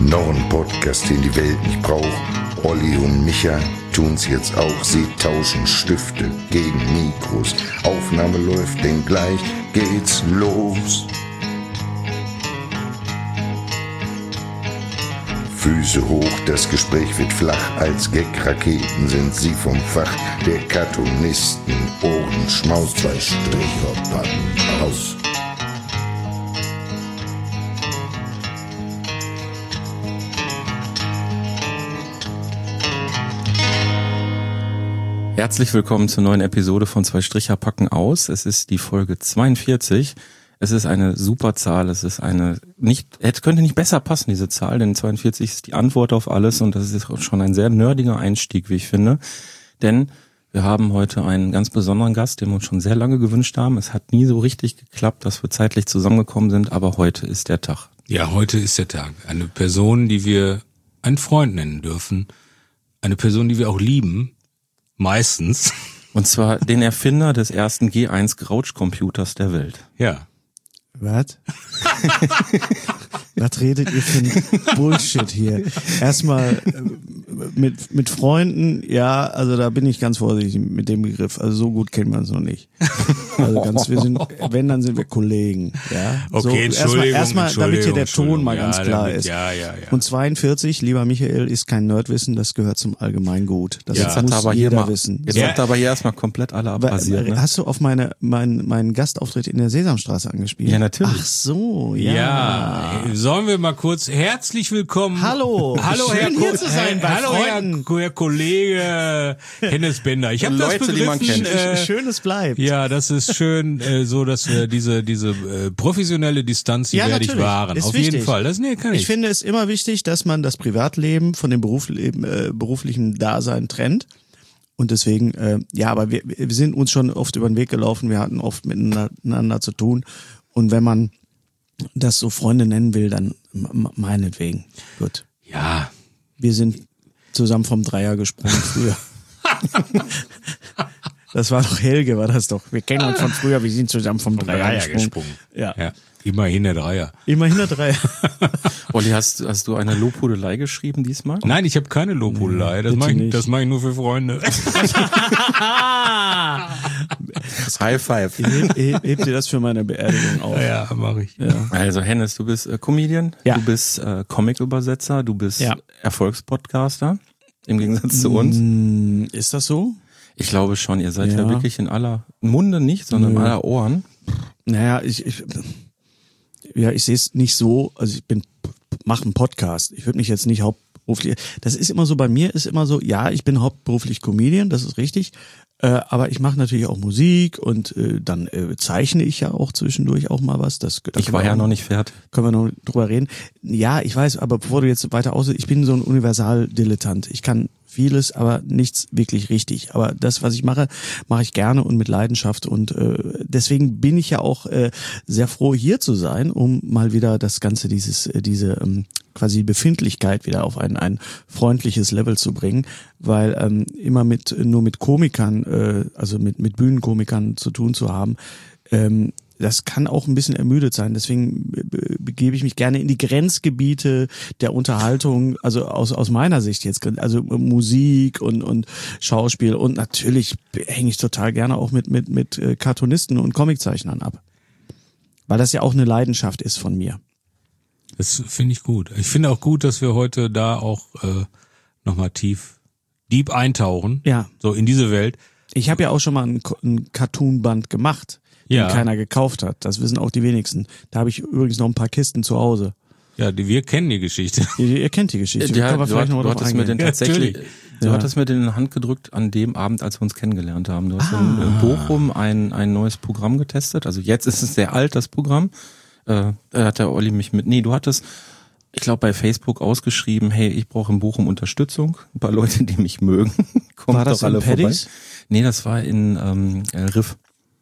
Noch ein Podcast, den die Welt nicht braucht. Olli und Micha tun's jetzt auch. Sie tauschen Stifte gegen Mikros. Aufnahme läuft, denn gleich geht's los. Füße hoch, das Gespräch wird flach. Als Gag-Raketen sind sie vom Fach der Cartoonisten. Ohrenschmaus, 2 Stricher packen aus. Herzlich willkommen zur neuen Episode von 2 Stricher packen aus. Es ist die Folge 42. Es ist eine super Zahl. Es ist könnte nicht besser passen, diese Zahl, denn 42 ist die Antwort auf alles und das ist auch schon ein sehr nerdiger Einstieg, wie ich finde. Denn wir haben heute einen ganz besonderen Gast, den wir uns schon sehr lange gewünscht haben. Es hat nie so richtig geklappt, dass wir zeitlich zusammengekommen sind, aber heute ist der Tag. Ja, heute ist der Tag. Eine Person, die wir einen Freund nennen dürfen. Eine Person, die wir auch lieben. Meistens. Und zwar den Erfinder des ersten G1 Grouch-Computers der Welt. Ja. Was? Was redet ihr für ein Bullshit hier? Erstmal mit Freunden, ja, also da bin ich ganz vorsichtig mit dem Begriff. Also so gut kennen wir uns noch nicht. Also wenn, dann sind wir Kollegen. Ja. Okay, so, erstmal, damit hier der Ton mal ganz klar ist. Ja. Und 42, lieber Michael, ist kein Nerdwissen, das gehört zum Allgemeingut. Das muss aber jeder wissen. Jetzt habt ihr aber hier erstmal komplett alle abrasiert. Ne? Hast du auf meinen Gastauftritt in der Sesamstraße angespielt? Ja, natürlich. Ach so, ja. Ja, sollen wir mal kurz herzlich willkommen. Hallo, schön hier zu sein bei Freunden. Herr Kollege Hennes Bender. Ich habe das begriffen. Die man kennt. Schönes bleibt. Ja, das ist schön, so dass wir diese professionelle Distanz, die werde ich wahren. Ist auf wichtig. jeden Fall. Kann ich. Ich finde es immer wichtig, dass man das Privatleben von dem beruflichen Dasein trennt. Und deswegen, aber wir sind uns schon oft über den Weg gelaufen. Wir hatten oft miteinander zu tun. Und wenn man das so Freunde nennen will, dann meinetwegen. Gut. Ja. Wir sind zusammen vom Dreier gesprungen früher. Das war doch Helge, war das doch. Wir kennen uns von früher, wir sind zusammen vom Dreier gesprungen. Ja. Immerhin der Dreier. Olli, hast du eine Lobhudelei geschrieben diesmal? Nein, ich habe keine Lobhudelei. Das mache ich nur für Freunde. High five. Hebt ihr das für meine Beerdigung auf? Ja, mache ich. Ja. Also Hennes, du bist Comedian, ja. Du bist Comic-Übersetzer, du bist Erfolgspodcaster, im Gegensatz zu uns. Ist das so? Ich glaube schon, ihr seid ja wirklich in aller Munde nicht, sondern in aller Ohren. Naja, ich sehe es nicht so, also mache einen Podcast. Ich würde mich jetzt nicht hauptberuflich, das ist immer so, bei mir ist immer so, ja, ich bin hauptberuflich Comedian, das ist richtig, aber ich mache natürlich auch Musik und dann zeichne ich ja auch zwischendurch auch mal was. Ich war ja noch nicht fertig. Können wir noch drüber reden. Ja, ich weiß, aber bevor du jetzt weiter ich bin so ein Universaldilettant. Ich kann vieles, aber nichts wirklich richtig. Aber das, was ich mache, mache ich gerne und mit Leidenschaft. Und deswegen bin ich ja auch sehr froh, hier zu sein, um mal wieder das Ganze, diese quasi Befindlichkeit wieder auf ein freundliches Level zu bringen. Weil immer nur mit Komikern, also mit Bühnenkomikern zu tun zu haben, das kann auch ein bisschen ermüdet sein. Deswegen begebe ich mich gerne in die Grenzgebiete der Unterhaltung, also aus meiner Sicht jetzt, also Musik und Schauspiel. Und natürlich hänge ich total gerne auch mit Cartoonisten und Comiczeichnern ab. Weil das ja auch eine Leidenschaft ist von mir. Das finde ich gut. Ich finde auch gut, dass wir heute da auch nochmal deep eintauchen. Ja. So in diese Welt. Ich habe ja auch schon mal ein Cartoon-Band gemacht, den keiner gekauft hat. Das wissen auch die wenigsten. Da habe ich übrigens noch ein paar Kisten zu Hause. Ja, wir kennen die Geschichte. Ihr kennt die Geschichte. Ja, du hattest mir den tatsächlich, du hattest mir den in die Hand gedrückt an dem Abend, als wir uns kennengelernt haben. Du hast in Bochum ein neues Programm getestet. Also jetzt ist es sehr alt, das Programm. Da hat der Olli mich du hattest, ich glaube, bei Facebook ausgeschrieben, hey, ich brauche in Bochum Unterstützung. Ein paar Leute, die mich mögen. Kommt war das doch alle in Paddy's? vorbei. Nee, das war in Riff.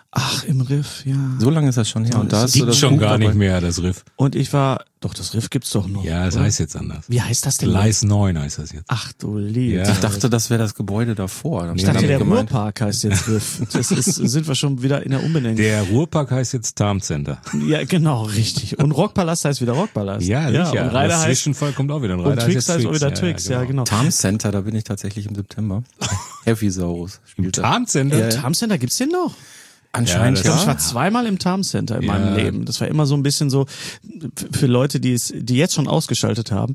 Ach, im Riff, ja. So lange ist das schon her. Und da Das ist so gibt das schon Buch gar nicht dabei. mehr, das Riff. Und das Riff gibt's doch noch. Ja, das oder? heißt jetzt anders. Wie heißt das denn? Gleis 9 heißt das jetzt. Ach du Lieb. Ja. Ich dachte, das wäre das Gebäude davor. Ich dachte, der gemeint. Ruhrpark heißt jetzt Riff. Sind wir schon wieder in der Umbenennung. Der Ruhrpark heißt jetzt Tarm Center. Ja, genau, richtig. Und Rockpalast heißt wieder Rockpalast. Ja, sicher. Und Reiter das heißt, Zwischenfall kommt auch wieder. Und und Reiter Twix heißt heißt auch wieder Twix. Twix, ja, genau. Tarm Center, da bin ich tatsächlich im September. Heavy Saurus spielt da. Tarm Center? Tarm Center, gibt's den noch? Anscheinend Ja, Ich glaube, ich ja. war zweimal im Tarm Center in meinem Ja. Leben. Das war immer so ein bisschen so für Leute, die jetzt schon ausgeschaltet haben.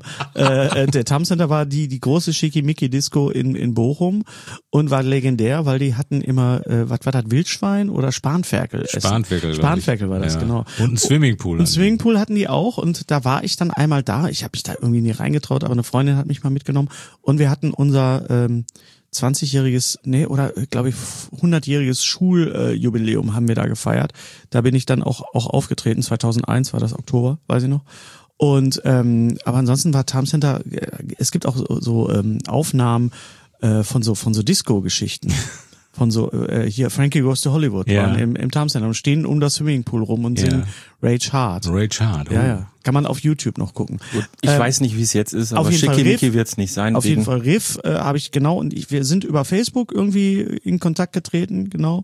Der Tarm Center war die große Schickimicki-Disco in Bochum und war legendär, weil die hatten immer, was war das, Wildschwein oder Spanferkel? essen. Spanferkel, glaub ich. Spanferkel war das, Ja. genau. Und ein Swimmingpool. Ein Swimmingpool hatten die auch und da war ich dann einmal da. Ich habe mich da irgendwie nie reingetraut, aber eine Freundin hat mich mal mitgenommen und wir hatten unser 20-jähriges, oder glaube ich 100-jähriges Schuljubiläum haben wir da gefeiert. Da bin ich dann auch aufgetreten. 2001 war das Oktober, weiß ich noch. Und aber ansonsten war Tarm Center. Es gibt auch so Aufnahmen von so Disco-Geschichten. Von so hier Frankie Goes to Hollywood Ja. waren im Tarm Center und stehen um das Swimmingpool rum und Ja. singen Rage Hard. Rage Hard. Ja, ja. Kann man auf YouTube noch gucken. Ich weiß nicht, wie es jetzt ist, aber auf jeden Fall Schickimicki Riff. wird es nicht sein. Auf wegen- jeden Fall Riff habe ich genau und wir sind über Facebook irgendwie in Kontakt getreten, genau.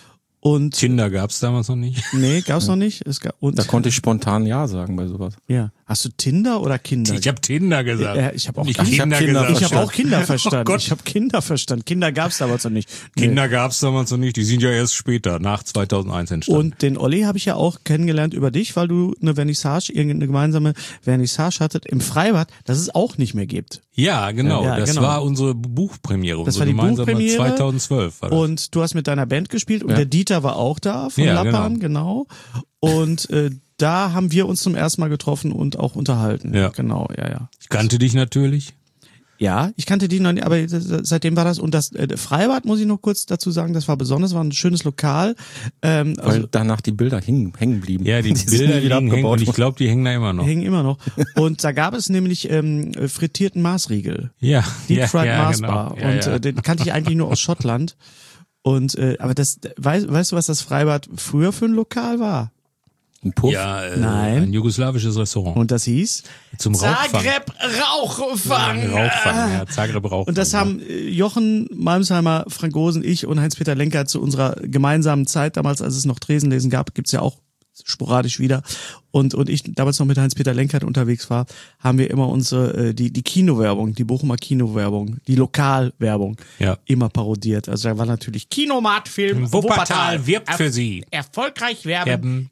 Und Tinder gab's damals noch nicht. nee, gab's noch nicht. Es gab, und Da konnte ich spontan Ja sagen bei sowas. ja. Hast du Tinder oder Kinder? Ich habe Tinder gesagt. Ich habe auch Nicht Kinder, Kinder ich gesagt. habe auch Kinder verstanden. Oh Gott. Ich habe Kinder verstanden. Kinder gab's damals noch nicht. Nee. Kinder gab's damals noch nicht. Die sind ja erst später, nach 2001 entstanden. Und den Olli habe ich ja auch kennengelernt über dich, weil du eine Vernissage, irgendeine gemeinsame Vernissage hattet im Freibad, das es auch nicht mehr gibt. ja, genau. Ja, das genau. war unsere Buchpremiere. Das unsere war die gemeinsame Buchpremiere. 2012 war das. Und du hast mit deiner Band gespielt und Ja. der Dieter war auch da von Ja, Lappan, genau. Und da haben wir uns zum ersten Mal getroffen und auch unterhalten. Ja. Genau, ja. Ich kannte dich natürlich. Ja, ich kannte die noch nicht, aber seitdem war das. Und das Freibad, muss ich noch kurz dazu sagen, das war besonders, war ein schönes Lokal. Weil danach die Bilder hängen blieben. Ja, die sind Bilder nie wieder hängen abgebaut und ich worden. glaube, die hängen da immer noch. hängen immer noch. Und da gab es nämlich frittierten Maßriegel. Ja, Deep Fried ja, Mars genau. Bar. Ja, Und ja. den kannte ich eigentlich nur aus Schottland. Und aber das weißt du, was das Freibad früher für ein Lokal war? Ein Puff. Ja, Nein. ein jugoslawisches Restaurant. Und das hieß Zum Rauchfang. Zagreb Rauchfang. Rauchfang, ja, Zagreb Rauchfang. Und das haben Jochen Malmsheimer, Frank Gosen, ich und Heinz-Peter Lenker zu unserer gemeinsamen Zeit, damals als es noch Tresenlesen gab, gibt's ja auch sporadisch wieder. Und ich damals noch mit Heinz-Peter Lenkert unterwegs war, haben wir immer unsere die Kinowerbung, die Bochumer Kinowerbung, die Lokalwerbung Ja. immer parodiert. Also da war natürlich Kinomat-Film Wuppertal wirbt für Sie. Erfolgreich werben,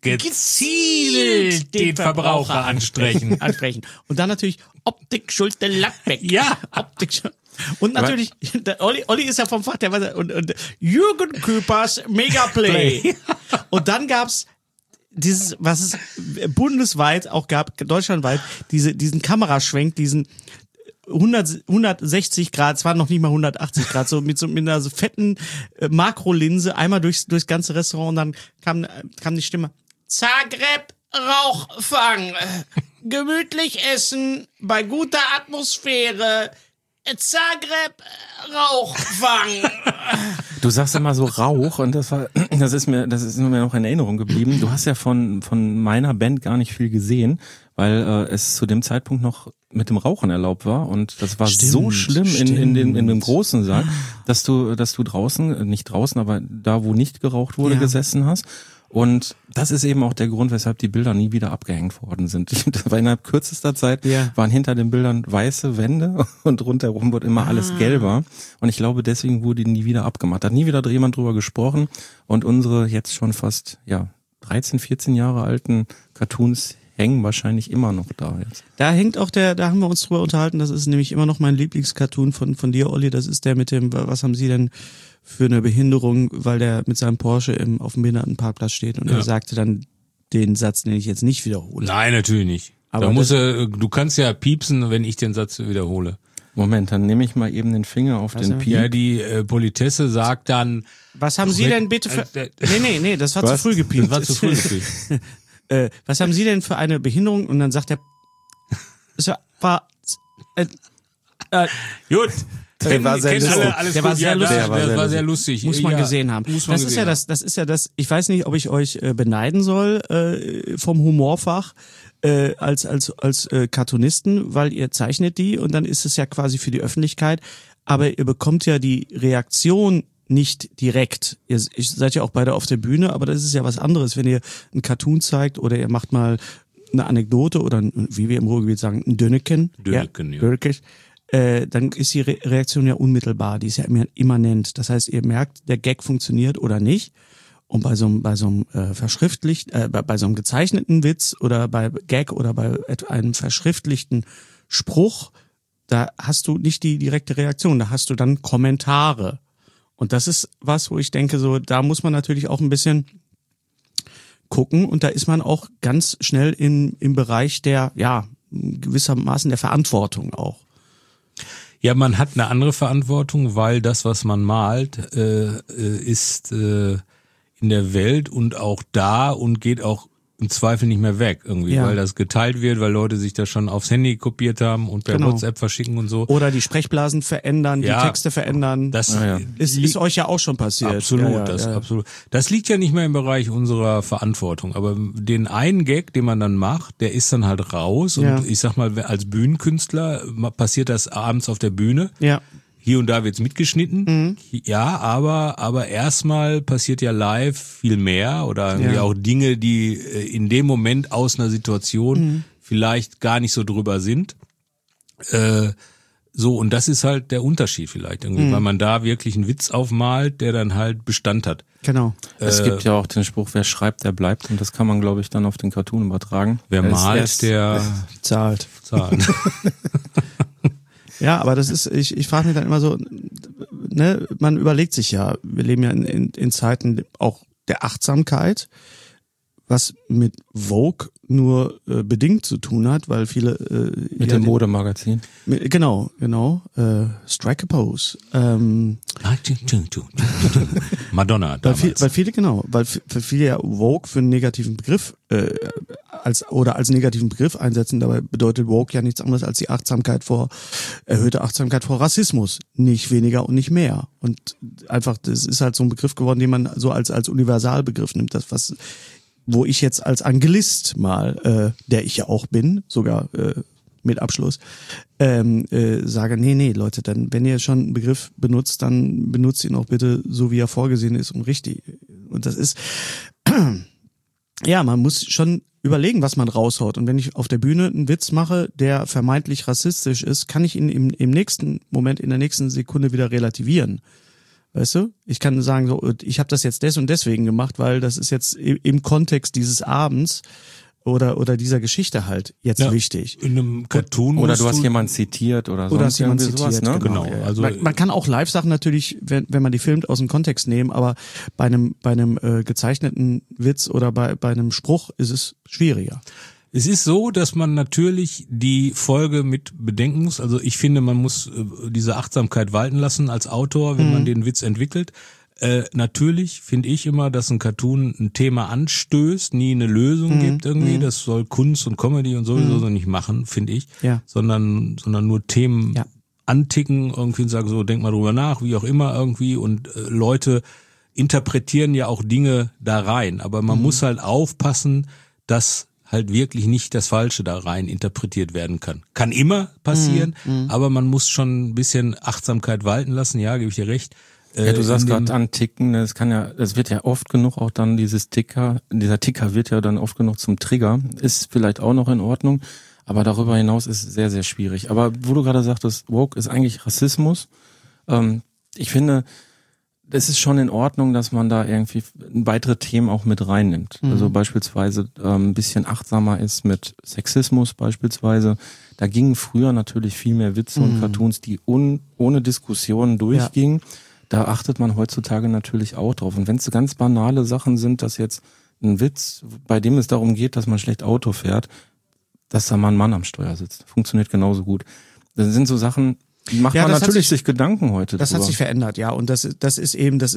Gezielt den Verbraucher ansprechen. Und dann natürlich Optik Schulte Lackbeck. Ja. Optik Schulte. Und natürlich, der Olli ist ja vom Fach, der weiß, und Jürgen Küpers Megaplay. Und dann gab's dieses, was es bundesweit auch gab, deutschlandweit, diesen Kameraschwenk, diesen 160 Grad, es waren noch nicht mal 180 Grad, so mit einer so fetten Makrolinse einmal durchs ganze Restaurant und dann kam die Stimme. Zagreb Rauchfang. Gemütlich essen bei guter Atmosphäre. Zagreb Rauchfang. Du sagst immer so Rauch und das ist mir noch in Erinnerung geblieben. Du hast ja von meiner Band gar nicht viel gesehen, weil es zu dem Zeitpunkt noch mit dem Rauchen erlaubt war und das war so schlimm in dem großen Saal, dass du draußen, nicht draußen, aber da, wo nicht geraucht wurde, gesessen hast. Und das ist eben auch der Grund, weshalb die Bilder nie wieder abgehängt worden sind. Das war innerhalb kürzester Zeit, waren hinter den Bildern weiße Wände und rundherum wurde immer alles gelber. Und ich glaube, deswegen wurde die nie wieder abgemacht. Da hat nie wieder jemand drüber gesprochen. Und unsere jetzt schon fast 13, 14 Jahre alten Cartoons hängen wahrscheinlich immer noch da jetzt. Da hängt auch da haben wir uns drüber unterhalten, das ist nämlich immer noch mein Lieblingscartoon von dir, Olli, das ist der mit dem, was haben Sie denn für eine Behinderung, weil der mit seinem Porsche auf dem Behindertenparkplatz steht und er sagte dann den Satz, den ich jetzt nicht wiederhole. Nein, natürlich nicht. Aber du kannst ja piepsen, wenn ich den Satz wiederhole. Moment, dann nehme ich mal eben den Finger auf den Piep. Ja, die Politesse sagt dann. Was haben Sie denn bitte für... Nee, das war zu früh gepiept. Das war zu früh gepiept. Was haben Sie denn für eine Behinderung? Und dann sagt er, Gut, Der war sehr lustig. Der war sehr lustig. Der war sehr lustig. Muss man gesehen haben. Das ist ja das, ich weiß nicht, ob ich euch beneiden soll vom Humorfach als Cartoonisten, weil ihr zeichnet die und dann ist es ja quasi für die Öffentlichkeit, aber ihr bekommt ja die Reaktion nicht direkt. Ihr seid ja auch beide auf der Bühne, aber das ist ja was anderes, wenn ihr einen Cartoon zeigt oder ihr macht mal eine Anekdote oder wie wir im Ruhrgebiet sagen, ein Dönneken. Dönneken, ja. Dann ist die Reaktion ja unmittelbar, die ist ja immanent. Das heißt, ihr merkt, der Gag funktioniert oder nicht. Und bei so einem bei so einem gezeichneten Witz oder bei Gag oder bei einem verschriftlichten Spruch, da hast du nicht die direkte Reaktion, da hast du dann Kommentare. Und das ist was, wo ich denke, so, da muss man natürlich auch ein bisschen gucken und da ist man auch ganz schnell im Bereich der, ja, gewissermaßen der Verantwortung auch. Ja, man hat eine andere Verantwortung, weil das, was man malt, ist in der Welt und auch da und geht auch im Zweifel nicht mehr weg irgendwie, weil das geteilt wird, weil Leute sich das schon aufs Handy kopiert haben und per WhatsApp verschicken und so. Oder die Sprechblasen verändern, die Texte verändern. Das ist euch ja auch schon passiert. Absolut, absolut. Das liegt ja nicht mehr im Bereich unserer Verantwortung, aber den einen Gag, den man dann macht, der ist dann halt raus und ich sag mal, als Bühnenkünstler passiert das abends auf der Bühne. Ja. Hier und da wird's mitgeschnitten, ja, aber erstmal passiert ja live viel mehr oder irgendwie auch Dinge, die in dem Moment aus einer Situation vielleicht gar nicht so drüber sind. So, und das ist halt der Unterschied vielleicht irgendwie, weil man da wirklich einen Witz aufmalt, der dann halt Bestand hat. Genau. Es gibt ja auch den Spruch, wer schreibt, der bleibt, und das kann man, glaube ich, dann auf den Cartoon übertragen. Wer malt, der zahlt. Ja, aber das ist, ich frage mich dann immer so, ne, man überlegt sich ja, wir leben ja in Zeiten auch der Achtsamkeit, was mit Vogue nur bedingt zu tun hat, weil viele mit dem Modemagazin. Genau, Strike a Pose. Madonna damals. Weil viele ja Vogue für einen negativen Begriff als negativen Begriff einsetzen. Dabei bedeutet Vogue ja nichts anderes als die erhöhte Achtsamkeit vor Rassismus, nicht weniger und nicht mehr. Und einfach, das ist halt so ein Begriff geworden, den man so als Universalbegriff nimmt, das was wo ich jetzt als Anglist mal, der ich ja auch bin, sogar mit Abschluss, sage, nee, Leute, dann, wenn ihr schon einen Begriff benutzt, dann benutzt ihn auch bitte so, wie er vorgesehen ist und richtig. Und das ist, ja, man muss schon überlegen, was man raushaut. Und wenn ich auf der Bühne einen Witz mache, der vermeintlich rassistisch ist, kann ich ihn im nächsten Moment, in der nächsten Sekunde wieder relativieren. Weißt du? Ich kann sagen, so, ich habe das jetzt und deswegen gemacht, weil das ist jetzt im Kontext dieses Abends oder dieser Geschichte halt jetzt wichtig. In einem Cartoon. Oder du hast jemanden zitiert oder so. Oder hast jemanden zitiert, sowas, ne? Genau. Ja. Also man kann auch Live-Sachen natürlich, wenn man die filmt, aus dem Kontext nehmen, aber bei einem gezeichneten Witz oder bei einem Spruch ist es schwieriger. Es ist so, dass man natürlich die Folge mit bedenken muss. Also ich finde, man muss diese Achtsamkeit walten lassen als Autor, wenn man den Witz entwickelt. Natürlich finde ich immer, dass ein Cartoon ein Thema anstößt, nie eine Lösung gibt irgendwie. Das soll Kunst und Comedy und sowieso so nicht machen, finde ich. Ja. Sondern nur Themen anticken irgendwie und sagen so, denk mal drüber nach, wie auch immer irgendwie. Und Leute interpretieren ja auch Dinge da rein. Aber man muss halt aufpassen, dass halt wirklich nicht das Falsche da rein interpretiert werden kann. Kann immer passieren, aber man muss schon ein bisschen Achtsamkeit walten lassen, ja, gebe ich dir recht. Ja, du sagst gerade anticken, das wird ja oft genug auch dann dieser Ticker wird ja dann oft genug zum Trigger, ist vielleicht auch noch in Ordnung, aber darüber hinaus ist es sehr, sehr schwierig. Aber wo du gerade sagtest, Woke ist eigentlich Rassismus, ich finde, es ist schon in Ordnung, dass man da irgendwie weitere Themen auch mit reinnimmt. Also beispielsweise ein bisschen achtsamer ist mit Sexismus beispielsweise. Da gingen früher natürlich viel mehr Witze und Cartoons, die ohne Diskussion durchgingen. Ja. Da achtet man heutzutage natürlich auch drauf. Und wenn es so ganz banale Sachen sind, dass jetzt ein Witz, bei dem es darum geht, dass man schlecht Auto fährt, dass da mal ein Mann am Steuer sitzt. Funktioniert genauso gut. Das sind so Sachen, macht man natürlich sich Gedanken heute. Das hat sich verändert, ja. Und das ist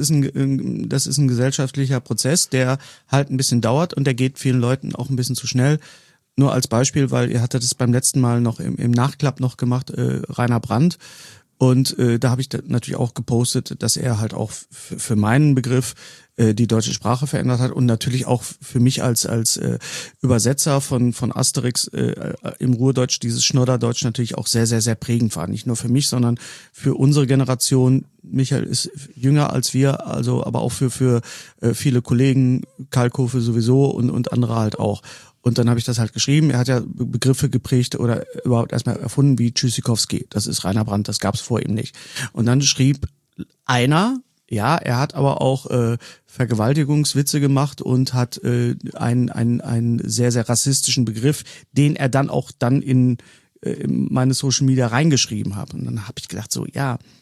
ein gesellschaftlicher Prozess, der halt ein bisschen dauert und der geht vielen Leuten auch ein bisschen zu schnell. Nur als Beispiel, weil ihr hattet es beim letzten Mal noch im Nachklapp noch gemacht, Rainer Brandt, Und da habe ich natürlich auch gepostet, dass er halt auch für meinen Begriff die deutsche Sprache verändert hat und natürlich auch für mich als Übersetzer von Asterix im Ruhrdeutsch dieses Schnodderdeutsch natürlich auch sehr, sehr, sehr prägend war. Nicht nur für mich, sondern für unsere Generation. Michael ist jünger als wir, also aber auch für viele Kollegen, Kalkofe sowieso und andere halt auch. Und dann habe ich das halt geschrieben. Er hat ja Begriffe geprägt oder überhaupt erstmal erfunden wie Tschüssikowski. Das ist Rainer Brandt, das gab es vor ihm nicht. Und dann schrieb einer, ja, er hat aber auch Vergewaltigungswitze gemacht und hat einen sehr, sehr rassistischen Begriff, den er dann auch in meine Social Media reingeschrieben hat. Und dann habe ich gedacht so,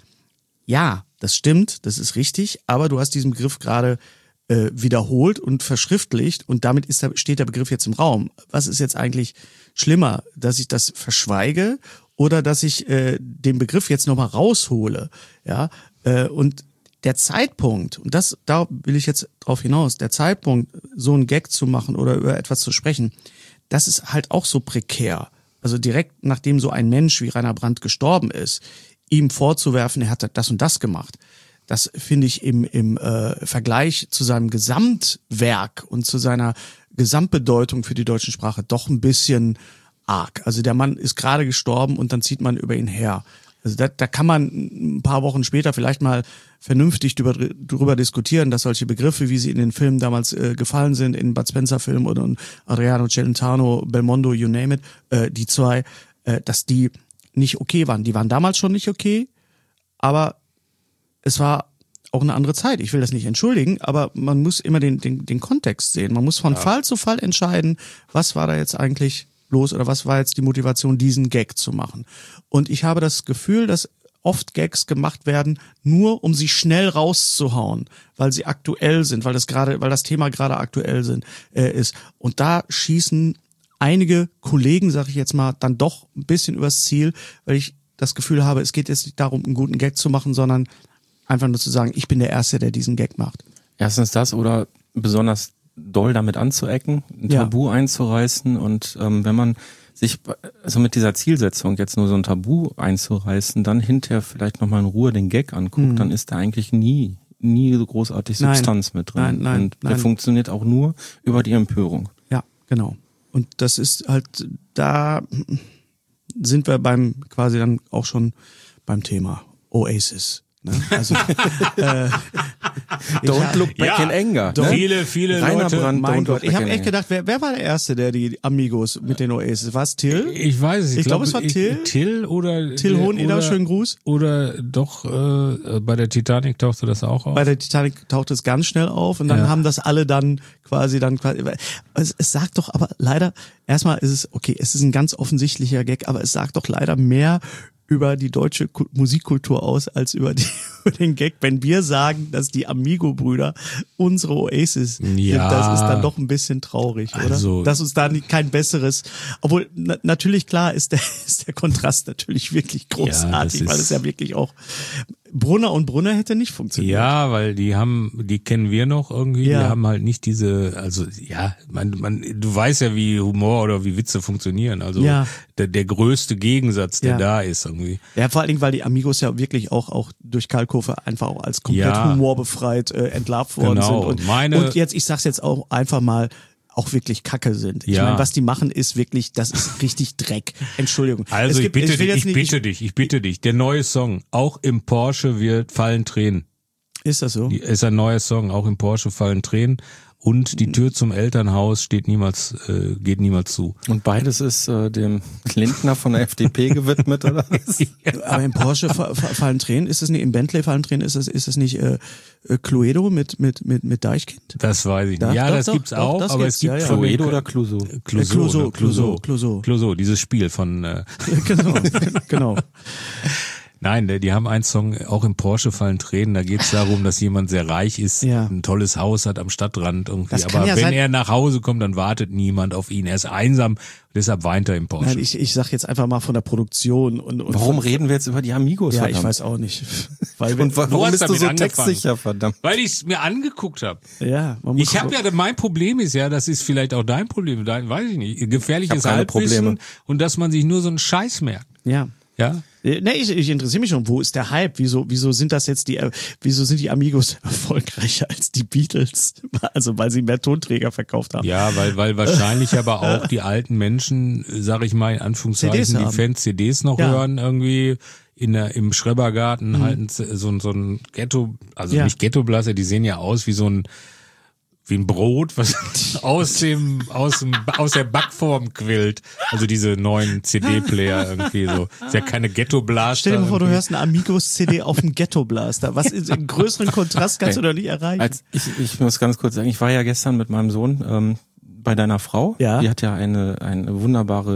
ja, das stimmt, das ist richtig, aber du hast diesen Begriff gerade wiederholt und verschriftlicht und damit steht der Begriff jetzt im Raum. Was ist jetzt eigentlich schlimmer, dass ich das verschweige oder dass ich den Begriff jetzt nochmal raushole? Ja, und der Zeitpunkt, und da will ich jetzt drauf hinaus, der Zeitpunkt, so einen Gag zu machen oder über etwas zu sprechen, das ist halt auch so prekär. Also direkt nachdem so ein Mensch wie Rainer Brandt gestorben ist, ihm vorzuwerfen, er hat das und das gemacht. Das finde ich im Vergleich zu seinem Gesamtwerk und zu seiner Gesamtbedeutung für die deutsche Sprache doch ein bisschen arg. Also der Mann ist gerade gestorben und dann zieht man über ihn her. Also da kann man ein paar Wochen später vielleicht mal vernünftig drüber diskutieren, dass solche Begriffe, wie sie in den Filmen damals gefallen sind, in Bud Spencer Filmen oder in Adriano Celentano, Belmondo, you name it, die zwei, dass die nicht okay waren. Die waren damals schon nicht okay, aber es war auch eine andere Zeit. Ich will das nicht entschuldigen, aber man muss immer den Kontext sehen. Man muss von Fall zu Fall entscheiden, was war da jetzt eigentlich los oder was war jetzt die Motivation, diesen Gag zu machen. Und ich habe das Gefühl, dass oft Gags gemacht werden, nur um sie schnell rauszuhauen, weil sie aktuell sind, weil das Thema gerade aktuell ist. Und da schießen einige Kollegen, sage ich jetzt mal, dann doch ein bisschen übers Ziel, weil ich das Gefühl habe, es geht jetzt nicht darum, einen guten Gag zu machen, sondern einfach nur zu sagen, ich bin der Erste, der diesen Gag macht. Erstens das oder besonders doll damit anzuecken, ein Tabu einzureißen und wenn man sich also mit dieser Zielsetzung jetzt nur so ein Tabu einzureißen, dann hinterher vielleicht nochmal in Ruhe den Gag anguckt, dann ist da eigentlich nie so großartig Substanz mit drin. Nein. Der funktioniert auch nur über die Empörung. Ja, genau. Und das ist halt, da sind wir quasi dann auch schon beim Thema Oasis. Ne? Also, Don't look back in anger. Ne? Viele Rainer Leute. Brandt, mein Don't Gott, look ich back habe in echt anger. gedacht, wer war der Erste, der die Amigos mit den Oasis? War es Till? Ich weiß es. Ich glaube, es war Till. Till oder Till Hoheneder, schönen Gruß. Oder doch bei der Titanic tauchte das auch auf. Bei der Titanic tauchte es ganz schnell auf und dann haben das alle dann quasi. Es sagt doch aber leider, erstmal ist es, okay, es ist ein ganz offensichtlicher Gag, aber es sagt doch leider mehr über die deutsche Musikkultur aus, als über den Gag. Wenn wir sagen, dass die Amigo-Brüder unsere Oasis sind, das ist dann doch ein bisschen traurig, oder? Also, dass uns da kein besseres, obwohl natürlich klar ist der Kontrast natürlich wirklich großartig, weil es ja wirklich auch Brunner und Brunner hätte nicht funktioniert. Ja, weil die kennen wir noch irgendwie, die haben halt nicht diese, also ja, du weißt ja, wie Humor oder wie Witze funktionieren, also der größte Gegensatz, der da ist irgendwie. Ja, vor allen Dingen, weil die Amigos ja wirklich auch durch Kalkofe einfach auch als komplett humorbefreit entlarvt worden sind. Und jetzt, ich sag's jetzt auch einfach mal, auch wirklich Kacke sind. Ich meine, was die machen, ist wirklich, das ist richtig Dreck. Entschuldigung. Also ich bitte dich, der neue Song, auch im Porsche fallen Tränen. Ist das so? Ist ein neuer Song, auch im Porsche fallen Tränen. Und die Tür zum Elternhaus geht niemals zu. Und beides ist dem Lindner von der FDP gewidmet, oder? Aber im Porsche fallen Tränen, ist es nicht, im Bentley fallen Tränen, ist es nicht Cluedo mit Deichkind? Das weiß ich nicht. Ja, das gibt's auch, aber es gibt Cluedo oder Clouseau? Clouseau, dieses Spiel von Genau. Nein, die haben einen Song, auch im Porsche fallen Tränen, da geht es darum, dass jemand sehr reich ist, ein tolles Haus hat am Stadtrand irgendwie, aber wenn er nach Hause kommt, dann wartet niemand auf ihn, er ist einsam, deshalb weint er im Porsche. Nein, ich sag jetzt einfach mal von der Produktion und warum reden wir jetzt über die Amigos? Ja, verdammt? ich weiß auch nicht. Und warum bist du so textsicher, verdammt? Weil ich es mir angeguckt habe. Ja, mein Problem ist ja, das ist vielleicht auch dein Problem, weiß ich nicht, gefährliches Halbwissen und dass man sich nur so einen Scheiß merkt. Ja. Ja? Ne, ich interessiere mich schon, wo ist der Hype? Wieso sind das jetzt wieso sind die Amigos erfolgreicher als die Beatles? Also, weil sie mehr Tonträger verkauft haben. Ja, weil wahrscheinlich aber auch die alten Menschen, sag ich mal in Anführungszeichen, CDs die haben. Fans CDs noch hören irgendwie. Im Schrebergarten halten so ein Ghetto, also nicht Ghettoblaster, die sehen ja aus wie ein Brot, was aus der Backform quillt. Also diese neuen CD-Player irgendwie so. Ist ja keine Ghetto-Blaster. Stell dir mal vor, du irgendwie. hörst eine Amigos-CD auf einen Ghetto-Blaster. Was ist einen größeren Kontrast kannst du doch nicht erreichen. Ich muss ganz kurz sagen, ich war ja gestern mit meinem Sohn bei deiner Frau. Ja. Die hat ja eine wunderbare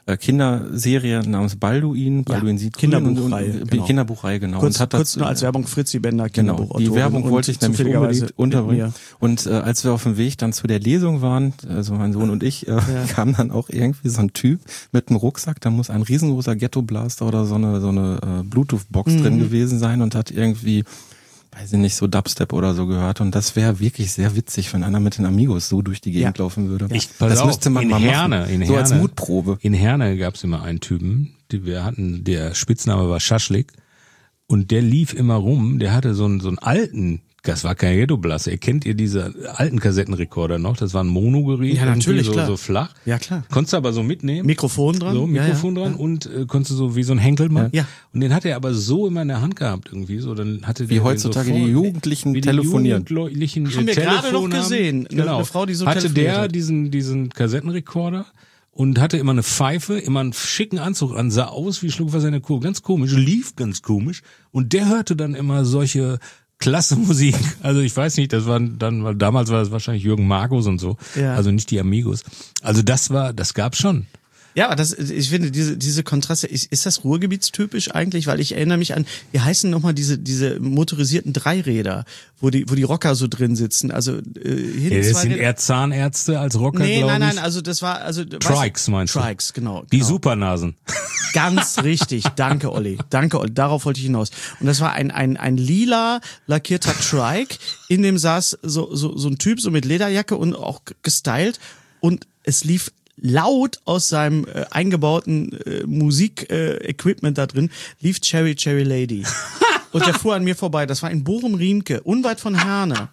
Kinderserie namens Balduin sieht Kinderbuchreihe, genau. Kinderbuchreihe, genau. Kurz, und hat kurz nur als Werbung Fritzi Bender, Genau, Kinderbuchautorin. die Werbung wollte ich nämlich zufälligerweise unbedingt unterbringen. mit Und als wir auf dem Weg dann zu der Lesung waren, also mein Sohn und ich, kam dann auch irgendwie so ein Typ mit einem Rucksack, da muss ein riesengroßer Ghetto-Blaster oder so eine Bluetooth-Box drin gewesen sein und hat irgendwie, weiß ich nicht, so Dubstep oder so gehört. Und das wäre wirklich sehr witzig, wenn einer mit den Amigos so durch die Gegend laufen würde. Pass auf, müsste man mal machen. So als Mutprobe. In Herne gab's immer einen Typen, der Spitzname war Schaschlik und der lief immer rum, der hatte so einen alten, das war kein Ghetto-Blaster, kennt ihr diese alten Kassettenrekorder noch? Das war ein Monogerät, Ja, natürlich, so, klar. so flach. Ja, klar. Konntest du aber so mitnehmen. Mikrofon dran. So, Mikrofon dran und konntest du so wie so ein Henkelmann. Ja. Und den hat er aber so immer in der Hand gehabt irgendwie, so dann hatte Wie der heutzutage den so die Jugendlichen wie die telefonieren. Jugendlichen Haben wir gerade Telefon noch gesehen. haben. Genau. Eine Frau, die so hatte telefoniert der hat. diesen Kassettenrekorder und hatte immer eine Pfeife, immer einen schicken Anzug an, sah aus wie Schluckwasser in der Kurve, ganz komisch, lief ganz komisch und der hörte dann immer solche klasse Musik. Also ich weiß nicht, das waren dann, weil damals war das wahrscheinlich Jürgen Markus und so, Ja. also nicht die Amigos. Also das gab's schon. Ja, ich finde, diese Kontraste, ist das ruhrgebietstypisch eigentlich? Weil ich erinnere mich an, wie heißen nochmal diese motorisierten Dreiräder, wo die Rocker so drin sitzen? Also, hinten Ja, das zwei sind Räder. eher Zahnärzte als Rocker, Nee, glaube ich. nein, also das war, Trikes meinst du? Trikes, genau. Die genau. Supernasen. Ganz richtig. Danke, Olli. Darauf wollte ich hinaus. Und das war ein lila lackierter Trike. In dem saß so ein Typ, so mit Lederjacke und auch gestylt. Und es lief laut aus seinem eingebauten Musik-Equipment da drin, lief Cherry Cherry Lady. Und der fuhr an mir vorbei. Das war in Bochum-Riemke, unweit von Herne.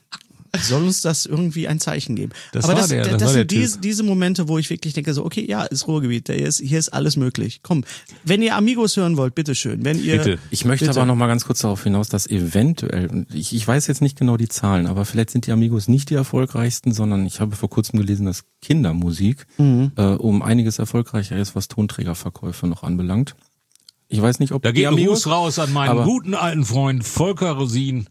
Soll uns das irgendwie ein Zeichen geben? Das Aber war das der sind Typ. diese Momente, wo ich wirklich denke so, okay, ja, ist Ruhrgebiet, hier ist alles möglich. Komm, wenn ihr Amigos hören wollt, bitteschön. Wenn ihr, Bitte. Ich möchte Bitte. aber noch mal ganz kurz darauf hinaus, dass eventuell, und ich weiß jetzt nicht genau die Zahlen, aber vielleicht sind die Amigos nicht die erfolgreichsten, sondern ich habe vor kurzem gelesen, dass Kindermusik um einiges erfolgreicher ist, was Tonträgerverkäufe noch anbelangt. Ich weiß nicht, ob Da die geht ein Amigos Gruß raus an meinen aber- guten alten Freund Volker Rosin.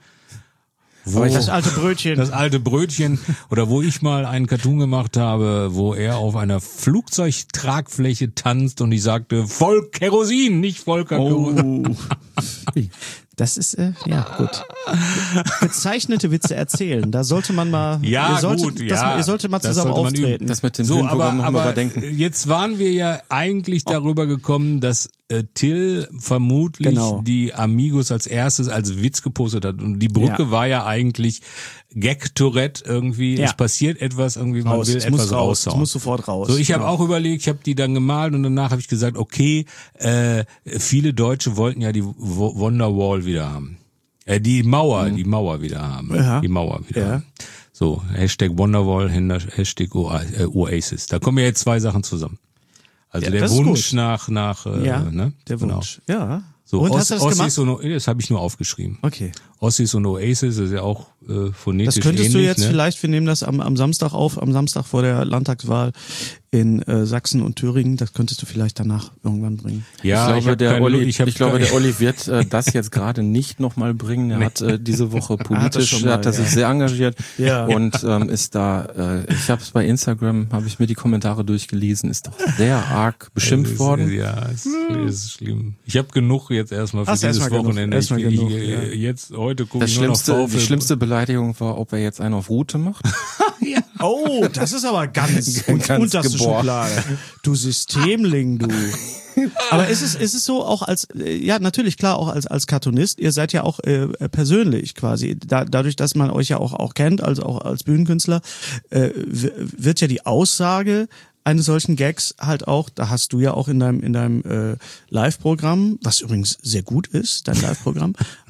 das alte Brötchen. Das alte Brötchen, oder wo ich mal einen Cartoon gemacht habe, wo er auf einer Flugzeugtragfläche tanzt und ich sagte, voll Kerosin, nicht Volker Kerosin. Oh. Das ist, ja, gut. Bezeichnete Witze erzählen, da sollte man mal, Ja, ihr solltet, gut, ja. ihr solltet mal Das zusammen sollte man üben. auftreten. Das mit dem So, Filmprogramm noch mal aber überdenken. jetzt waren wir ja eigentlich darüber gekommen, dass Till vermutlich Genau. die Amigos als erstes als Witz gepostet hat. Und die Brücke Ja. war ja eigentlich Gag-Tourette irgendwie. Ja. Es passiert etwas, irgendwie man Raus. will Es muss etwas raus. raushauen. Es muss sofort raus. So, ich habe Genau. auch überlegt, ich habe die dann gemalt und danach habe ich gesagt, okay, viele Deutsche wollten ja die Wonderwall wieder haben. Die Mauer wieder haben. Ja. Die Mauer wieder Ja. haben. So, Hashtag Wonderwall, Hashtag Oasis. Da kommen ja jetzt zwei Sachen zusammen. Also Ja, der das ist Wunsch gut. nach Ja, ne? der Genau. Wunsch. Ja. So, Und hast du das Ossis gemacht? und das habe ich nur aufgeschrieben. Okay. Ossis und Oasis ist ja auch phonetisch Das könntest ähnlich, du jetzt ne? vielleicht, wir nehmen das am Samstag auf, am Samstag vor der Landtagswahl in Sachsen und Thüringen, das könntest du vielleicht danach irgendwann bringen. Ja, ich glaube, der Olli Olli wird das jetzt gerade nicht nochmal bringen. Er hat diese Woche politisch, schon mal, hat er sich ja. sehr engagiert Ja. und ist da, ich habe es bei Instagram, habe ich mir die Kommentare durchgelesen, ist doch sehr arg beschimpft worden. Ja, es ist schlimm. Ich habe genug jetzt erstmal für Hast dieses erstmal genug, Wochenende. erstmal genug, ja. Jetzt, heute gucke ich nur noch Die schlimmste Beleidigung war, ob er jetzt einen auf Route macht. Oh, das ist aber ganz unterste geboren. Schublade. Du Systemling, du. Aber ist es so auch als, ja natürlich klar auch als Cartoonist, ihr seid ja auch persönlich quasi, dadurch, dass man euch ja auch kennt, also auch als Bühnenkünstler, wird ja die Aussage eines solchen Gags halt auch, da hast du ja auch in deinem Live-Programm, was übrigens sehr gut ist, dein Live-Programm,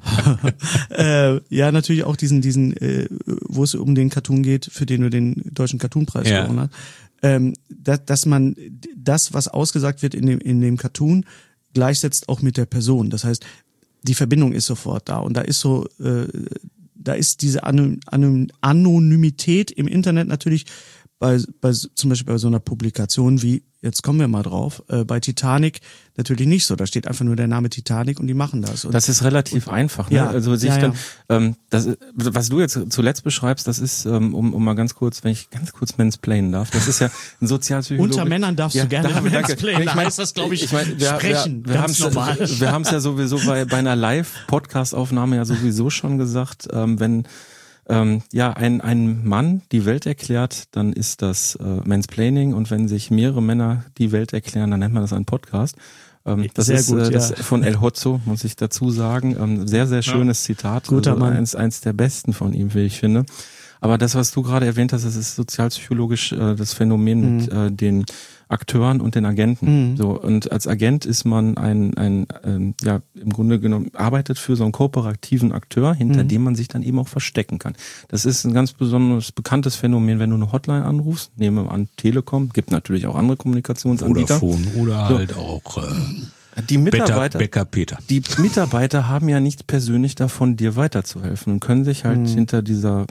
ja natürlich auch diesen wo es um den Cartoon geht, für den du den Deutschen Cartoonpreis gewonnen hast, dass man das, was ausgesagt wird in dem Cartoon, gleichsetzt auch mit der Person. Das heißt, die Verbindung ist sofort da und da ist so, da ist diese Anonymität im Internet natürlich bei zum Beispiel bei so einer Publikation wie, jetzt kommen wir mal drauf, bei Titanic natürlich nicht so. Da steht einfach nur der Name Titanic und die machen das. Und das ist relativ einfach. Ne? Ja, also sich dann, was du jetzt zuletzt beschreibst, das ist, um mal ganz kurz, wenn ich ganz kurz mansplainen darf, das ist ja ein Sozialpsychologe. Unter Männern darfst du gerne mansplainen. Da heißt das, glaube ich, sprechen. Wir haben es ja sowieso bei einer Live-Podcast-Aufnahme ja sowieso schon gesagt, wenn ein Mann die Welt erklärt, dann ist das Mansplaining, und wenn sich mehrere Männer die Welt erklären, dann nennt man das einen Podcast. Das sehr ist gut, das von El Hotzo, muss ich dazu sagen. Sehr, sehr schönes Zitat. Guter Mann. Eins der besten von ihm, wie ich finde. Aber das, was du gerade erwähnt hast, das ist sozialpsychologisch das Phänomen mit den Akteuren und den Agenten. So, und als Agent ist man im Grunde genommen arbeitet für so einen kooperativen Akteur, hinter dem man sich dann eben auch verstecken kann. Das ist ein ganz besonders bekanntes Phänomen, wenn du eine Hotline anrufst, nehmen wir an Telekom, gibt natürlich auch andere Kommunikationsanbieter. Vodafone oder halt auch die Mitarbeiter, Bäcker Peter. Die Mitarbeiter haben ja nichts persönlich davon, dir weiterzuhelfen, und können sich halt hinter dieser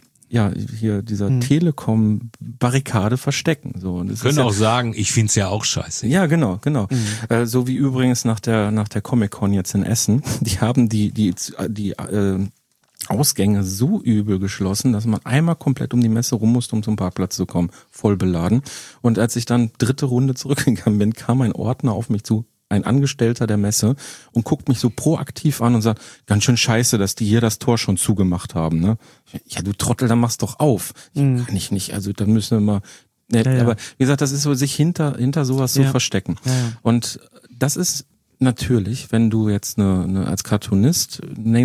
Telekom-Barrikade verstecken. So, und können auch sagen, ich find's ja auch scheiße. Ja, genau. So wie übrigens nach der Comic-Con jetzt in Essen. Die haben die Ausgänge so übel geschlossen, dass man einmal komplett um die Messe rum musste, um zum Parkplatz zu kommen. Voll beladen. Und als ich dann 3. Runde zurückgegangen bin, kam ein Ordner auf mich zu, ein Angestellter der Messe, und guckt mich so proaktiv an und sagt, ganz schön scheiße, dass die hier das Tor schon zugemacht haben, ne? Ja, du Trottel, dann mach's doch auf. Kann ich nicht, also dann müssen wir mal, aber wie gesagt, das ist so, sich hinter sowas zu verstecken. Ja. Und das ist natürlich, wenn du jetzt als Cartoonist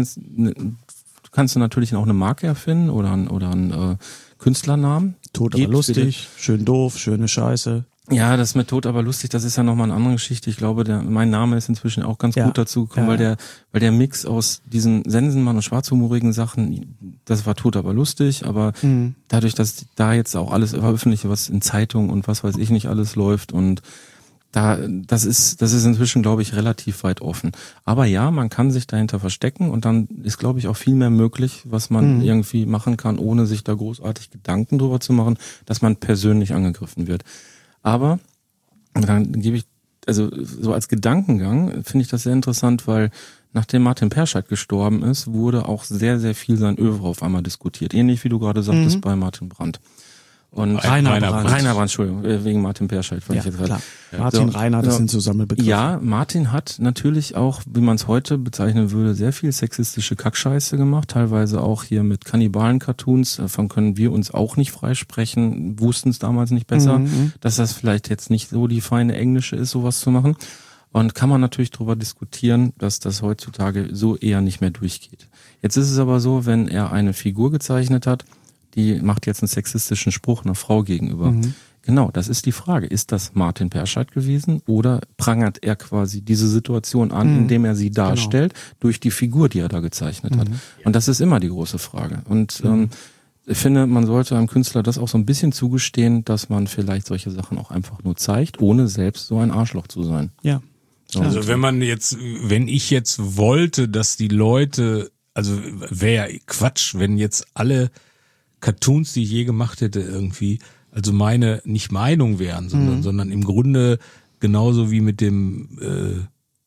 kannst du natürlich auch eine Marke erfinden oder einen Künstlernamen. Tot aber lustig, schön doof, schöne Scheiße. Ja, das mit Tot aber lustig, das ist ja nochmal eine andere Geschichte. Ich glaube, mein Name ist inzwischen auch ganz gut dazu gekommen, weil der Mix aus diesen Sensenmann- und schwarzhumorigen Sachen, das war Tot aber lustig, aber dadurch, dass da jetzt auch alles veröffentliche, was in Zeitungen und was weiß ich nicht alles läuft, und das ist inzwischen, glaube ich, relativ weit offen. Aber ja, man kann sich dahinter verstecken, und dann ist, glaube ich, auch viel mehr möglich, was man irgendwie machen kann, ohne sich da großartig Gedanken drüber zu machen, dass man persönlich angegriffen wird. Aber dann also so als Gedankengang finde ich das sehr interessant, weil nachdem Martin Perscheid gestorben ist, wurde auch sehr, sehr viel sein Œuvre auf einmal diskutiert. Ähnlich wie du gerade sagtest bei Martin Brandt. Und Rainer Brandt, Entschuldigung, wegen Martin Perscheid. Ja, klar. Martin, Rainer, das sind Zusammenbegriffe. Ja, Martin hat natürlich auch, wie man es heute bezeichnen würde, sehr viel sexistische Kackscheiße gemacht, teilweise auch hier mit Kannibalen-Cartoons, davon können wir uns auch nicht freisprechen, wussten es damals nicht besser, dass das vielleicht jetzt nicht so die feine Englische ist, sowas zu machen. Und kann man natürlich darüber diskutieren, dass das heutzutage so eher nicht mehr durchgeht. Jetzt ist es aber so, wenn er eine Figur gezeichnet hat, die macht jetzt einen sexistischen Spruch einer Frau gegenüber. Genau, das ist die Frage. Ist das Martin Perscheid gewesen, oder prangert er quasi diese Situation an, indem er sie darstellt, durch die Figur, die er da gezeichnet hat? Und das ist immer die große Frage. Und ich finde, man sollte einem Künstler das auch so ein bisschen zugestehen, dass man vielleicht solche Sachen auch einfach nur zeigt, ohne selbst so ein Arschloch zu sein. Ja. So. Also wenn ich jetzt wollte, dass die Leute, also wäre ja Quatsch, wenn jetzt alle Cartoons, die ich je gemacht hätte, irgendwie, also meine, nicht Meinung wären, sondern im Grunde genauso wie mit dem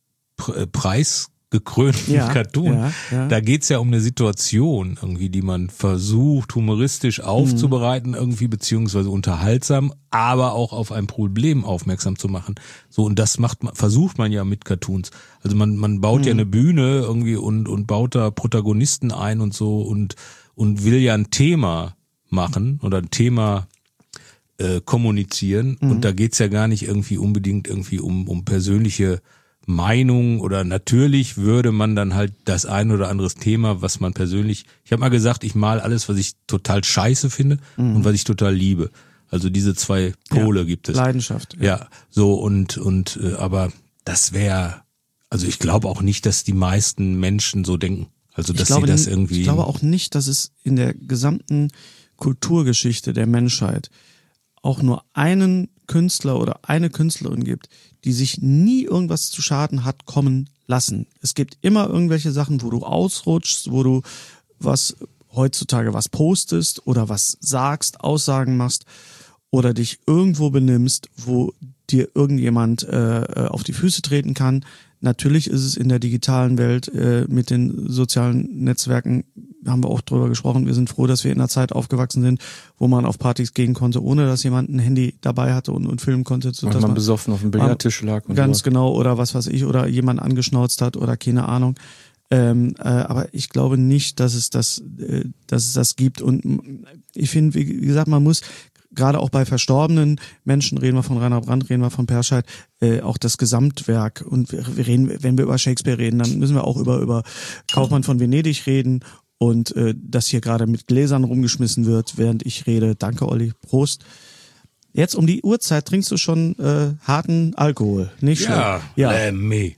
preisgekrönten Cartoon. Da geht's ja um eine Situation irgendwie, die man versucht, humoristisch aufzubereiten irgendwie, beziehungsweise unterhaltsam, aber auch auf ein Problem aufmerksam zu machen. So, und das versucht man ja mit Cartoons. Also man baut ja eine Bühne irgendwie und baut da Protagonisten ein und so und will ja ein Thema machen oder ein Thema kommunizieren. Und da geht's ja gar nicht irgendwie unbedingt irgendwie um persönliche Meinung, oder natürlich würde man dann halt das ein oder anderes Thema, was man persönlich, ich habe mal gesagt, ich mal alles, was ich total scheiße finde und was ich total liebe. Also diese zwei Pole gibt es. Leidenschaft. Ja, so und aber das wäre, also ich glaube auch nicht, dass die meisten Menschen so denken. Also dass sie das irgendwie. Ich glaube auch nicht, dass es in der gesamten Kulturgeschichte der Menschheit auch nur einen Künstler oder eine Künstlerin gibt, die sich nie irgendwas zu Schaden hat kommen lassen. Es gibt immer irgendwelche Sachen, wo du ausrutschst, wo du heutzutage was postest oder was sagst, Aussagen machst oder dich irgendwo benimmst, wo dir irgendjemand auf die Füße treten kann. Natürlich ist es in der digitalen Welt mit den sozialen Netzwerken, haben wir auch drüber gesprochen, wir sind froh, dass wir in einer Zeit aufgewachsen sind, wo man auf Partys gehen konnte, ohne dass jemand ein Handy dabei hatte und filmen konnte. Und man besoffen auf dem Billardtisch lag. Und ganz genau, oder was weiß ich, oder jemand angeschnauzt hat oder keine Ahnung. Aber ich glaube nicht, dass es das gibt. Und ich finde, wie gesagt, man muss gerade auch bei verstorbenen Menschen, reden wir von Rainer Brandt, reden wir von Perscheid, auch das Gesamtwerk. Und wir reden, wenn wir über Shakespeare reden, dann müssen wir auch über Kaufmann von Venedig reden und dass hier gerade mit Gläsern rumgeschmissen wird, während ich rede. Danke, Olli. Prost. Jetzt um die Uhrzeit trinkst du schon harten Alkohol, nicht schlecht. Ja, let me.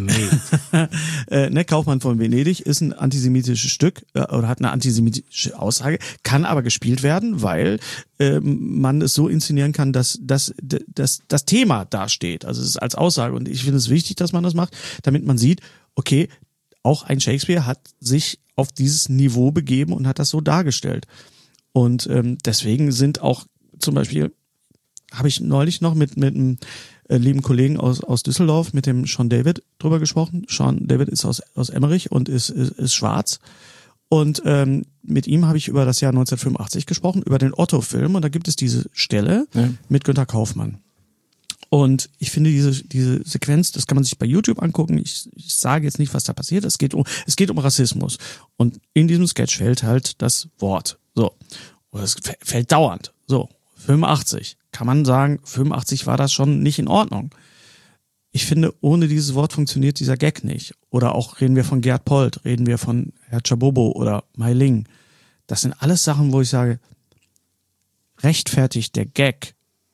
Ne, Kaufmann von Venedig ist ein antisemitisches Stück oder hat eine antisemitische Aussage, kann aber gespielt werden, weil man es so inszenieren kann, dass das Thema dasteht. Also es ist als Aussage und ich finde es wichtig, dass man das macht, damit man sieht, okay, auch ein Shakespeare hat sich auf dieses Niveau begeben und hat das so dargestellt. Und deswegen sind auch zum Beispiel habe ich neulich noch mit einem lieben Kollegen aus Düsseldorf, mit dem Sean David drüber gesprochen. Sean David ist aus Emmerich und ist schwarz. Und mit ihm habe ich über das Jahr 1985 gesprochen, über den Otto-Film. Und da gibt es diese Stelle mit Günter Kaufmann. Und ich finde diese Sequenz, das kann man sich bei YouTube angucken. Ich sage jetzt nicht, was da passiert. Es geht um Rassismus. Und in diesem Sketch fällt halt das Wort. So. Und es fällt dauernd. So. 85. Kann man sagen, 85 war das schon nicht in Ordnung. Ich finde, ohne dieses Wort funktioniert dieser Gag nicht. Oder auch reden wir von Gerd Polt, reden wir von Herr Chabobo oder Mai Ling. Das sind alles Sachen, wo ich sage, rechtfertigt der Gag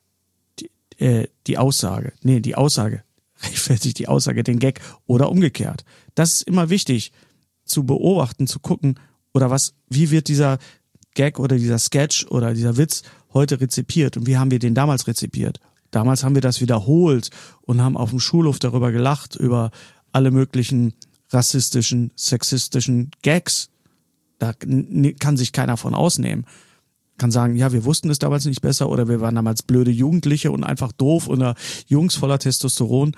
die Aussage. Nee, die Aussage. Rechtfertigt die Aussage den Gag oder umgekehrt. Das ist immer wichtig zu beobachten, zu gucken, oder wie wird dieser Gag oder dieser Sketch oder dieser Witz heute rezipiert und wie haben wir den damals rezipiert? Damals haben wir das wiederholt und haben auf dem Schulhof darüber gelacht, über alle möglichen rassistischen, sexistischen Gags. Da kann sich keiner von ausnehmen. Kann sagen, ja, wir wussten es damals nicht besser oder wir waren damals blöde Jugendliche und einfach doof oder Jungs voller Testosteron.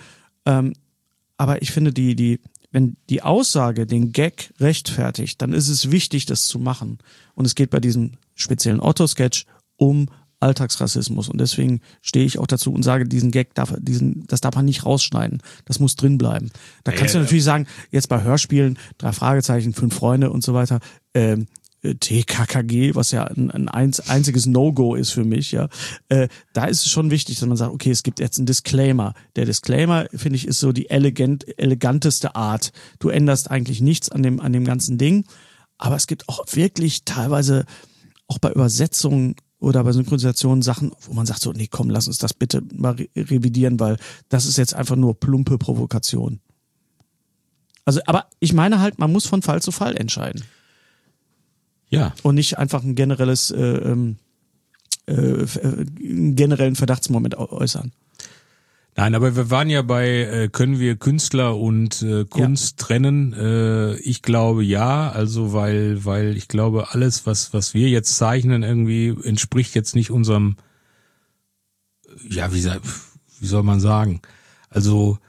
Aber ich finde, wenn die Aussage den Gag rechtfertigt, dann ist es wichtig, das zu machen. Und es geht bei diesem speziellen Otto-Sketch um Alltagsrassismus. Und deswegen stehe ich auch dazu und sage, diesen Gag das darf man nicht rausschneiden. Das muss drin bleiben. Da kannst du natürlich sagen, jetzt bei Hörspielen, 3 Fragezeichen, 5 Freunde und so weiter, TKKG, was ja ein einziges No-Go ist für mich, ja. Da ist es schon wichtig, dass man sagt, okay, es gibt jetzt einen Disclaimer. Der Disclaimer, finde ich, ist so die eleganteste Art. Du änderst eigentlich nichts an dem ganzen Ding. Aber es gibt auch wirklich teilweise, auch bei Übersetzungen oder bei Synchronisationen Sachen, wo man sagt so, nee, komm, lass uns das bitte mal revidieren, weil das ist jetzt einfach nur plumpe Provokation. Also, aber ich meine halt, man muss von Fall zu Fall entscheiden. Ja. Und nicht einfach ein generellen Verdachtsmoment äußern. Nein, aber wir waren ja bei, können wir Künstler und Kunst trennen? Ich glaube ja, also weil ich glaube, alles, was wir jetzt zeichnen, irgendwie entspricht jetzt nicht unserem, ja, wie soll man sagen? Also,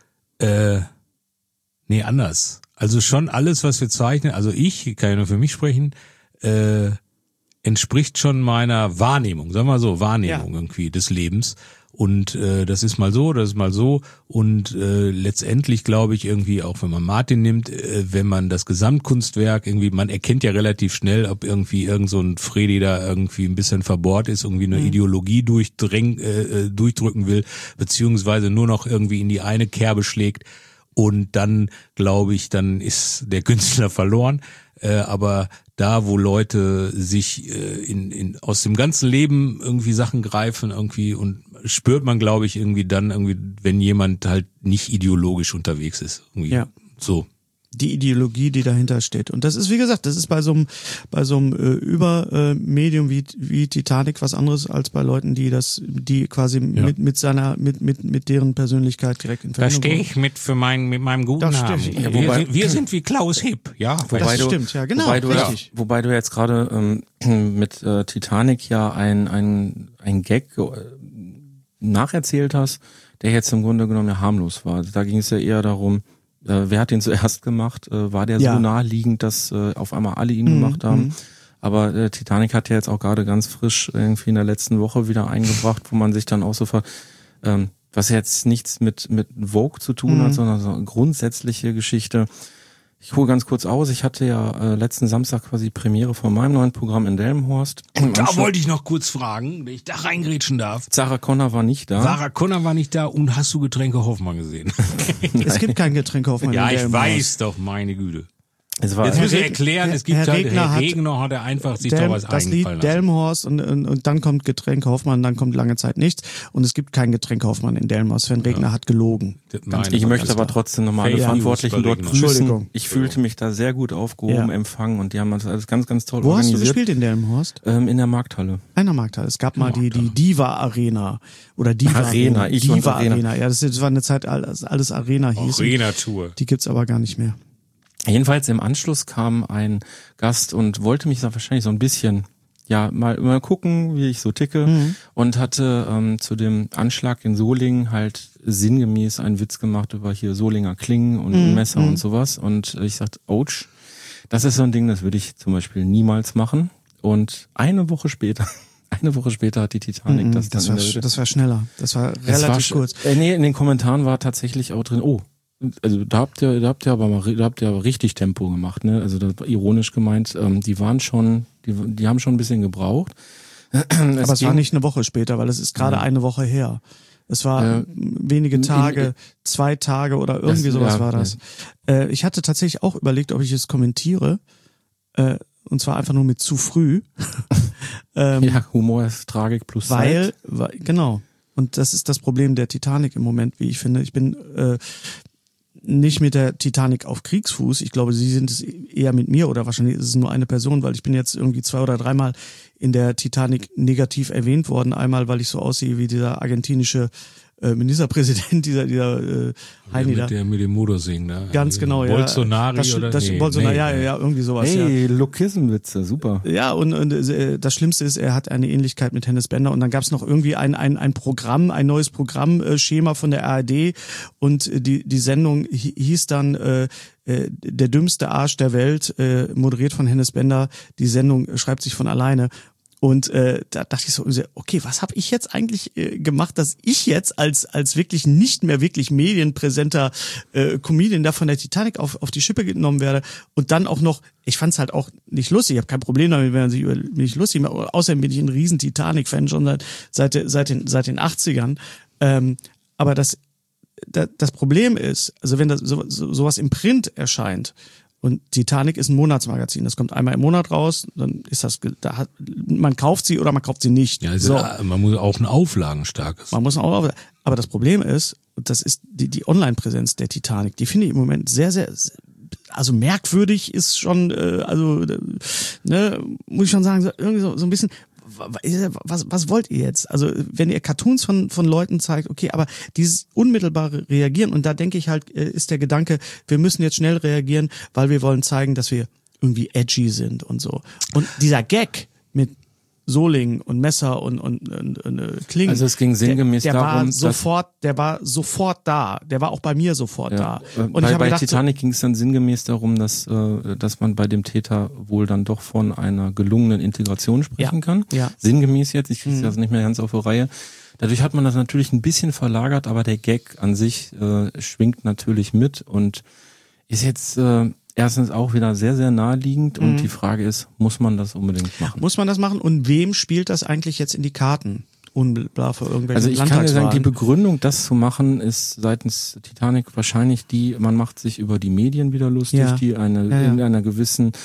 nee, anders. Also schon alles, was wir zeichnen, also ich kann ja nur für mich sprechen, entspricht schon meiner Wahrnehmung, sagen wir mal so, Wahrnehmung irgendwie des Lebens. Und das ist mal so, das ist mal so. Und letztendlich glaube ich irgendwie, auch wenn man Martin nimmt, wenn man das Gesamtkunstwerk irgendwie, man erkennt ja relativ schnell, ob irgendwie irgend so ein Fredi da irgendwie ein bisschen verbohrt ist, irgendwie eine Ideologie durchdrücken will, beziehungsweise nur noch irgendwie in die eine Kerbe schlägt. Und dann, glaube ich, dann ist der Künstler verloren. Aber da, wo Leute sich aus dem ganzen Leben irgendwie Sachen greifen irgendwie und spürt man, glaube ich, irgendwie dann irgendwie, wenn jemand halt nicht ideologisch unterwegs ist. Irgendwie so. Die Ideologie, die dahinter steht. Und das ist, wie gesagt, das ist bei so einem Übermedium wie Titanic was anderes als bei Leuten, die quasi mit deren Persönlichkeit direkt in Verbindung Da stehe ich mit meinem guten Das Namen. stimmt. Ja, wir sind wie Klaus Hipp, ja. Das stimmt, ja, genau. Wobei du jetzt gerade mit Titanic ja ein Gag nacherzählt hast, der jetzt im Grunde genommen ja harmlos war. Da ging es ja eher darum, wer hat den zuerst gemacht? War der so naheliegend, dass auf einmal alle ihn gemacht haben? Aber Titanic hat ja jetzt auch gerade ganz frisch irgendwie in der letzten Woche wieder eingebracht, wo man sich dann auch so was jetzt nichts mit Vogue zu tun hat, sondern so eine grundsätzliche Geschichte. Ich hole ganz kurz aus. Ich hatte ja letzten Samstag quasi Premiere von meinem neuen Programm in Delmenhorst. Und da wollte ich noch kurz fragen, wenn ich da reingrätschen darf. Sarah Connor war nicht da. Sarah Connor war nicht da und hast du Getränke Hoffmann gesehen? Es gibt kein Getränke Hoffmann. Ja, ich weiß doch, meine Güte. Es war Jetzt müssen wir erklären, es gibt Herr Regner hat er einfach sich da was das einfallen Lied lassen. Delmenhorst und dann kommt Getränke Hoffmann, dann kommt lange Zeit nichts und es gibt kein Getränke Hoffmann in Delmenhorst. Sven Regner hat gelogen. Ich möchte aber trotzdem nochmal alle Fake Verantwortlichen News dort bei grüßen. Entschuldigung. Ich fühlte mich da sehr gut aufgehoben, empfangen und die haben das alles ganz, ganz toll Wo hast organisiert. du gespielt in Delmenhorst? In der Markthalle. Einer Markthalle. Es gab mal die Diva Arena oder Diva Arena. Diva Arena. Ja, das war eine Zeit, als alles Arena hieß. Arena-Tour. Die gibt's aber gar nicht mehr. Jedenfalls im Anschluss kam ein Gast und wollte mich da wahrscheinlich so ein bisschen, mal gucken, wie ich so ticke und hatte zu dem Anschlag in Solingen halt sinngemäß einen Witz gemacht über hier Solinger Klingen und Messer und sowas und ich sagte, ouch, das ist so ein Ding, das würde ich zum Beispiel niemals machen und eine Woche später hat die Titanic das dann Das war schneller. Das war relativ kurz. Nee, in den Kommentaren war tatsächlich auch drin, also da habt ihr aber richtig Tempo gemacht, ne? Also das war ironisch gemeint, die haben schon ein bisschen gebraucht. Aber es war nicht eine Woche später, weil es ist gerade eine Woche her. Es war wenige Tage, 2 Tage oder irgendwie sowas war das. Ich hatte tatsächlich auch überlegt, ob ich es kommentiere. Und zwar einfach nur mit zu früh. Humor ist Tragik plus Zeit. Genau. Und das ist das Problem der Titanic im Moment, wie ich finde. Ich bin nicht mit der Titanic auf Kriegsfuß. Ich glaube, sie sind es eher mit mir oder wahrscheinlich ist es nur eine Person, weil ich bin jetzt irgendwie 2 oder 3 Mal in der Titanic negativ erwähnt worden. Einmal, weil ich so aussehe wie dieser argentinische Ministerpräsident, dieser Heini da. Mit dem Motorsingen, ne? Ganz genau, ja. Bolsonaro oder? Bolsonaro, ja, irgendwie sowas. Hey, Lokismenwitze, super. Ja, und das Schlimmste ist, er hat eine Ähnlichkeit mit Hennes Bender und dann gab es noch irgendwie ein Programm, ein neues Programmschema von der ARD und die Sendung hieß dann der dümmste Arsch der Welt, moderiert von Hennes Bender. Die Sendung schreibt sich von alleine. Und da dachte ich so, okay, was habe ich jetzt eigentlich gemacht, dass ich jetzt als wirklich nicht mehr wirklich medienpräsenter Comedian da von der Titanic auf die Schippe genommen werde und dann auch noch, ich fand's halt auch nicht lustig, ich habe kein Problem damit, wenn man sich über mich lustig macht, außerdem bin ich ein riesen Titanic-Fan schon seit den 80ern, aber das Problem ist, also wenn das sowas im Print erscheint, und Titanic ist ein Monatsmagazin. Das kommt einmal im Monat raus, dann ist das, man kauft sie oder man kauft sie nicht. Ja, also man muss auch ein auflagenstarkes. Man muss auch, aber das Problem ist, und das ist die Online-Präsenz der Titanic, die finde ich im Moment sehr, sehr, also merkwürdig ist schon, muss ich schon sagen, irgendwie so ein bisschen, was wollt ihr jetzt? Also wenn ihr Cartoons von Leuten zeigt, okay, aber dieses unmittelbare Reagieren, und da denke ich halt, ist der Gedanke, wir müssen jetzt schnell reagieren, weil wir wollen zeigen, dass wir irgendwie edgy sind und so. Und dieser Gag mit Solingen und Messer und Klingen. Also es ging sinngemäß der darum, der war sofort da. Der war auch bei mir sofort da. Und bei gedacht, Titanic ging es dann sinngemäß darum, dass man bei dem Täter wohl dann doch von einer gelungenen Integration sprechen kann. Ja. Sinngemäß jetzt, ich kriege das nicht mehr ganz auf die Reihe. Dadurch hat man das natürlich ein bisschen verlagert, aber der Gag an sich schwingt natürlich mit und ist jetzt erstens auch wieder sehr, sehr naheliegend und die Frage ist, muss man das unbedingt machen? Muss man das machen und wem spielt das eigentlich jetzt in die Karten? Unmittelbar für irgendwelche Also ich kann dir sagen, die Begründung, das zu machen, ist seitens Titanic wahrscheinlich man macht sich über die Medien wieder lustig, die in einer gewissen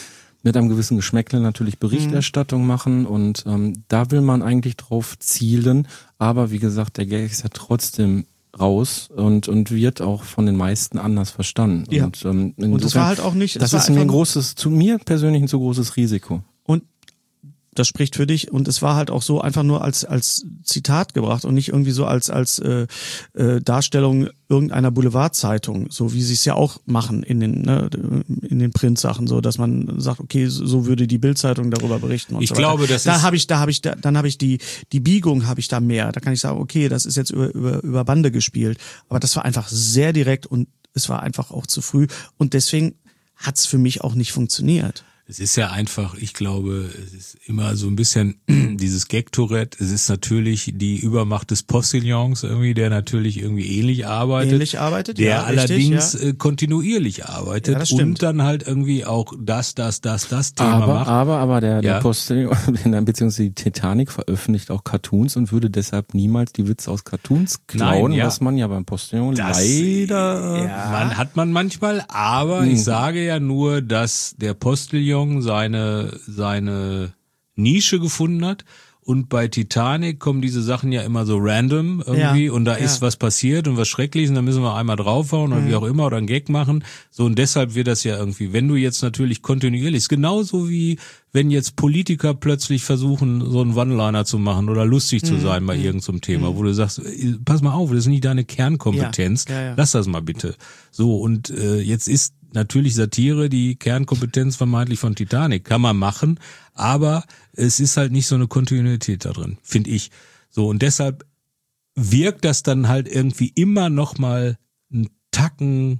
mit einem gewissen Geschmäckle natürlich Berichterstattung machen und da will man eigentlich drauf zielen, aber wie gesagt, der Gag ist ja trotzdem raus und wird auch von den meisten anders verstanden. Ja. Und das war halt auch nicht... Das ist mir zu mir persönlich ein zu großes Risiko. Und das spricht für dich und es war halt auch so einfach nur als Zitat gebracht und nicht irgendwie so als Darstellung irgendeiner Boulevardzeitung, so wie sie es ja auch machen in den Printsachen, so dass man sagt, okay, so würde die Bild-Zeitung darüber berichten und Ich so glaube, weiter. das Dann habe ich die Biegung habe ich da mehr. Da kann ich sagen, okay, das ist jetzt über Bande gespielt, aber das war einfach sehr direkt und es war einfach auch zu früh und deswegen hat's für mich auch nicht funktioniert. Es ist ja einfach, ich glaube, es ist immer so ein bisschen dieses Gag-Tourette. Es ist natürlich die Übermacht des Postillons irgendwie, der natürlich irgendwie ähnlich arbeitet. Der ja, allerdings richtig, kontinuierlich arbeitet Ja, das stimmt. und dann halt irgendwie auch das Thema macht. Aber der Ja. Postillon, beziehungsweise die Titanic veröffentlicht auch Cartoons und würde deshalb niemals die Witze aus Cartoons klauen, Nein, ja. was man ja beim Postillon leider... Hat man manchmal, aber ich sage ja nur, dass der Postillon seine Nische gefunden hat und bei Titanic kommen diese Sachen ja immer so random irgendwie und da ist was passiert und was Schreckliches und da müssen wir einmal draufhauen oder wie auch immer oder einen Gag machen. So und deshalb wird das ja irgendwie, wenn du jetzt natürlich kontinuierlich, ist genauso wie wenn jetzt Politiker plötzlich versuchen, so einen One-Liner zu machen oder lustig zu sein bei irgendeinem Thema, wo du sagst, pass mal auf, das ist nicht deine Kernkompetenz, lass das mal bitte. So und jetzt ist natürlich Satire, die Kernkompetenz vermeintlich von Titanic, kann man machen, aber es ist halt nicht so eine Kontinuität da drin, finde ich. So und deshalb wirkt das dann halt irgendwie immer noch mal einen Tacken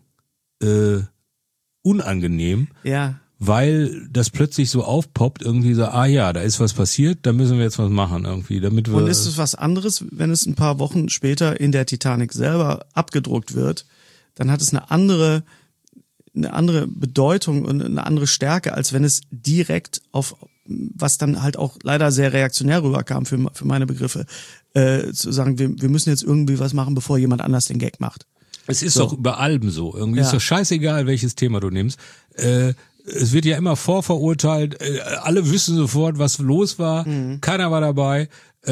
unangenehm. Ja. Weil das plötzlich so aufpoppt, irgendwie so, da ist was passiert, da müssen wir jetzt was machen irgendwie, damit wir... Und ist es was anderes, wenn es ein paar Wochen später in der Titanic selber abgedruckt wird, dann hat es eine andere Bedeutung und eine andere Stärke, als wenn es direkt auf, was dann halt auch leider sehr reaktionär rüberkam für meine Begriffe, zu sagen, wir müssen jetzt irgendwie was machen, bevor jemand anders den Gag macht. Es ist doch über Alben so, irgendwie ist doch scheißegal, welches Thema du nimmst. Es wird ja immer vorverurteilt, alle wissen sofort, was los war, keiner war dabei.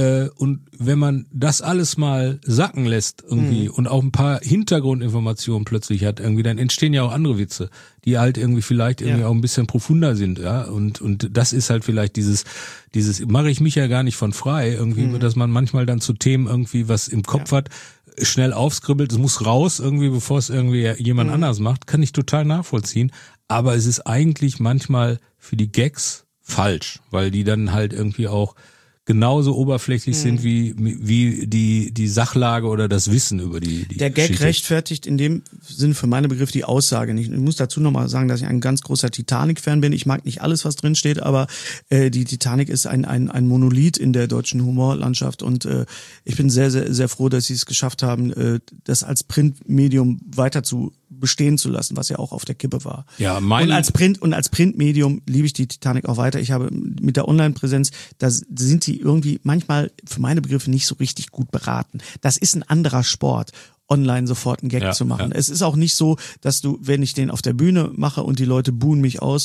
Und wenn man das alles mal sacken lässt irgendwie und auch ein paar Hintergrundinformationen plötzlich hat, irgendwie, dann entstehen ja auch andere Witze, die halt irgendwie vielleicht irgendwie auch ein bisschen profunder sind, ja. Und das ist halt vielleicht dieses mache ich mich ja gar nicht von frei, irgendwie, dass man manchmal dann zu Themen irgendwie was im Kopf hat, schnell aufskribbelt, es muss raus irgendwie, bevor es irgendwie jemand anders macht, kann ich total nachvollziehen. Aber es ist eigentlich manchmal für die Gags falsch, weil die dann halt irgendwie auch genauso oberflächlich sind wie die Sachlage oder das Wissen über die Der Gag Geschichte. rechtfertigt in dem Sinne für meine Begriffe die Aussage nicht. Ich muss dazu nochmal sagen, dass ich ein ganz großer Titanic-Fan bin. Ich mag nicht alles, was drin steht, aber die Titanic ist ein Monolith in der deutschen Humorlandschaft und ich bin sehr, sehr, sehr froh, dass sie es geschafft haben, das als Printmedium weiter zu bestehen zu lassen, was ja auch auf der Kippe war. Ja, und als Printmedium liebe ich die Titanic auch weiter. Ich habe mit der Online-Präsenz, da sind die irgendwie manchmal für meine Begriffe nicht so richtig gut beraten. Das ist ein anderer Sport, online sofort einen Gag zu machen. Ja. Es ist auch nicht so, dass du, wenn ich den auf der Bühne mache und die Leute buhen mich aus,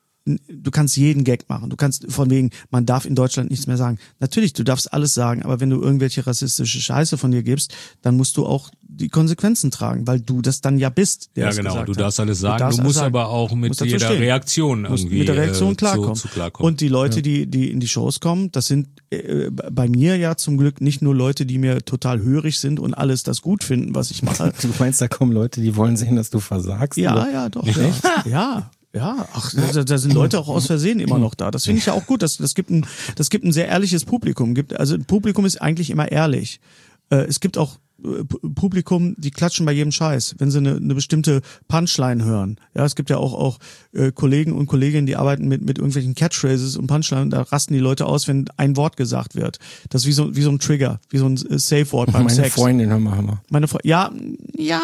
du kannst jeden Gag machen. Du kannst von wegen, man darf in Deutschland nichts mehr sagen. Natürlich, du darfst alles sagen, aber wenn du irgendwelche rassistische Scheiße von dir gibst, dann musst du auch die Konsequenzen tragen, weil du das dann ja bist. Ja, genau. Du darfst alles sagen. Du musst aber auch mit jeder Reaktion irgendwie mit der Reaktion klarkommen. Zu klarkommen. Und die Leute, die in die Shows kommen, das sind bei mir ja zum Glück nicht nur Leute, die mir total hörig sind und alles das gut finden, was ich mache. Du meinst, da kommen Leute, die wollen sehen, dass du versagst? Ja, oder? ja, doch. Ja. Ja, ach, da sind Leute auch aus Versehen immer noch da. Das finde ich ja auch gut. Das gibt ein sehr ehrliches Publikum. Also ein Publikum ist eigentlich immer ehrlich. Es gibt auch Publikum, die klatschen bei jedem Scheiß, wenn sie eine bestimmte Punchline hören. Ja, es gibt ja auch Kollegen und Kolleginnen, die arbeiten mit irgendwelchen Catchphrases und Punchlines. Da rasten die Leute aus, wenn ein Wort gesagt wird. Das ist wie so ein Trigger, wie so ein Safe-Wort beim Sex. Meine Freundin, hör mal. Meine Freundin,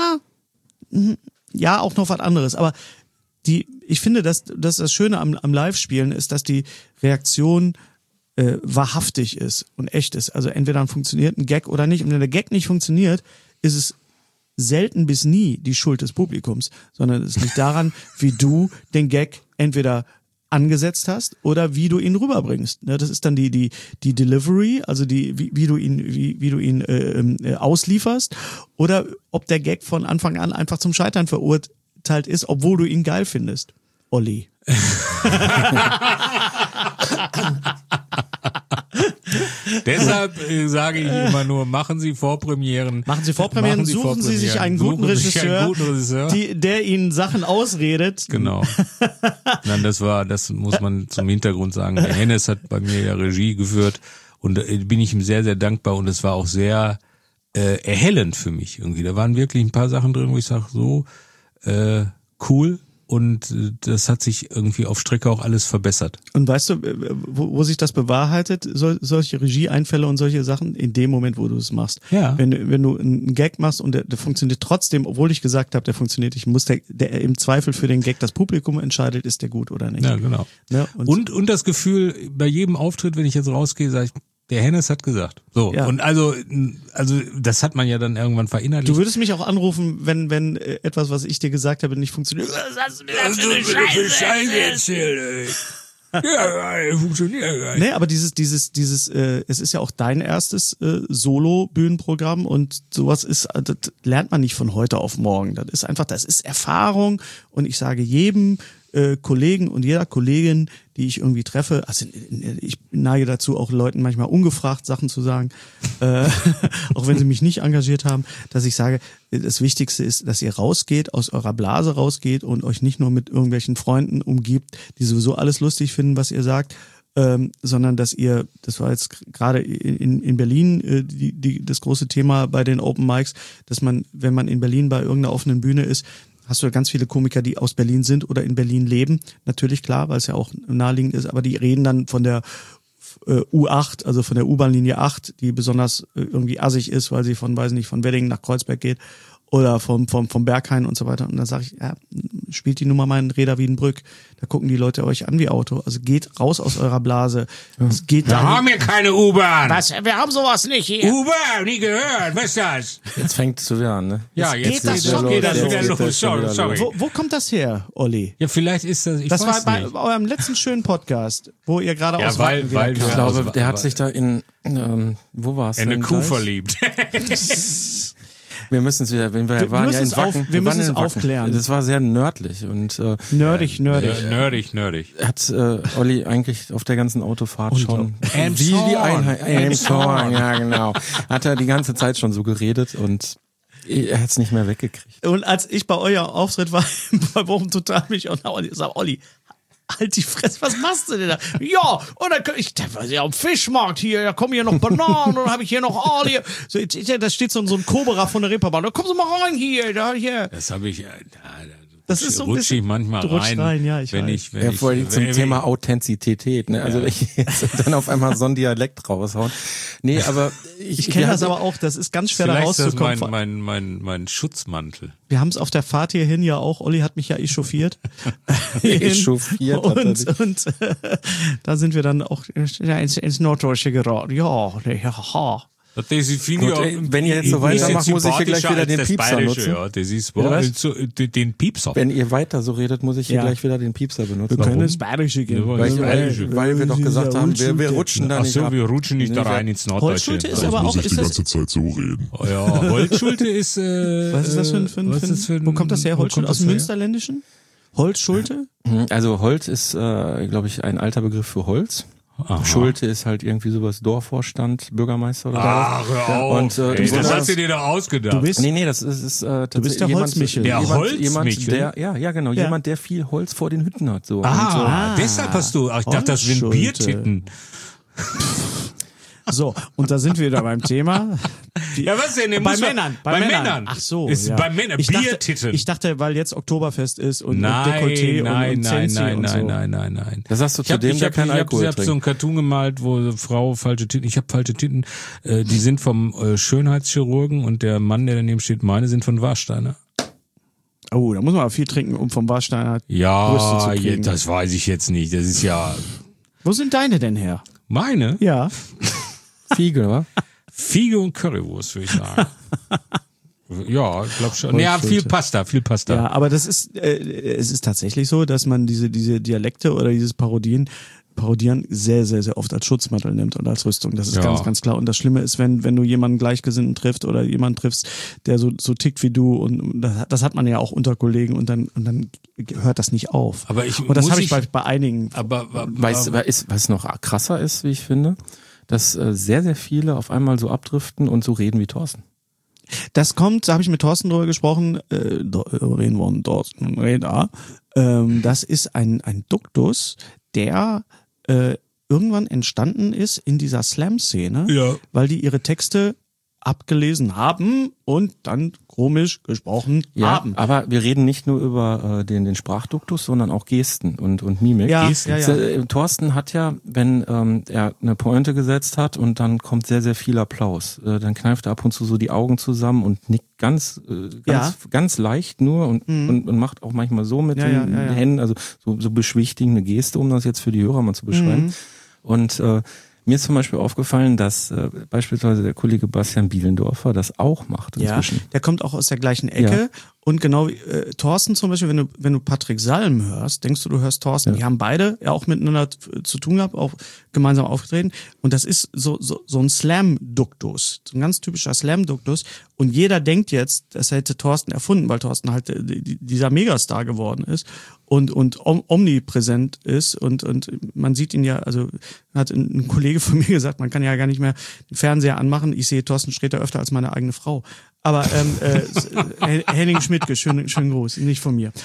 ja, auch noch was anderes. Aber ich finde, dass das Schöne am Live-Spielen ist, dass die Reaktion wahrhaftig ist und echt ist. Also entweder dann funktioniert ein Gag oder nicht. Und wenn der Gag nicht funktioniert, ist es selten bis nie die Schuld des Publikums, sondern es liegt daran, wie du den Gag entweder angesetzt hast oder wie du ihn rüberbringst. Ne, das ist dann die Delivery, also wie du ihn auslieferst, oder ob der Gag von Anfang an einfach zum Scheitern verurteilt ist, obwohl du ihn geil findest. Olli. Deshalb sage ich immer nur, machen Sie Vorpremieren, suchen Sie sich einen guten Regisseur, der Ihnen Sachen ausredet. Genau. Nein, das muss man zum Hintergrund sagen. Der Hennes hat bei mir ja Regie geführt und bin ich ihm sehr, sehr dankbar, und es war auch sehr erhellend für mich irgendwie. Da waren wirklich ein paar Sachen drin, wo ich sage, so cool. Und das hat sich irgendwie auf Strecke auch alles verbessert. Und weißt du, wo sich das bewahrheitet, solche Regieeinfälle und solche Sachen? In dem Moment, wo du es machst. Ja. Wenn du einen Gag machst und der funktioniert trotzdem, obwohl ich gesagt habe, der funktioniert nicht, muss der im Zweifel für den Gag das Publikum entscheidet, ist der gut oder nicht. Ja, genau. Ja, und das Gefühl, bei jedem Auftritt, wenn ich jetzt rausgehe, sage ich, der Hennes hat gesagt. So. Ja. Und also das hat man ja dann irgendwann verinnerlicht. Du würdest mich auch anrufen, wenn etwas, was ich dir gesagt habe, nicht funktioniert. Was hast du mir da für eine Scheiße erzählt, ey? Ja, funktioniert gar nicht. Nee, aber dieses, es ist ja auch dein erstes Solo-Bühnenprogramm, und sowas das lernt man nicht von heute auf morgen. Das ist Erfahrung, und ich sage jedem Kollegen und jeder Kollegin, die ich irgendwie treffe, also ich neige dazu, auch Leuten manchmal ungefragt Sachen zu sagen, auch wenn sie mich nicht engagiert haben, dass ich sage, das Wichtigste ist, dass ihr rausgeht, aus eurer Blase rausgeht und euch nicht nur mit irgendwelchen Freunden umgibt, die sowieso alles lustig finden, was ihr sagt, sondern dass ihr, das war jetzt gerade in Berlin das große Thema bei den Open Mics, dass man, wenn man in Berlin bei irgendeiner offenen Bühne ist, hast du ganz viele Komiker, die aus Berlin sind oder in Berlin leben. Natürlich, klar, weil es ja auch naheliegend ist, aber die reden dann von der U8, also von der U-Bahn-Linie 8, die besonders irgendwie assig ist, weil sie von Wedding nach Kreuzberg geht, oder vom Berghain und so weiter. Und dann sage ich, ja, spielt die Nummer mal in Reda Wiedenbrück. Da gucken die Leute euch an wie Auto. Also geht raus aus eurer Blase. Es geht wir haben hier keine U-Bahn. Was? Wir haben sowas nicht hier. U-Bahn, nie gehört. Was ist das? Jetzt fängt es wieder an, ne? Ja, jetzt geht das wieder los. Sorry. Wo kommt das her, Olli? Ja, vielleicht ist das, das war bei eurem letzten schönen Podcast, wo ihr gerade aus weil ich glaube, der hat sich da wo war es? In eine Kuh verliebt. Wir müssen es wieder, wir waren ja in Wacken. Wir müssen es aufklären. Das war sehr nördlich und nerdig. Hat Olli eigentlich auf der ganzen Autofahrt und schon wie die Einheit, ja genau, hat er die ganze Zeit schon so geredet und er hat es nicht mehr weggekriegt. Und als ich bei eurem Auftritt war, bei Wochen total mich und Olli sagt, Olli, halt die Fresse, was machst du denn da? Ja, und dann ich war ja am Fischmarkt hier, da kommen hier noch Bananen, und dann habe ich hier noch Aal hier. So, da steht so ein Cobra von der Reeperbahn, da kommst du mal rein hier, hier. Das habe ich, das ist so ein rutsche ich manchmal rein, ja, ich weiß. Ja, vor allem zum Thema Authentizität, ne? Also ich jetzt dann auf einmal so ein Dialekt raushauen. Nee, aber ich kenne das aber auch, das ist ganz schwer da rauszukommen. Das ist mein Schutzmantel. Wir haben es auf der Fahrt hierhin ja auch, Olli hat mich ja echauffiert. Und da sind wir dann auch ins Norddeutsche geraten. Ja. Gut, wenn ihr jetzt so weitermacht, muss ich hier gleich wieder den Piepser nutzen. Ja, das ist den Piepser. Wenn ihr weiter so redet, muss ich hier gleich wieder den Piepser benutzen. Wir können ins Bayerische gehen. Weil wir doch gesagt haben, wir rutschen da nicht ab. Wir rutschen nicht da rein ins Norddeutsche. Holzschulte ist aber auch... Muss ich die ganze Zeit so reden. Ja, Holzschulte ist... was ist das für ein... Wo kommt das her, Holzschulte? Aus dem Münsterländischen? Holzschulte? Also Holz ist, glaube ich, ein alter Begriff für Holz. Aha. Schulte ist halt irgendwie sowas Dorfvorstand, Bürgermeister oder so. Hör auf. Und das hast du dir doch ausgedacht. Nee, das ist du bist der Holzmichel. Holzmichel? Jemand, der viel Holz vor den Hütten hat. So. Deshalb hast du, ich dachte, das sind Biertitten. So, und da sind wir wieder beim Thema. Ja, was denn? Bei Männern. Ach so. Ist bei Männern. Biertitten. Ich dachte, weil jetzt Oktoberfest ist und Dekolleté und Zenzi und so. Nein. Das hast du zu dem, der keinen Alkohol trinkt. Ich habe so ein Cartoon gemalt, wo eine Frau falsche Titten, ich habe falsche Titten, die sind vom Schönheitschirurgen, und der Mann, der daneben steht, meine sind von Warsteiner. Oh, da muss man aber viel trinken, um vom Warsteiner Brüste zu kriegen. Das weiß ich jetzt nicht. Das ist ja... Wo sind deine denn her? Meine? Ja. Fiege, oder? Fiege und Currywurst, würde ich sagen. Ja, ich glaube schon. Ja, viel Pasta. Ja, aber das ist, es ist tatsächlich so, dass man diese Dialekte oder dieses Parodieren sehr, sehr, sehr oft als Schutzmittel nimmt und als Rüstung. Das ist ganz, ganz klar. Und das Schlimme ist, wenn du jemanden Gleichgesinnten trifft oder jemanden triffst, der so tickt wie du, und das hat man ja auch unter Kollegen, und dann hört das nicht auf. Aber und das habe ich bei einigen. Aber was noch krasser ist, wie ich finde, dass sehr, sehr viele auf einmal so abdriften und so reden wie Thorsten. Das kommt, da habe ich mit Thorsten drüber gesprochen, reden wir um Thorsten Räder. Das ist ein Duktus, der irgendwann entstanden ist in dieser Slam-Szene, weil die ihre Texte abgelesen haben und dann komisch gesprochen haben. Aber wir reden nicht nur über den Sprachduktus, sondern auch Gesten und Mimik. Ja, Thorsten hat ja, wenn er eine Pointe gesetzt hat und dann kommt sehr, sehr viel Applaus, dann kneift er ab und zu so die Augen zusammen und nickt ganz leicht nur und macht auch manchmal so mit den Händen, also so beschwichtigende Geste, um das jetzt für die Hörer mal zu beschreiben. Und mir ist zum Beispiel aufgefallen, dass beispielsweise der Kollege Bastian Bielendorfer das auch macht inzwischen. Ja, der kommt auch aus der gleichen Ecke. Ja. Und genau wie Thorsten zum Beispiel, wenn du Patrick Salm hörst, denkst du hörst Thorsten. Die haben beide ja auch miteinander zu tun gehabt, auch gemeinsam aufgetreten. Und das ist so ein Slam-Duktus, so ein ganz typischer Slam-Duktus. Und jeder denkt jetzt, das hätte Thorsten erfunden, weil Thorsten halt dieser Megastar geworden ist und omnipräsent ist. Und man sieht ihn ja, also hat ein Kollege von mir gesagt, man kann ja gar nicht mehr den Fernseher anmachen. Ich sehe Thorsten Sträter öfter als meine eigene Frau. Aber Henning Schmidtke, schönen Gruß, nicht von mir.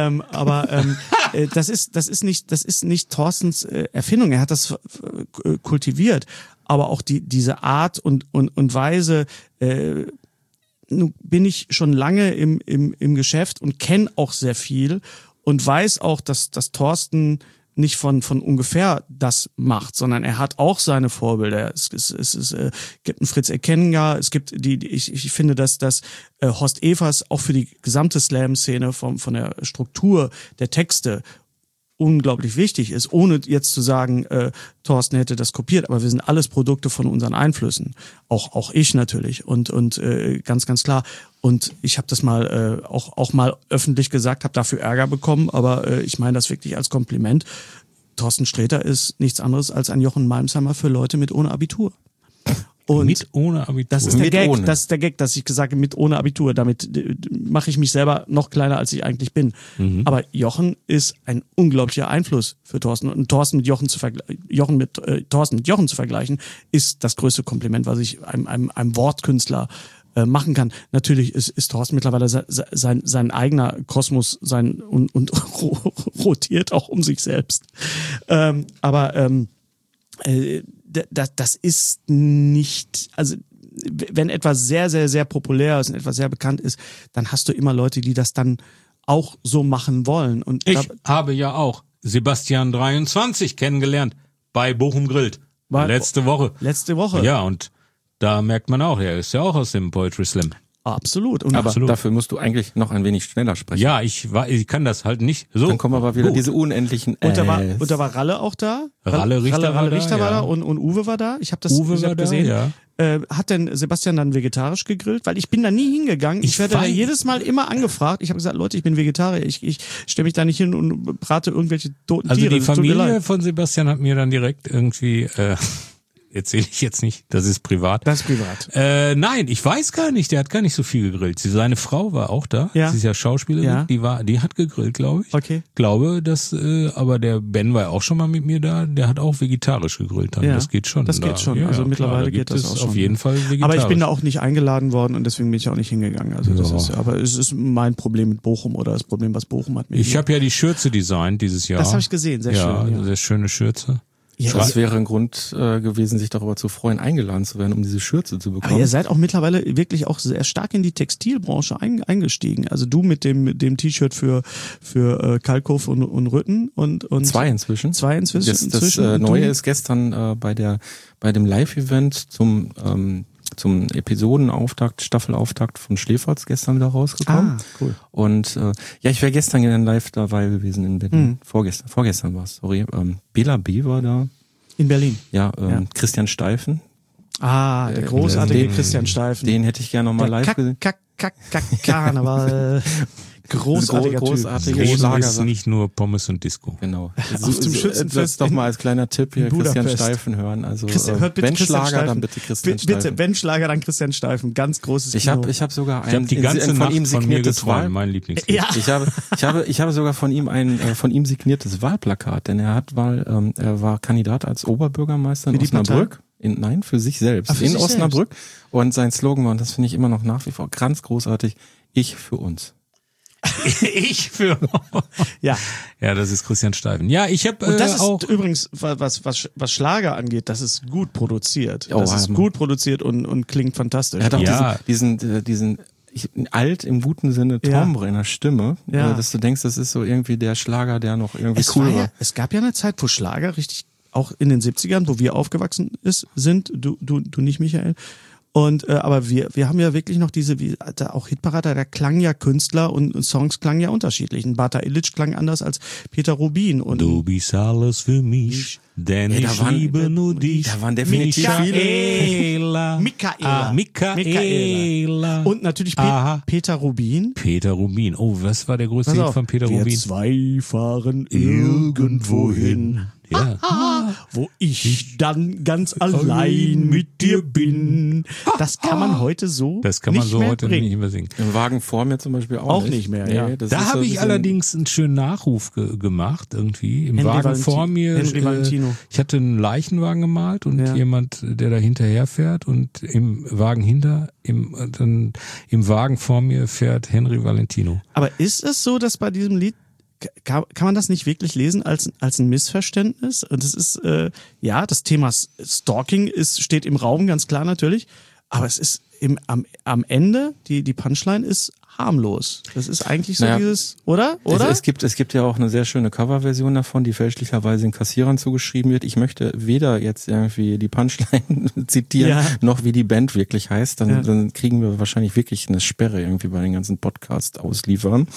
Das ist nicht Thorstens Erfindung. Er hat das kultiviert, aber auch diese Art und Weise. Nun bin ich schon lange im Geschäft und kenne auch sehr viel und weiß auch, dass Thorsten nicht von ungefähr das macht, sondern er hat auch seine Vorbilder. Es gibt einen Fritz Erkenga, es gibt ich finde, dass Horst Evers auch für die gesamte Slam-Szene von der Struktur der Texte unglaublich wichtig ist, ohne jetzt zu sagen, Thorsten hätte das kopiert, aber wir sind alles Produkte von unseren Einflüssen. Auch ich natürlich und ganz, ganz klar. Und ich habe das mal auch mal öffentlich gesagt, habe dafür Ärger bekommen, aber ich meine das wirklich als Kompliment. Thorsten Sträter ist nichts anderes als ein Jochen Malmsheimer für Leute mit ohne Abitur. Und mit ohne Abitur. Das ist der Gag, das ist der Gag, dass ich gesagt habe, mit ohne Abitur. Damit mache ich mich selber noch kleiner, als ich eigentlich bin. Aber Jochen ist ein unglaublicher Einfluss für Thorsten. Und Thorsten mit Jochen zu vergleichen, ist das größte Kompliment, was ich einem Wortkünstler machen kann. Natürlich ist Thorsten mittlerweile sein eigener Kosmos und rotiert auch um sich selbst. Das ist nicht, also wenn etwas sehr, sehr, sehr populär ist und etwas sehr bekannt ist, dann hast du immer Leute, die das dann auch so machen wollen. Und ich habe ja auch Sebastian 23 kennengelernt bei Bochum Grillt. Letzte Woche. Ja, und da merkt man auch, er ist ja auch aus dem Poetry Slam. Absolut. Und aber dafür musst du eigentlich noch ein wenig schneller sprechen. Ja, ich kann das halt nicht so. Dann kommen aber wieder diese unendlichen Und da war Ralle auch da. Ralle Richter war da und Uwe war da. Ich habe das gesehen. Ja. Hat denn Sebastian dann vegetarisch gegrillt? Weil ich bin da nie hingegangen. Ich werde da jedes Mal immer angefragt. Ich habe gesagt, Leute, ich bin Vegetarier. Ich stelle mich da nicht hin und brate irgendwelche toten Tiere. Also die Familie von Sebastian hat mir dann direkt irgendwie... erzähle ich jetzt nicht, das ist privat. Das ist privat. Nein, ich weiß gar nicht, der hat gar nicht so viel gegrillt. Seine Frau war auch da, sie ist ja Schauspielerin, die hat gegrillt, glaube ich. Okay. Glaube, aber der Ben war ja auch schon mal mit mir da, der hat auch vegetarisch gegrillt dann. Das geht schon. Das geht schon, also mittlerweile geht das auch schon. Auf jeden Fall vegetarisch. Aber ich bin da auch nicht eingeladen worden und deswegen bin ich auch nicht hingegangen. Also aber es ist mein Problem mit Bochum oder das Problem, was Bochum hat. Ich habe ja die Schürze designt dieses Jahr. Das habe ich gesehen, sehr schön. Ja, sehr schöne Schürze. Ja, das wäre ein Grund gewesen, sich darüber zu freuen, eingeladen zu werden, um diese Schürze zu bekommen. Aber ihr seid auch mittlerweile wirklich auch sehr stark in die Textilbranche eingestiegen. Also du mit dem T-Shirt für Kalkow und Rütten und zwei inzwischen. Das Neue ist gestern bei dem Live-Event zum Episodenauftakt, Staffelauftakt von Schläferz gestern wieder rausgekommen. Ah, cool. Und ich wäre gestern gerne live dabei gewesen in Berlin. Vorgestern war es, sorry. Bela B. war da. In Berlin? Ja, Christian Steifen. Der großartige Christian Steifen. Den hätte ich gerne nochmal live gesehen. Karneval. Großartiger großartige Dresden Schlager. ist nicht nur Pommes und Disco. Genau. Auf dem Schützenfest Das doch mal als kleiner Tipp hier Christian Budapest. Steifen hören. Also Hört bitte wenn Christian Schlager, Steifen. dann bitte Christian Steifen. Bitte, wenn Schlager, dann Christian Steifen. Ganz großes Ich Kino. habe sogar Ich habe die ganze von Nacht ihm von mir signiertes geträumt, mein Lieblingslied. Ja. Ich habe sogar von ihm ein von ihm signiertes Wahlplakat, denn er war Kandidat als Oberbürgermeister in Für die Osnabrück. Nein, für sich selbst. Für in sich Osnabrück. Und sein Slogan war, und das finde ich immer noch nach wie vor ganz großartig, ich für uns. Ich für... Ja. Ja, das ist Christian Steifen. Ja, ich habe Und das ist auch... übrigens, was Schlager angeht, das ist gut produziert. Oh, Das ist Mann. gut produziert und klingt fantastisch. Er hat auch Ja. diesen alt im guten Sinne Ja. Timbre in der Stimme, Ja. dass du denkst, das ist so irgendwie der Schlager, der noch irgendwie cool war. Es gab ja eine Zeit, wo Schlager richtig, auch in den 70ern, wo wir aufgewachsen sind, du nicht, Michael. Und aber wir haben ja wirklich noch auch Hitparade, da klang ja Künstler und Songs klangen ja unterschiedlich. Ein Bata Illich klang anders als Peter Rubin. Und Du bist alles für mich, denn Ja, da ich waren- liebe nur dich. da waren definitiv Michaela. Michaela. Michaela. Und natürlich Aha. Peter Rubin. Peter Rubin. Oh, was war der größte Pass Hit auf. von Peter Wir Rubin? zwei fahren irgendwohin, Ja. wo ich dann ganz allein mit dir bin. Das kann man heute so Das kann man nicht so mehr heute bringen. nicht mehr singen. Im Wagen vor mir zum Beispiel auch, Auch nicht mehr, ja. das Da ist so habe ein ich bisschen- allerdings einen schönen Nachruf gemacht, irgendwie. Im Henry Wagen Valentino. vor mir. Henry Valentino. Ich hatte einen Leichenwagen gemalt und Ja. jemand, der da hinterher fährt und im Wagen im Wagen vor mir fährt Henry Valentino. Aber ist es so, dass bei diesem Lied kann man das nicht wirklich lesen als ein Missverständnis? Und es ist das Thema Stalking steht im Raum, ganz klar natürlich. Aber es ist am Ende die Punchline ist harmlos. Das ist eigentlich so Naja. dieses, oder? Es gibt ja auch eine sehr schöne Coverversion davon, die fälschlicherweise den Kassierern zugeschrieben wird. Ich möchte weder jetzt irgendwie die Punchline zitieren, Ja. noch wie die Band wirklich heißt. Dann kriegen wir wahrscheinlich wirklich eine Sperre irgendwie bei den ganzen Podcast-Auslieferern.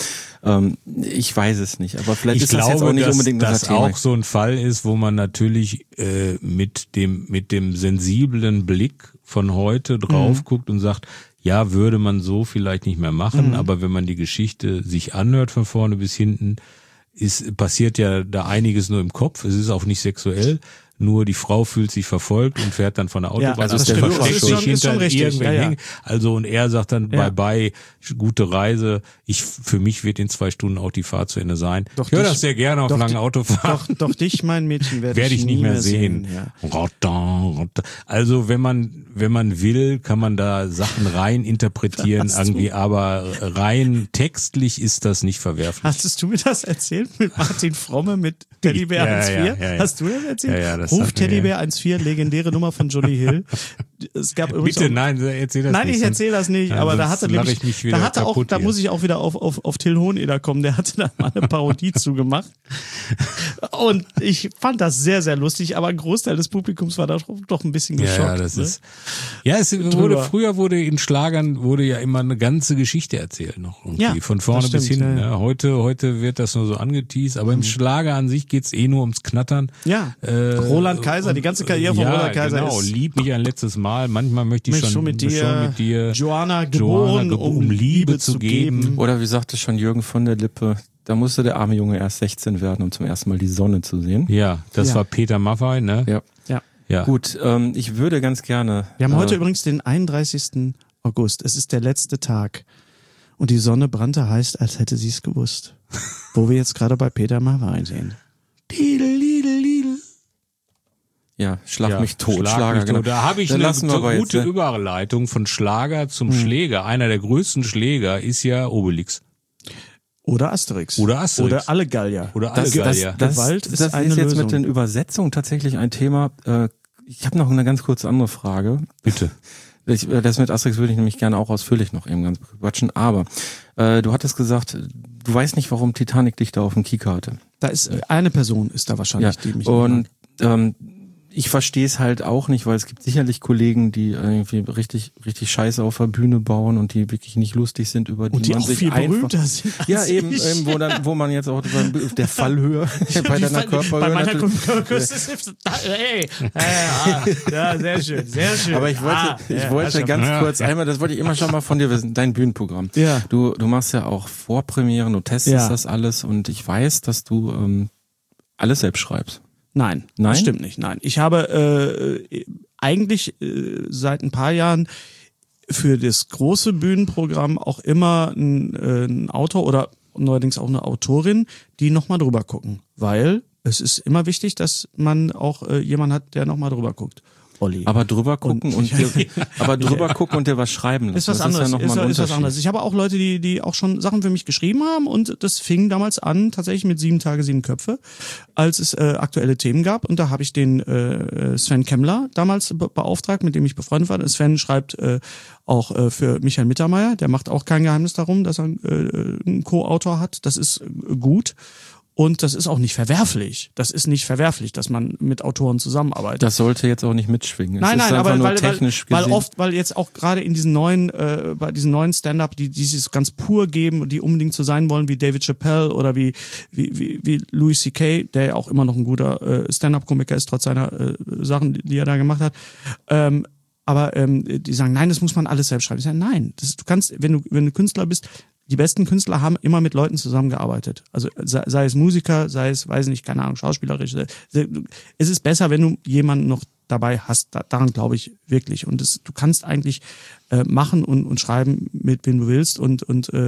Ich weiß es nicht, aber vielleicht Ich ist das jetzt glaube, auch nicht dass unbedingt das unser Thema. auch so ein Fall ist, wo man natürlich mit dem sensiblen Blick von heute drauf guckt und sagt, ja, würde man so vielleicht nicht mehr machen, aber wenn man die Geschichte sich anhört von vorne bis hinten, passiert ja da einiges nur im Kopf. Es ist auch nicht sexuell. Nur die Frau fühlt sich verfolgt und fährt dann von der Autobahn also ab, das stimmt. versteckt Das ist sich schon hinter richtig. irgendwelchen Ja. Hängen. Also und er sagt dann Ja. bye, gute Reise. Für mich wird in 2 Stunden auch die Fahrt zu Ende sein. Doch Ich höre dich- das sehr gerne auf doch langen di- Autofahrten. Doch dich, mein Mädchen, werde Werde ich nicht nie mehr sehen. Ja. Rotter. Also wenn man will, kann man da Sachen rein interpretieren Hast du- irgendwie, aber rein textlich ist das nicht verwerflich. Hast du mir das erzählt mit Martin Fromme mit Teddybär Ja, 1.4? ja. Hast du das erzählt? Ja, das Ruf sagt mir, Teddybär 1.4, legendäre Nummer von Johnny Hill. Es gab übrigens Bitte, auch, nein, erzähl das Nein, nicht. ich erzähle das nicht, Ja, aber da sonst hatte lach nämlich, ich mich wieder da hatte auch, kaputt da hier. muss ich auch wieder auf Till Hoheneder kommen, der hatte da mal eine Parodie zugemacht. Und ich fand das sehr, sehr lustig, aber ein Großteil des Publikums war da doch ein bisschen geschockt. Ja, das ne? ist. Ja, früher wurde in Schlagern ja immer eine ganze Geschichte erzählt noch irgendwie, Ja, von vorne das bis stimmt, hinten. ja. Ja. Heute wird das nur so angeteased, aber im Schlager an sich geht's nur ums Knattern. Ja, Roland Kaiser, die ganze Karriere von Roland Kaiser genau, ist lieb mich ein letztes Mal. Manchmal möchte ich schon mit dir, Joanna geboren, um Liebe zu geben. Oder wie sagte schon Jürgen von der Lippe, da musste der arme Junge erst 16 werden, um zum ersten Mal die Sonne zu sehen. Ja, das Ja. war Peter Maffay, ne? Ja. Ja. Ja. Gut, ich würde ganz gerne. Wir haben heute übrigens den 31. August. Es ist der letzte Tag. Und die Sonne brannte heiß, als hätte sie es gewusst. Wo wir jetzt gerade bei Peter Maffay sind. Ja, Schlag Ja, mich tot. Schlag Schlager, mich genau. tot. Da habe ich Dann eine lassen wir aber gute jetzt, ne? Überleitung von Schlager zum Schläger. Einer der größten Schläger ist ja Obelix. Oder Asterix. Oder Asterix. Oder alle Gallier. Oder alle Gallier. Gewalt ist das eine ist jetzt Lösung. mit den Übersetzungen tatsächlich ein Thema. Ich habe noch eine ganz kurze andere Frage. Bitte. Das mit Asterix würde ich nämlich gerne auch ausführlich noch eben ganz quatschen. Aber du hattest gesagt, du weißt nicht, warum Titanic dich da auf dem Kieker hatte. Da ist eine Person ist da wahrscheinlich, die mich und ich verstehe es halt auch nicht, weil es gibt sicherlich Kollegen, die irgendwie richtig Scheiße auf der Bühne bauen und die wirklich nicht lustig sind, über die, und die man auch sich viel einfach, berühmter sind. ja, eben, wo man jetzt auch der Fallhöhe bei deiner Körperhöhe. Bei meiner Körperhöhe. Ja, sehr schön, sehr schön. Aber ich wollte ganz kurz einmal, das wollte ich immer schon mal von dir wissen, dein Bühnenprogramm. Ja. Du machst ja auch Vorpremieren, du testest das alles und ich weiß, dass du alles selbst schreibst. Nein, das stimmt nicht. Nein, ich habe eigentlich seit ein paar Jahren für das große Bühnenprogramm auch immer einen Autor oder neuerdings auch eine Autorin, die nochmal drüber gucken. Weil es ist immer wichtig, dass man auch jemanden hat, der nochmal drüber guckt. Olli. Aber drüber gucken und dir was schreiben lassen. Ist was anderes. Ist ja noch mal ein ist was anderes. Ich habe auch Leute, die auch schon Sachen für mich geschrieben haben und das fing damals an, tatsächlich mit 7 Tage, 7 Köpfe, als es aktuelle Themen gab und da habe ich den Sven Kemmler damals beauftragt, mit dem ich befreundet war. Sven schreibt auch für Michael Mittermeier, der macht auch kein Geheimnis darum, dass er einen Co-Autor hat. Das ist gut. Und das ist auch nicht verwerflich. Das ist nicht verwerflich, dass man mit Autoren zusammenarbeitet. Das sollte jetzt auch nicht mitschwingen. Nein, aber weil jetzt auch gerade in diesen neuen, bei diesen neuen Stand-up, die es ganz pur geben und die unbedingt so sein wollen wie David Chappelle oder wie Louis C.K., der ja auch immer noch ein guter Stand-up-Komiker ist, trotz seiner Sachen, die er da gemacht hat. Aber die sagen, nein, das muss man alles selbst schreiben. Ich sage, nein, du kannst, wenn du Künstler bist, die besten Künstler haben immer mit Leuten zusammengearbeitet. Also sei es Musiker, sei es, weiß nicht, keine Ahnung, schauspielerisch. Es ist besser, wenn du jemanden noch dabei hast. Daran glaube ich wirklich. Und du kannst eigentlich machen und schreiben, mit wem du willst. Und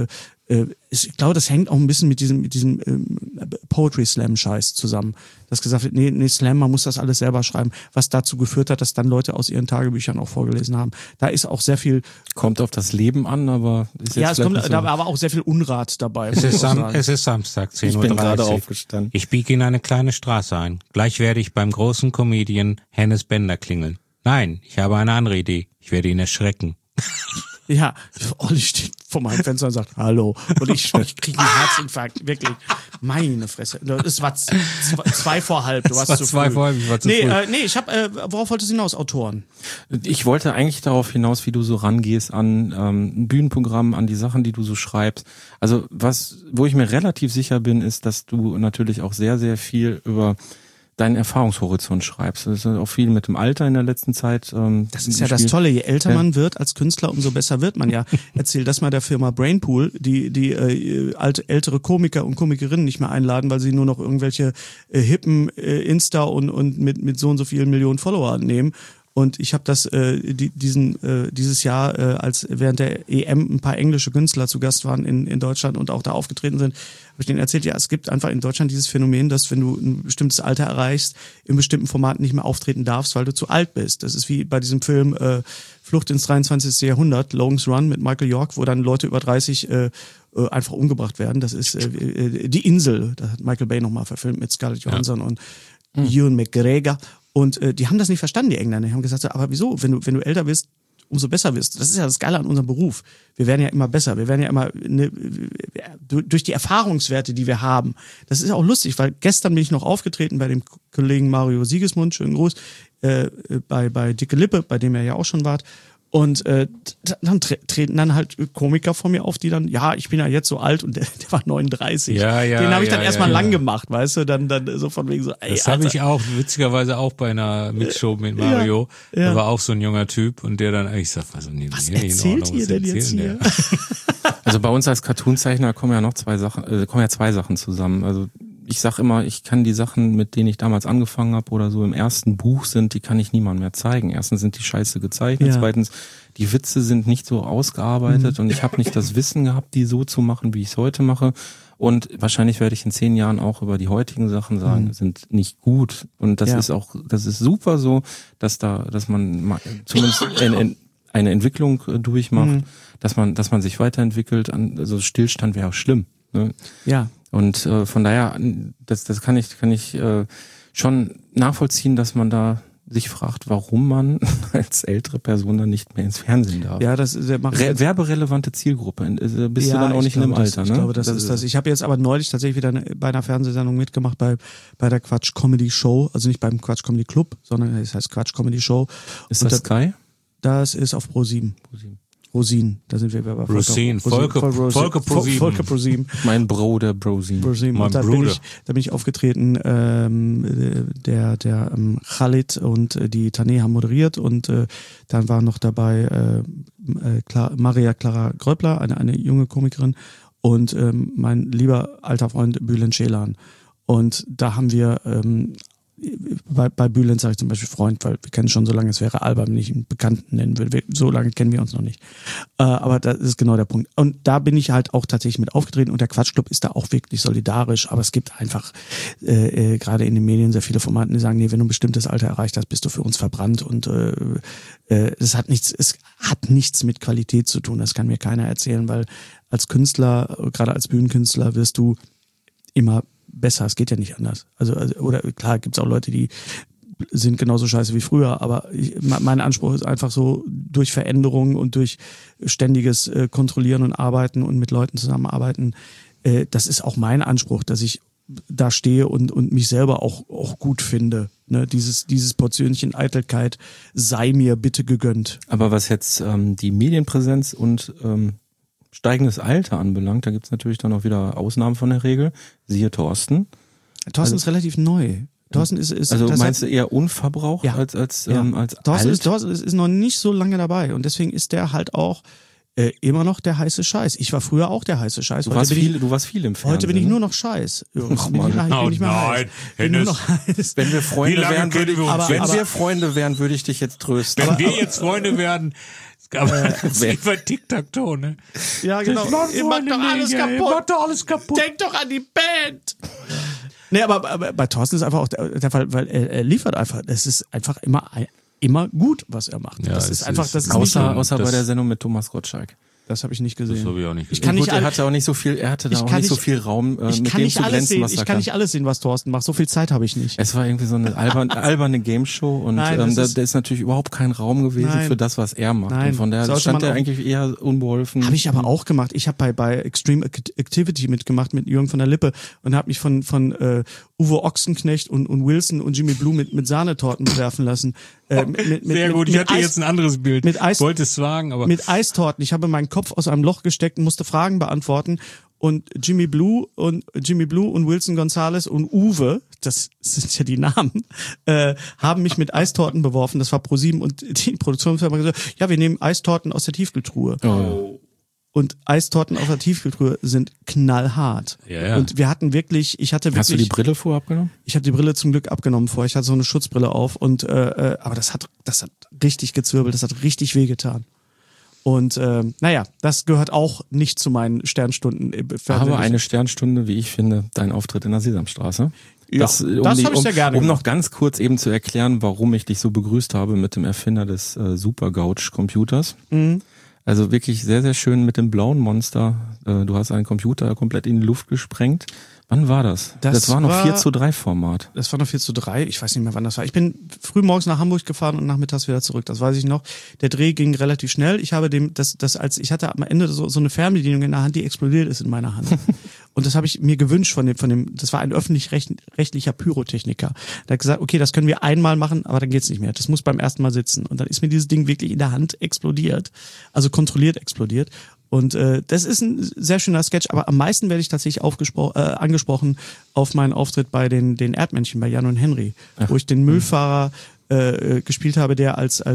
ich glaube, das hängt auch ein bisschen mit diesem Poetry Slam Scheiß zusammen. Dass gesagt wird, nee, Slam, man muss das alles selber schreiben. Was dazu geführt hat, dass dann Leute aus ihren Tagebüchern auch vorgelesen haben. Da ist auch sehr viel... Kommt auf das Leben an, aber... Ist jetzt es kommt so. aber auch sehr viel Unrat dabei. Es ist Samstag, 10:30 Uhr. Ich bin gerade aufgestanden. Ich biege in eine kleine Straße ein. Gleich werde ich beim großen Comedian Hennes Bender klingeln. Nein, ich habe eine andere Idee. Ich werde ihn erschrecken. Ja, Olli steht vor meinem Fenster und sagt, hallo. Und ich kriege einen Herzinfarkt, wirklich. Meine Fresse. Das war 2 vor halb. Du warst zu früh. 2 vor halb, ich war zu früh. Ich habe, worauf wolltest du hinaus? Autoren? Ich wollte eigentlich darauf hinaus, wie du so rangehst an ein Bühnenprogramm, an die Sachen, die du so schreibst. Also wo ich mir relativ sicher bin, ist, dass du natürlich auch sehr, sehr viel über deinen Erfahrungshorizont schreibst. Das ist auch viel mit dem Alter in der letzten Zeit. Das ist ja das Tolle. Je älter man wird als Künstler, umso besser wird man ja. Erzähl das mal der Firma Brainpool, die ältere Komiker und Komikerinnen nicht mehr einladen, weil sie nur noch irgendwelche hippen Insta und mit so und so vielen Millionen Follower nehmen. Und ich habe das dieses Jahr, als während der EM ein paar englische Künstler zu Gast waren in Deutschland und auch da aufgetreten sind, habe ich denen erzählt, ja, es gibt einfach in Deutschland dieses Phänomen, dass wenn du ein bestimmtes Alter erreichst, in bestimmten Formaten nicht mehr auftreten darfst, weil du zu alt bist. Das ist wie bei diesem Film Flucht ins 23. Jahrhundert, Logan's Run mit Michael York, wo dann Leute über 30 einfach umgebracht werden. Das ist Die Insel, da hat Michael Bay nochmal verfilmt mit Scarlett Johansson und Ewan McGregor. Und die haben das nicht verstanden, die Engländer. Die haben gesagt, aber wieso? Wenn du älter bist, umso besser wirst. Das ist ja das Geile an unserem Beruf. Wir werden ja immer besser. Wir werden ja immer durch die Erfahrungswerte, die wir haben. Das ist auch lustig, weil gestern bin ich noch aufgetreten bei dem Kollegen Mario Siegesmund, schönen Gruß, bei Dicke Lippe, bei dem er ja auch schon wart. Und dann treten dann halt Komiker vor mir auf, die dann, ja, ich bin ja jetzt so alt und der war 39. Den habe ich dann erstmal lang gemacht, weißt du, dann so von wegen so, ey, das habe ich auch, witzigerweise auch bei einer Mixshow mit Mario. Ja. Da war auch so ein junger Typ und der dann, ich sag, was erzählt ihr denn jetzt hier? Also bei uns als Cartoonzeichner kommen ja zwei Sachen zusammen. Also ich sag immer, ich kann die Sachen, mit denen ich damals angefangen habe oder so im ersten Buch sind, die kann ich niemandem mehr zeigen. Erstens sind die scheiße gezeichnet, zweitens, die Witze sind nicht so ausgearbeitet und ich habe nicht das Wissen gehabt, die so zu machen, wie ich es heute mache. Und wahrscheinlich werde ich in 10 Jahren auch über die heutigen Sachen sagen, sind nicht gut. Und das ist super so, dass man zumindest eine Entwicklung durchmacht, dass man sich weiterentwickelt. Also Stillstand wäre auch schlimm. Ne? Ja. Und von daher, das kann ich schon nachvollziehen, dass man da sich fragt, warum man als ältere Person dann nicht mehr ins Fernsehen darf. Ja, das macht werberelevante Zielgruppe. Bist du dann auch nicht in dem Alter, ne? Ich glaube, das ist das. Ich habe jetzt aber neulich tatsächlich wieder bei einer Fernsehsendung mitgemacht bei der Quatsch Comedy Show, also nicht beim Quatsch Comedy Club, sondern es heißt Quatsch Comedy Show. Ist das Sky? Das ist auf Pro7. Rosin, da sind wir bei Volker ProSieben. Volker ProSieben. Mein Bruder ProSieben. Und da bin ich aufgetreten, der Khalid und die Taneh haben moderiert und dann war noch dabei Maria Clara Gröbler, eine junge Komikerin und mein lieber alter Freund Bülent Ceylan. Und da haben wir bei Bülent sage ich zum Beispiel Freund, weil wir kennen schon so lange, es wäre albern, wenn ich ihn Bekannten nennen würde. So lange kennen wir uns noch nicht. Aber das ist genau der Punkt. Und da bin ich halt auch tatsächlich mit aufgetreten und der Quatschclub ist da auch wirklich solidarisch. Aber es gibt einfach gerade in den Medien sehr viele Formaten, die sagen, nee, wenn du ein bestimmtes Alter erreicht hast, bist du für uns verbrannt. Und es hat nichts mit Qualität zu tun. Das kann mir keiner erzählen, weil als Künstler, gerade als Bühnenkünstler, wirst du immer besser, es geht ja nicht anders. Also oder klar, gibt's auch Leute, die sind genauso scheiße wie früher, aber mein Anspruch ist einfach so, durch Veränderung und durch ständiges Kontrollieren und Arbeiten und mit Leuten zusammenarbeiten, das ist auch mein Anspruch, dass ich da stehe und mich selber auch gut finde. Ne? Dieses Portionchen Eitelkeit sei mir bitte gegönnt. Aber was jetzt die Medienpräsenz und steigendes Alter anbelangt, da gibt's natürlich dann auch wieder Ausnahmen von der Regel. Siehe Thorsten. Thorsten ist relativ neu. Thorsten ist also meinst du eher unverbraucht als Thorsten ist noch nicht so lange dabei und deswegen ist der halt auch immer noch der heiße Scheiß. Ich war früher auch der heiße Scheiß. Du warst viel im Fernsehen. Heute bin ich nur noch Scheiß. Wenn wir Freunde wären, würde ich dich jetzt trösten. Wenn wir jetzt Freunde werden, es gibt bei Tic-Tac-Toe, ne? Ja, genau. Ihr macht doch alles kaputt. Denk doch an die Band. Nee, aber bei Thorsten ist einfach auch der Fall, weil er liefert einfach. Das ist einfach immer gut, was er macht. Ja, das ist einfach, das ist außer bei der Sendung mit Thomas Gottschalk. Das habe ich nicht gesehen. Das habe ich auch nicht gesehen. Er hatte nicht so viel Raum, mit dem zu glänzen, was er kann. Ich kann nicht alles sehen, was Thorsten macht. So viel Zeit habe ich nicht. Es war irgendwie so eine alberne Game-Show und da ist natürlich überhaupt kein Raum gewesen für das, was er macht. Und von daher stand er eigentlich eher unbeholfen. Habe ich aber auch gemacht. Ich habe bei Extreme Activity mitgemacht mit Jürgen von der Lippe und habe mich von Uwe Ochsenknecht und Wilson und Jimmy Blue mit Sahnetorten bewerfen lassen. Sehr gut, ich hatte jetzt ein anderes Bild. Ich wollte es sagen, aber mit Eistorten. Ich habe meinen Kopf aus einem Loch gesteckt und musste Fragen beantworten. Und Jimmy Blue und Wilson Gonzalez und Uwe, das sind ja die Namen, haben mich mit Eistorten beworfen. Das war ProSieben und die Produktionsfirma gesagt, ja, wir nehmen Eistorten aus der Tiefkühltruhe. Oh. Und Eistorten aus der Tiefkühltruhe sind knallhart. Ja. Und wir hatten wirklich, Hast du die Brille vorher abgenommen? Ich habe die Brille zum Glück abgenommen vorher. Ich hatte so eine Schutzbrille auf und aber das hat richtig gezwirbelt, das hat richtig wehgetan. Und das gehört auch nicht zu meinen Sternstunden. Aber eine Sternstunde, wie ich finde, dein Auftritt in der Sesamstraße. Ja, das habe ich sehr gerne gemacht. Noch ganz kurz eben zu erklären, warum ich dich so begrüßt habe mit dem Erfinder des Super-Gouch-Computers. Mhm. Also wirklich sehr, sehr schön mit dem blauen Monster. Du hast einen Computer komplett in die Luft gesprengt. Wann war das? Das war noch 4:3 Format. Das war noch 4:3. Ich weiß nicht mehr, wann das war. Ich bin früh morgens nach Hamburg gefahren und nachmittags wieder zurück. Das weiß ich noch. Der Dreh ging relativ schnell. Ich habe ich hatte am Ende so eine Fernbedienung in der Hand, die explodiert ist in meiner Hand. Und das habe ich mir gewünscht von dem, das war ein öffentlich-rechtlicher Pyrotechniker. Der hat gesagt, okay, das können wir einmal machen, aber dann geht's nicht mehr. Das muss beim ersten Mal sitzen. Und dann ist mir dieses Ding wirklich in der Hand explodiert. Also kontrolliert explodiert. Und das ist ein sehr schöner Sketch, aber am meisten werde ich tatsächlich angesprochen auf meinen Auftritt bei den Erdmännchen, bei Jan und Henry, wo ich den Müllfahrer gespielt habe, der als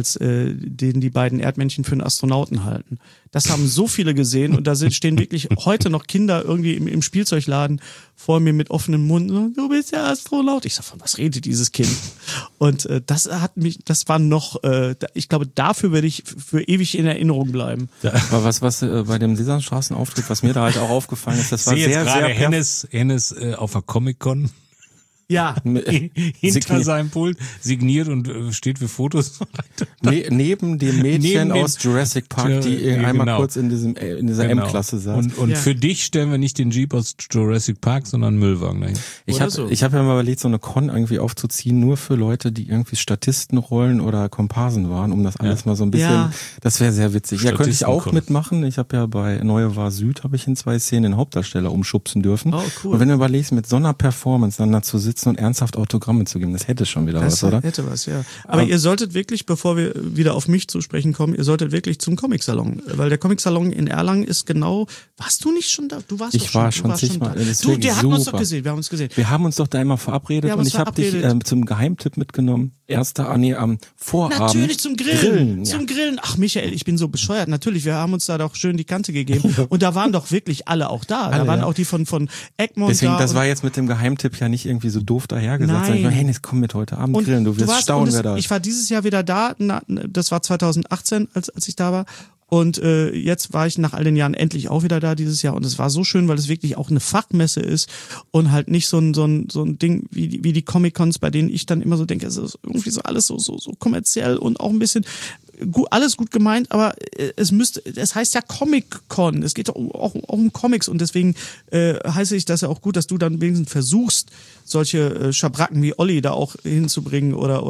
den die beiden Erdmännchen für einen Astronauten halten. Das haben so viele gesehen und da stehen wirklich heute noch Kinder irgendwie im Spielzeugladen vor mir mit offenem Mund. So, du bist ja Astronaut. Ich sag, von was redet dieses Kind? Und das war noch, ich glaube, dafür werde ich für ewig in Erinnerung bleiben. Ja. Aber was bei dem Sesamstraßenauftritt, was mir da halt auch aufgefallen ist, das war sehr, sehr Hennes auf der Comic-Con. Ja. hinter seinem Pult signiert und steht für Fotos. Neben dem Mädchen Neben dem- aus Jurassic Park, die Ja, einmal genau. kurz in dieser Genau. M-Klasse saß. Und Ja. für dich stellen wir nicht den Jeep aus Jurassic Park, sondern einen Müllwagen dahin. Ich Oder habe so. hab ja mal überlegt, so eine Con irgendwie aufzuziehen, nur für Leute, die irgendwie Statistenrollen oder Komparsen waren, um das alles mal so ein bisschen, Ja. das wäre sehr witzig. Ja, könnte ich auch Statisten-Con. mitmachen. Ich habe ja bei Neue War Süd, habe ich in 2 Szenen den Hauptdarsteller umschubsen dürfen. Oh, cool. Und wenn du überlegst, mit so einer Performance dann da zu sitzen und ernsthaft Autogramme zu geben, das hätte schon wieder Das was, oder? hätte was, ja. Aber ihr solltet wirklich, bevor wir wieder auf mich zu sprechen kommen, ihr solltet wirklich zum Comic-Salon. Weil der Comic-Salon in Erlangen ist genau, warst du nicht schon da? Du warst Ich doch schon, war du schon warst zigmal. da. Das ist Du, wirklich wir haben uns super. doch gesehen, wir haben uns gesehen. Wir haben uns doch da immer verabredet Wir haben und uns ich habe dich verabredet. zum Geheimtipp mitgenommen. am Vorabend. Natürlich zum Grillen. Ja. Zum Grillen. Ach, Michael, ich bin so bescheuert. Natürlich, wir haben uns da doch schön die Kante gegeben. Und da waren doch wirklich alle auch da. Da Alle, waren ja. auch die von Egmont Deswegen, da. das und- war jetzt mit dem Geheimtipp ja nicht irgendwie so doof dahergesagt. Nein. Sondern, hey, jetzt komm mit heute Abend grillen, du wirst staunen, wer da ist. Ich war dieses Jahr wieder da. Das war 2018, als ich da war. Und jetzt war ich nach all den Jahren endlich auch wieder da dieses Jahr. Und es war so schön, weil es wirklich auch eine Fachmesse ist und halt nicht so ein Ding wie die Comic-Cons, bei denen ich dann immer so denke, es ist irgendwie so alles so kommerziell und auch ein bisschen gut, alles gut gemeint, aber es heißt ja Comic-Con. Es geht auch um Comics und deswegen heiße ich das ja auch gut, dass du dann wenigstens versuchst, solche Schabracken wie Olli da auch hinzubringen oder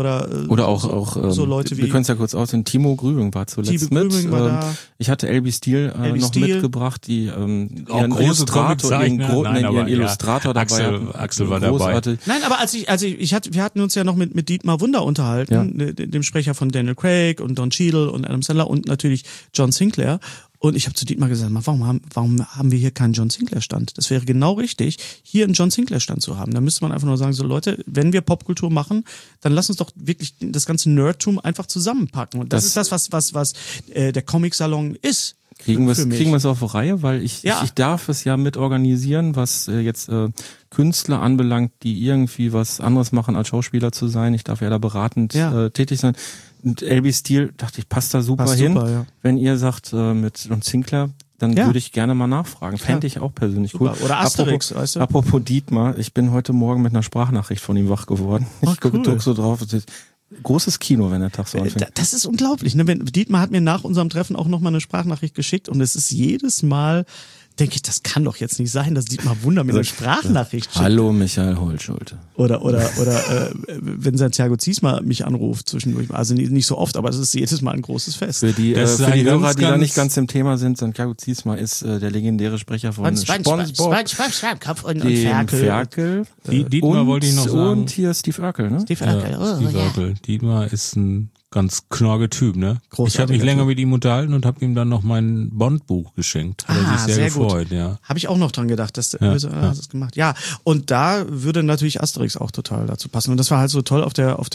auch so Leute wie wir können es ja kurz aussehen, Timo Grübing war zuletzt Timo mit. Grübing war da. Ich hatte LB Steel LB noch Steel. mitgebracht, die ihren große Illustrator, Comiczeichner. Nein, aber ihren Illustrator ja, dabei hatten. Axel war Großartig. Nein, aber wir hatten uns ja noch mit Dietmar Wunder unterhalten, dem Sprecher von Daniel Craig und Don Cheadle und Adam Sandler und natürlich John Sinclair. Und ich habe zu Dietmar gesagt, warum haben wir hier keinen John Sinclair Stand? Das wäre genau richtig, hier einen John Sinclair Stand zu haben. Da müsste man einfach nur sagen, so Leute, wenn wir Popkultur machen, dann lass uns doch wirklich das ganze Nerdtum einfach zusammenpacken. Und das ist das, was der Comic-Salon ist. Kriegen wir für mich. es auf die Reihe, weil ich darf es ja mit organisieren, was jetzt Künstler anbelangt, die irgendwie was anderes machen als Schauspieler zu sein. Ich darf ja da beratend tätig sein. Und LB Steel, dachte ich, passt da super Passt hin. super, ja. Wenn ihr sagt mit John Sinclair, dann würde ich gerne mal nachfragen. Fände ich auch persönlich Super. cool. Oder Asterix, weißt du? Apropos Dietmar, ich bin heute Morgen mit einer Sprachnachricht von ihm wach geworden. Ich gucke so drauf. Großes Kino, wenn der Tag so anfängt. Das ist unglaublich. Ne? Dietmar hat mir nach unserem Treffen auch nochmal eine Sprachnachricht geschickt und es ist jedes Mal, denke ich, das kann doch jetzt nicht sein, dass Dietmar Wunder mir eine Sprachnachricht schickt. Hallo Michael Holtschulte. Oder wenn Santiago Ziesma mich anruft zwischendurch. Also nicht so oft, aber es ist jedes Mal ein großes Fest. Für die Das ist ein Hörer, ganz, die da ganz- nicht ganz im Thema sind, Santiago Ziesma ist der legendäre Sprecher von SpongeBob, Schwammkopf und dem Ferkel Dietmar wollte ich noch sagen. und hier Steve Urkel, ne? Steve Urkel. Steve Urkel. Dietmar ist ein ganz knorge Typ, ne? Großartiger Ich habe mich länger Typ. mit ihm unterhalten und habe ihm dann noch mein Bond-Buch geschenkt. Hat er sich sehr gefreut, ja. Habe ich auch noch dran gedacht, dass hast das gemacht. Ja, und da würde natürlich Asterix auch total dazu passen. Und das war halt so toll auf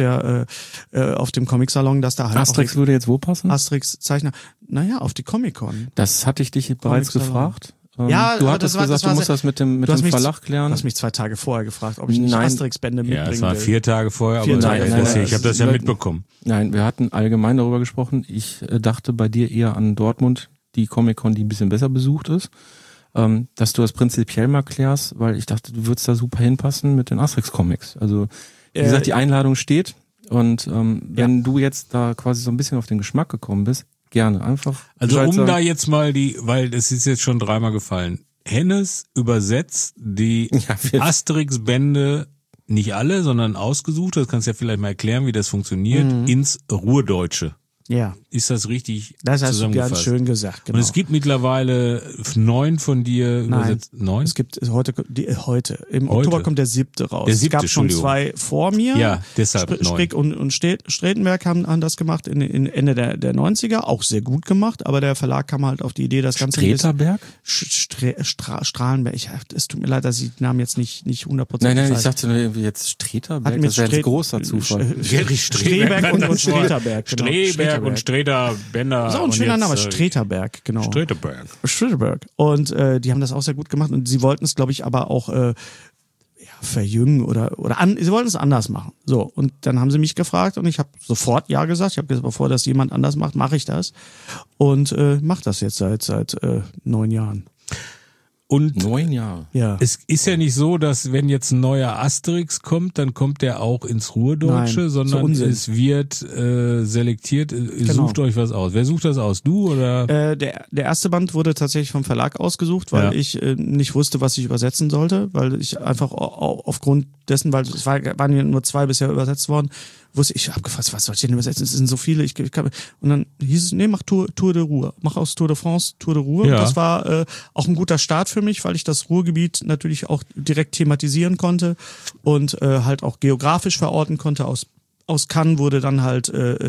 dem Comic-Salon, dass da halt Asterix würde jetzt wo passen? Asterix-Zeichner, auf die Comic-Con. Das hatte ich dich bereits Comic-Salon. gefragt. Ja, du aber hattest das war- gesagt, das war du musst sehr- das mit dem Du hast mich- Verlag klären. Du hast mich 2 Tage vorher gefragt, ob ich nicht Nein. Asterix-Bände Ja, mitbringen es war will. 4 Tage vorher, aber 4 Tage, ich habe das ja mitbekommen. Nein, wir hatten allgemein darüber gesprochen. Ich dachte bei dir eher an Dortmund, die Comic-Con, die ein bisschen besser besucht ist. Dass du das prinzipiell mal klärst, weil ich dachte, du würdest da super hinpassen mit den Asterix-Comics. Also, wie gesagt, die Einladung steht und wenn du jetzt da quasi so ein bisschen auf den Geschmack gekommen bist, gerne, einfach. Also Bescheid um sagen. da jetzt mal weil es ist jetzt schon 3-mal gefallen. Hennes übersetzt die Asterix-Bände, nicht alle, sondern ausgesucht, das kannst du ja vielleicht mal erklären, wie das funktioniert, ins Ruhrdeutsche. Ja, Ist das richtig das hast du zusammengefasst? ganz schön gesagt. Genau. Und es gibt mittlerweile 9 von dir übersetzt. 9? Es gibt heute. Im Oktober kommt der 7. raus. Der 7., es gab schon Entschuldigung. 2 vor mir. Ja, deshalb 9. Strick und Stretenberg haben das gemacht in Ende der 90er. Auch sehr gut gemacht, aber der Verlag kam halt auf die Idee, das Ganze Streterberg? Strahlenberg. Es tut mir leid, dass ich den Namen jetzt nicht 100% Nein, ich weiß. dachte nur irgendwie jetzt Streterberg, Hat mit das wäre ein Stret- großer Zufall. Streberg und Streterberg. Genau. Streberg und Streter, Bender. So ein und schöner jetzt, Name, Streterberg, genau. Streterberg. Und die haben das auch sehr gut gemacht und sie wollten es, glaube ich, aber auch verjüngen sie wollten es anders machen. So, und dann haben sie mich gefragt und ich habe sofort ja gesagt. Ich habe gesagt, bevor das jemand anders macht, mache ich das. Und mache das jetzt seit 9 Jahren. Und 9 Jahre. Ja. es ist ja nicht so, dass wenn jetzt ein neuer Asterix kommt, dann kommt der auch ins Ruhrdeutsche, Nein, sondern so Unsinn. es wird selektiert. Sucht euch was aus. Wer sucht das aus? Du oder? Der erste Band wurde tatsächlich vom Verlag ausgesucht, weil Ja. ich nicht wusste, was ich übersetzen sollte, weil ich einfach aufgrund dessen, weil es waren ja nur 2 bisher übersetzt worden, wusste ich, habe gefragt, was soll ich denn übersetzen? Es sind so viele. Und dann hieß es, nee, mach Tour de Ruhr. Mach aus Tour de France Tour de Ruhr. Ja. Und das war auch ein guter Start für mich, weil ich das Ruhrgebiet natürlich auch direkt thematisieren konnte und halt auch geografisch verorten konnte. Aus Cannes wurde dann halt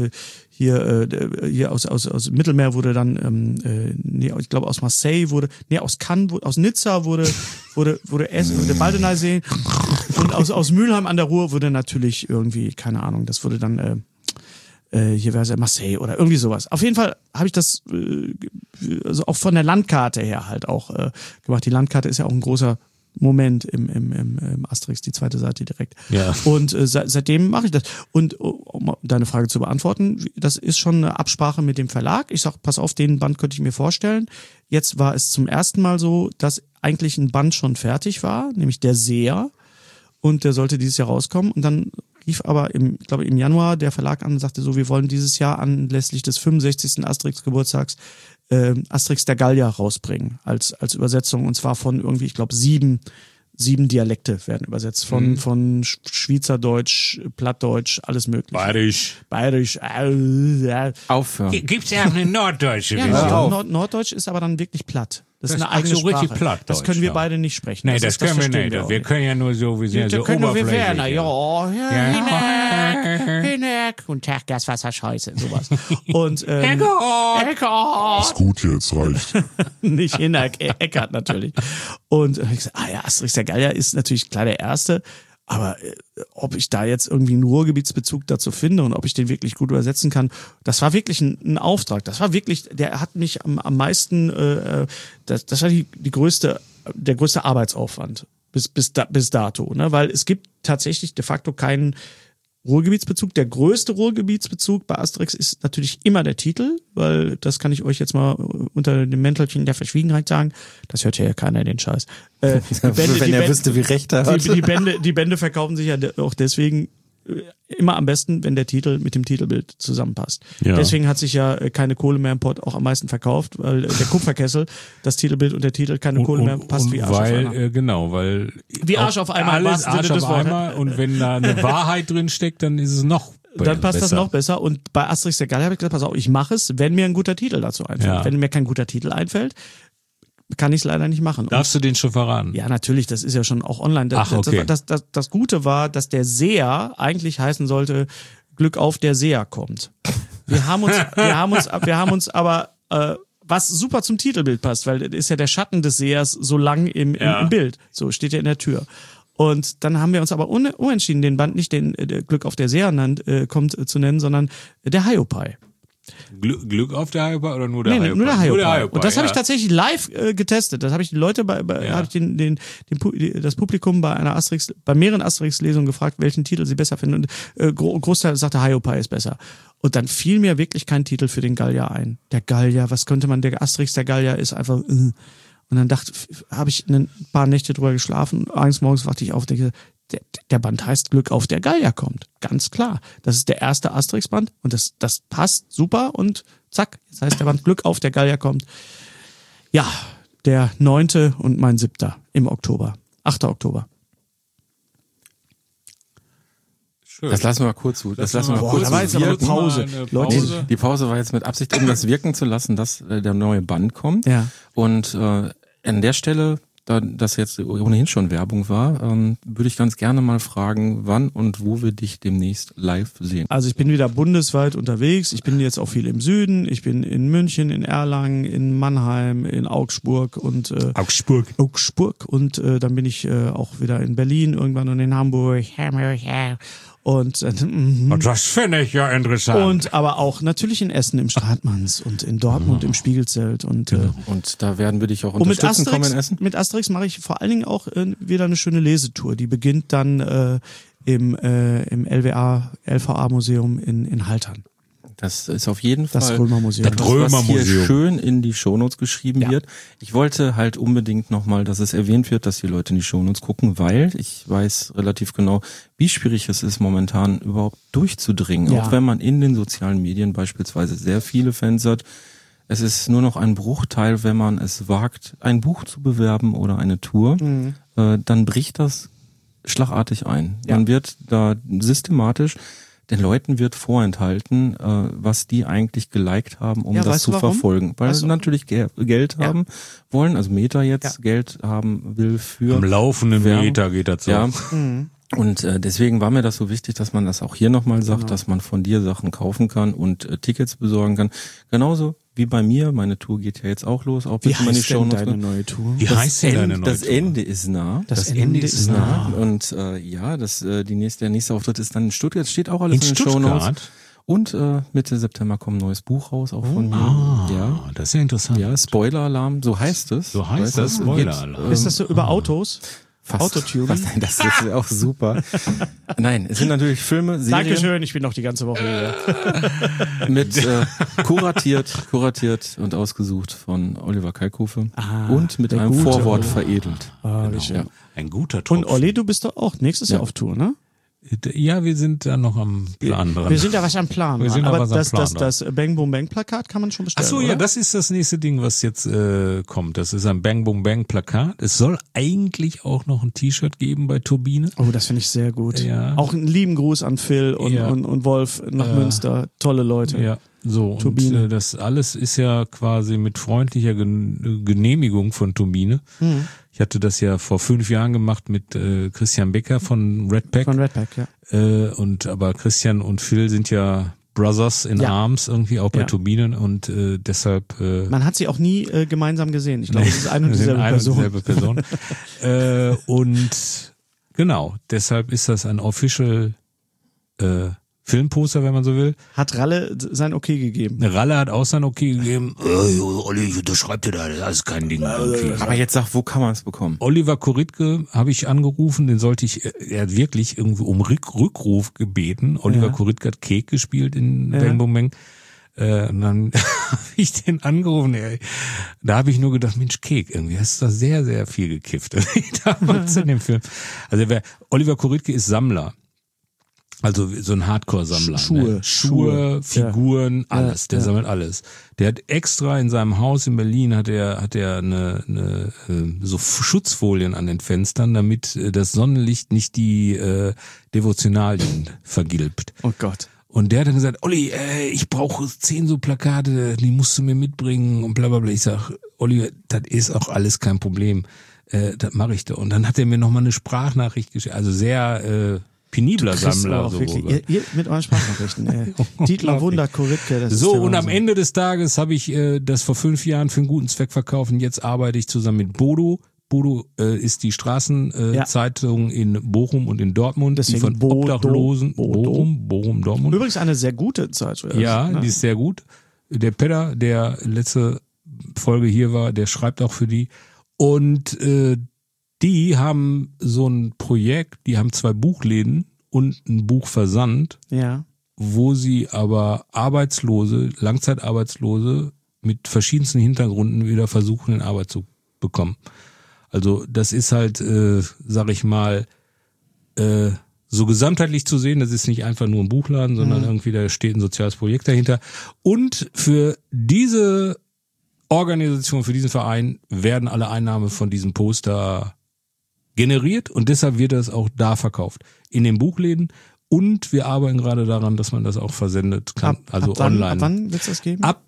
hier aus Mittelmeer wurde dann ich glaube aus Marseille aus Cannes, aus Nizza wurde Essen, der Baldeneysee und aus Mülheim an der Ruhr wurde natürlich irgendwie, keine Ahnung, das wurde dann hier wäre es ja Marseille oder irgendwie sowas. Auf jeden Fall habe ich das also auch von der Landkarte her halt auch gemacht. Die Landkarte ist ja auch ein großer Moment im Asterix, die zweite Seite direkt. Ja. Und seitdem mache ich das. Und um deine Frage zu beantworten, das ist schon eine Absprache mit dem Verlag. Ich sag, pass auf, den Band könnte ich mir vorstellen. Jetzt war es zum ersten Mal so, dass eigentlich ein Band schon fertig war, nämlich der Seher. Und der sollte dieses Jahr rauskommen. Und dann rief aber im Januar der Verlag an und sagte so, wir wollen dieses Jahr anlässlich des 65. Asterix-Geburtstags Asterix der Gallier rausbringen als Übersetzung. Und zwar von irgendwie, ich glaube, 7 Dialekte werden übersetzt. Von Schweizerdeutsch, Plattdeutsch, alles mögliche. Bayerisch. Aufhören. Gibt's ja auch eine norddeutsche Ja, Norddeutsch ist aber dann wirklich platt. Das ist eine eigene so richtig Sprache. Plattdeutsch, das können wir ja. beide nicht sprechen. Nee, das können wir verstehen nicht. auch Wir können ja nur so, wir sind ja so oberflächlich. Hineck. Guten Tag, Gaswasser, Scheiße, sowas. Und, Ist gut jetzt, reicht. nicht Hineck, Eckart natürlich. Und ich gesagt, Asterix der Gallier ist natürlich klar der Erste, aber ob ich da jetzt irgendwie einen Ruhrgebietsbezug dazu finde und ob ich den wirklich gut übersetzen kann, das war wirklich ein Auftrag. Das war wirklich, der hat mich am meisten, das war der größte Arbeitsaufwand bis dato, ne? Weil es gibt tatsächlich de facto keinen Ruhrgebietsbezug. Der größte Ruhrgebietsbezug bei Asterix ist natürlich immer der Titel, weil das kann ich euch jetzt mal unter dem Mäntelchen der Verschwiegenheit sagen. Das hört ja keiner, den Scheiß. Wenn er wüsste, wie recht er hat. Die Bände verkaufen sich ja auch deswegen immer am besten, wenn der Titel mit dem Titelbild zusammenpasst. Ja. Deswegen hat sich ja keine Kohle mehr im Pott auch am meisten verkauft, weil der Kupferkessel, das Titelbild und der Titel keine Kohle mehr passt wie Arsch auf Eimer. Weil wie Arsch auf Eimer, im alles wahrsten Sinne Arsch des auf Wortes. Eimer und wenn da eine Wahrheit drin steckt, dann ist es noch Dann passt das besser. noch besser. Und bei Asterix der Gallier habe ich gesagt, pass auf, ich mache es, wenn mir ein guter Titel dazu einfällt. Ja. Wenn mir kein guter Titel einfällt, kann ich es leider nicht machen. Darfst du den schon verraten? Ja, natürlich, das ist ja schon auch online. Ach, okay. Das Gute war, dass der Seher eigentlich heißen sollte, Glück auf, der Seher kommt. Wir haben uns aber, was super zum Titelbild passt, weil das ist ja der Schatten des Sehers so lang im Bild. So steht er in der Tür. Und dann haben wir uns aber umentschieden, den Band nicht den Glück auf der Seher kommt zu nennen, sondern der Hiopai. Glück auf der Hiopai oder nur der Nee, Hiopai? nur der Hiopai. Hiopai, Und das habe ich ja. tatsächlich live getestet. Das habe ich die Leute habe ich das Publikum bei mehreren Asterix-Lesungen gefragt, welchen Titel sie besser finden. Und Großteil sagte, Hiopai ist besser. Und dann fiel mir wirklich kein Titel für den Gallier ein. Der Gallier, was könnte man, der Asterix der Gallier ist einfach, Und dann habe ich ein paar Nächte drüber geschlafen. Eines Morgens wachte ich auf und denke, der Band heißt Glück auf, der Gallier kommt. Ganz klar. Das ist der erste Asterix-Band und das passt super und zack, jetzt heißt der Band Glück auf, der Gallier kommt. Ja, der 9. und mein 7. im Oktober. 8. Oktober. Schön. Das lassen wir mal kurz zu. Das lassen wir mal kurz da war jetzt aber eine wirken. Pause. Nee, die Pause war jetzt mit Absicht, um das wirken zu lassen, dass der neue Band kommt. Ja. Und an der Stelle, da das jetzt ohnehin schon Werbung war, würde ich ganz gerne mal fragen, wann und wo wir dich demnächst live sehen. Also ich bin wieder bundesweit unterwegs. Ich bin jetzt auch viel im Süden. Ich bin in München, in Erlangen, in Mannheim, in Augsburg und Augsburg. und dann bin ich auch wieder in Berlin irgendwann und in Hamburg. Und Das finde ich ja interessant. und aber auch natürlich in Essen im Stratmanns und in Dortmund im Spiegelzelt und Und da werden wir dich auch und mit unterstützen, kommen in Essen. Asterix mache ich vor allen Dingen auch wieder eine schöne Lesetour. Die beginnt dann im LVA Museum in Haltern. Das ist auf jeden Das Fall Römermuseum. etwas, was hier schön in die Shownotes geschrieben wird. Ich wollte halt unbedingt nochmal, dass es erwähnt wird, dass die Leute in die Shownotes gucken, weil ich weiß relativ genau, wie schwierig es ist, momentan überhaupt durchzudringen. Ja. Auch wenn man in den sozialen Medien beispielsweise sehr viele Fans hat. Es ist nur noch ein Bruchteil, wenn man es wagt, ein Buch zu bewerben oder eine Tour. Dann bricht das schlagartig ein. Ja. Man wird da systematisch, den Leuten wird vorenthalten, was die eigentlich geliked haben, um das zu verfolgen. Weil sie natürlich Geld haben wollen, also Meta jetzt Geld haben will für... Am laufenden Meter geht das so. Ja. Und deswegen war mir das so wichtig, dass man das auch hier nochmal sagt, dass man von dir Sachen kaufen kann und Tickets besorgen kann. Genauso wie bei mir, meine Tour geht ja jetzt auch los. Auch Wie heißt denn deine neue Tour? Wie heißt denn deine neue Tour? Das Ende ist nah. Das Ende ist nah. Und der nächste Auftritt ist dann in Stuttgart. Steht auch alles in den Shownotes. Und Mitte September kommt ein neues Buch raus, auch von mir. Ja, das ist ja interessant. Ja, Spoiler-Alarm, so heißt es. So heißt das, Spoiler-Alarm. Ist das so über Autos? Autotuning? Nein, das ist auch super. Nein, es sind natürlich Filme, Serien. Dankeschön, ich bin noch die ganze Woche hier. Mit kuratiert und ausgesucht von Oliver Kalkofe und mit einem Vorwort veredelt. Wie schön. Ja. Ein guter Tropfen. Und Olli, du bist doch auch nächstes Jahr auf Tour, ne? Ja, wir sind da noch am Plan dran. Wir sind da was am Plan. Wir sind aber was am Plan das Bang Boom Bang Plakat kann man schon bestellen. Ach so, oder? ja, das ist das nächste Ding, was jetzt kommt. Das ist ein Bang Boom Bang Plakat. Es soll eigentlich auch noch ein T-Shirt geben bei Turbine. Oh, das finde ich sehr gut. Ja. Auch einen lieben Gruß an Phil und Wolf nach Münster. Tolle Leute. Ja, so. Turbine. Und das alles ist ja quasi mit freundlicher Genehmigung von Turbine. Ich hatte das ja vor 5 Jahren gemacht mit Christian Becker von Red Pack. Von Red Pack, ja. Aber Christian und Phil sind ja Brothers in Arms irgendwie auch bei Turbinen und deshalb man hat sie auch nie gemeinsam gesehen. Ich glaube, es ist eine und dieselbe Person. Und genau, deshalb ist das ein official Filmposter, wenn man so will. Hat Ralle sein Okay gegeben? Ralle hat auch sein Okay gegeben. Olli, ich unterschreibe dir das ist kein Ding. Okay. Aber jetzt sag, wo kann man es bekommen? Oliver Koritke habe ich angerufen, den sollte ich, er hat wirklich irgendwie um Rückruf gebeten. Oliver Koritke hat Kek gespielt in Bang Boom Bang. Und dann habe ich den angerufen, da habe ich nur gedacht, Mensch, Kek, irgendwie hast du da sehr, sehr viel gekifft damals in dem Film. Also Oliver Koritke ist Sammler. Also so ein Hardcore-Sammler. Schuhe, Figuren, alles. Der sammelt alles. Der hat extra in seinem Haus in Berlin hat er eine so Schutzfolien an den Fenstern, damit das Sonnenlicht nicht die Devotionalien vergilbt. Oh Gott. Und der hat dann gesagt, Olli, ich brauche 10 so Plakate, die musst du mir mitbringen und bla bla bla. Ich sag, Olli, das ist auch alles kein Problem. Das mache ich da. Und dann hat er mir nochmal eine Sprachnachricht geschickt. Also sehr penibler Sammler. So ihr mit euren Sprachnachrichten. Dietmar Wunder, Koritke. Das so, ist und am Ende des Tages habe ich das vor 5 Jahren für einen guten Zweck verkauft und jetzt arbeite ich zusammen mit Bodo. Bodo ist die Straßenzeitung in Bochum und in Dortmund. Deswegen die von Obdachlosen. Bochum, Dortmund. Übrigens eine sehr gute Zeitung. Ja, ne? Die ist sehr gut. Der Pedder, der letzte Folge hier war, der schreibt auch für die. Und die haben so ein Projekt, die haben 2 Buchläden und ein Buchversand, wo sie aber Arbeitslose, Langzeitarbeitslose mit verschiedensten Hintergründen wieder versuchen, in Arbeit zu bekommen. Also das ist halt, sag ich mal, so gesamtheitlich zu sehen, das ist nicht einfach nur ein Buchladen, sondern irgendwie da steht ein soziales Projekt dahinter. Und für diese Organisation, für diesen Verein werden alle Einnahmen von diesem Poster generiert und deshalb wird das auch da verkauft. In den Buchläden und wir arbeiten gerade daran, dass man das auch versendet kann, also online. Ab wann wird es das geben? Ab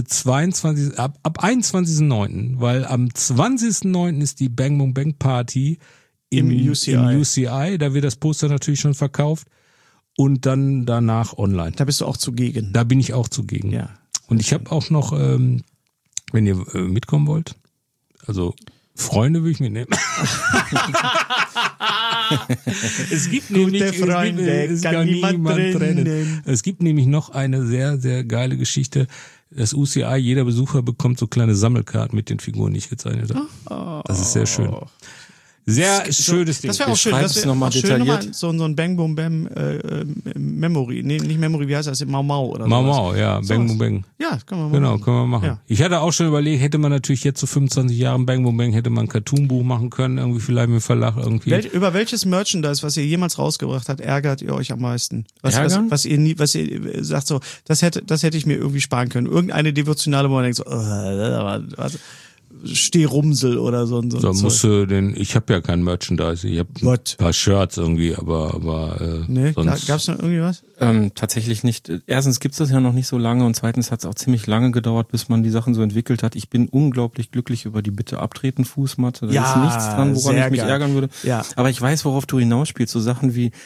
21.09., weil am 20.09. ist die Bang Boom Bang Party im UCI. Da wird das Poster natürlich schon verkauft und dann danach online. Da bist du auch zugegen. Da bin ich auch zugegen. Ja. Und ich habe auch noch, wenn ihr mitkommen wollt, also Freunde will ich mitnehmen. Es gibt nämlich Es gibt nämlich noch eine sehr, sehr geile Geschichte. Das UCI, jeder Besucher bekommt so kleine Sammelkarten mit den Figuren, die ich gezeichnet habe. Das ist sehr schön. Sehr schönes Ding. Das wäre auch schön. Beschreib's Das wäre nochmal auch schön, detailliert. so ein Bang Boom Bam Memory. Nee, nicht Memory, wie heißt das? Mau Mau oder so. Mau, ja, Sowas. Bang Boom Bang. Ja, können wir mal Genau, machen. können wir machen. Ja. Ich hatte auch schon überlegt, hätte man natürlich jetzt zu 25 Jahren Bang Boom Bang, hätte man ein Cartoonbuch machen können, irgendwie vielleicht mit Verlag irgendwie. Über welches Merchandise, was ihr jemals rausgebracht habt, ärgert ihr euch am meisten? Ärgern? Was ihr sagt so, das hätte ich mir irgendwie sparen können. Irgendeine devotionale, wo man denkt so, Stehrumsel oder so. So musst du ich habe ja kein Merchandise, ich habe ein paar Shirts irgendwie, aber Nee, sonst. gab's noch irgendwie was? Tatsächlich nicht. Erstens gibt's das ja noch nicht so lange und zweitens hat's auch ziemlich lange gedauert, bis man die Sachen so entwickelt hat. Ich bin unglaublich glücklich über die Bitte abtreten Fußmatte. Da Ja, ist nichts dran, woran sehr ich mich geil. ärgern würde. Ja. Aber ich weiß, worauf du hinausspielst. So Sachen wie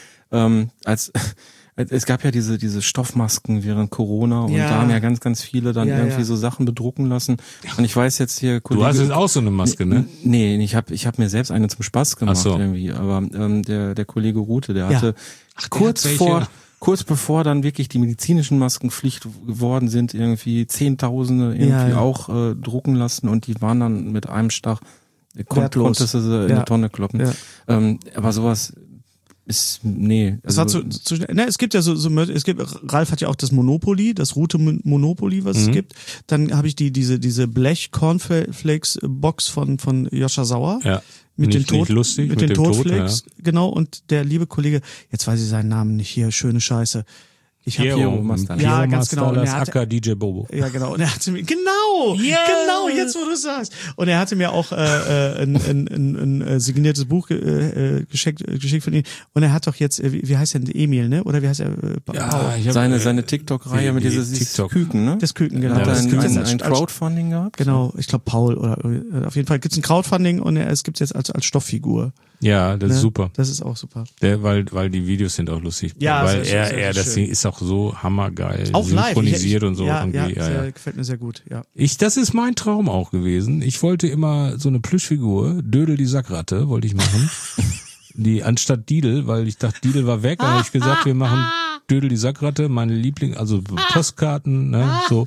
es gab ja diese Stoffmasken während Corona und Ja. da haben ja ganz, ganz viele dann Ja, irgendwie ja. so Sachen bedrucken lassen. Und ich weiß jetzt hier, Du hast jetzt auch so eine Maske, ne? Nee, ich hab mir selbst eine zum Spaß gemacht Ach so. irgendwie. Aber der Kollege Rute, der Ja. hatte kurz bevor dann wirklich die medizinischen Masken Pflicht geworden sind, irgendwie Zehntausende irgendwie Ja. auch drucken lassen und die waren dann mit einem Schlag Wertlos. konntest du sie in Ja. eine Tonne kloppen. Ja. Aber sowas ist, nee. Das war zu schnell. Ne, es gibt ja Ralf hat ja auch das Monopoly, das Rute Monopoly, was es gibt. Dann habe ich diese Blech Cornflakes Box von Joscha Sauer. Ja. Mit Nicht den lustig, mit mit den dem Tod, Todflakes, genau, und der liebe Kollege, jetzt weiß ich seinen Namen nicht, hier, schöne Scheiße. Ich habe Piero Mastalas. Ja, ganz genau. Und Das er hatte- Acker DJ Bobo. Ja, genau. Und er hatte mir genau, jetzt wo du sagst. Und er hatte mir auch ein signiertes Buch geschickt von ihm. Und er hat doch jetzt, wie heißt denn Emil, ne? Oder wie heißt er? Ja, ich hab, Seine TikTok-Reihe mit die dieses TikTok. Küken, ne? Das Küken, genau. Hat er Das ein, Küken. ein Crowdfunding gehabt? Genau, ich glaube Paul oder auf jeden Fall gibt's ein Crowdfunding und es gibt's jetzt als Stofffigur. Ja, das ist Ne? super. Das ist auch super. Weil die Videos sind auch lustig. Ja, weil sehr, sehr das schön. ist auch so hammergeil. Auch live. Synchronisiert und so Ja, irgendwie. sehr, gefällt mir sehr gut, ja. Das ist mein Traum auch gewesen. Ich wollte immer so eine Plüschfigur, Dödel die Sackratte, wollte ich machen. Die anstatt Didel, weil ich dachte, Didel war weg, dann habe ich gesagt, wir machen Dödel die Sackratte, meine Liebling, also Postkarten, ne, so.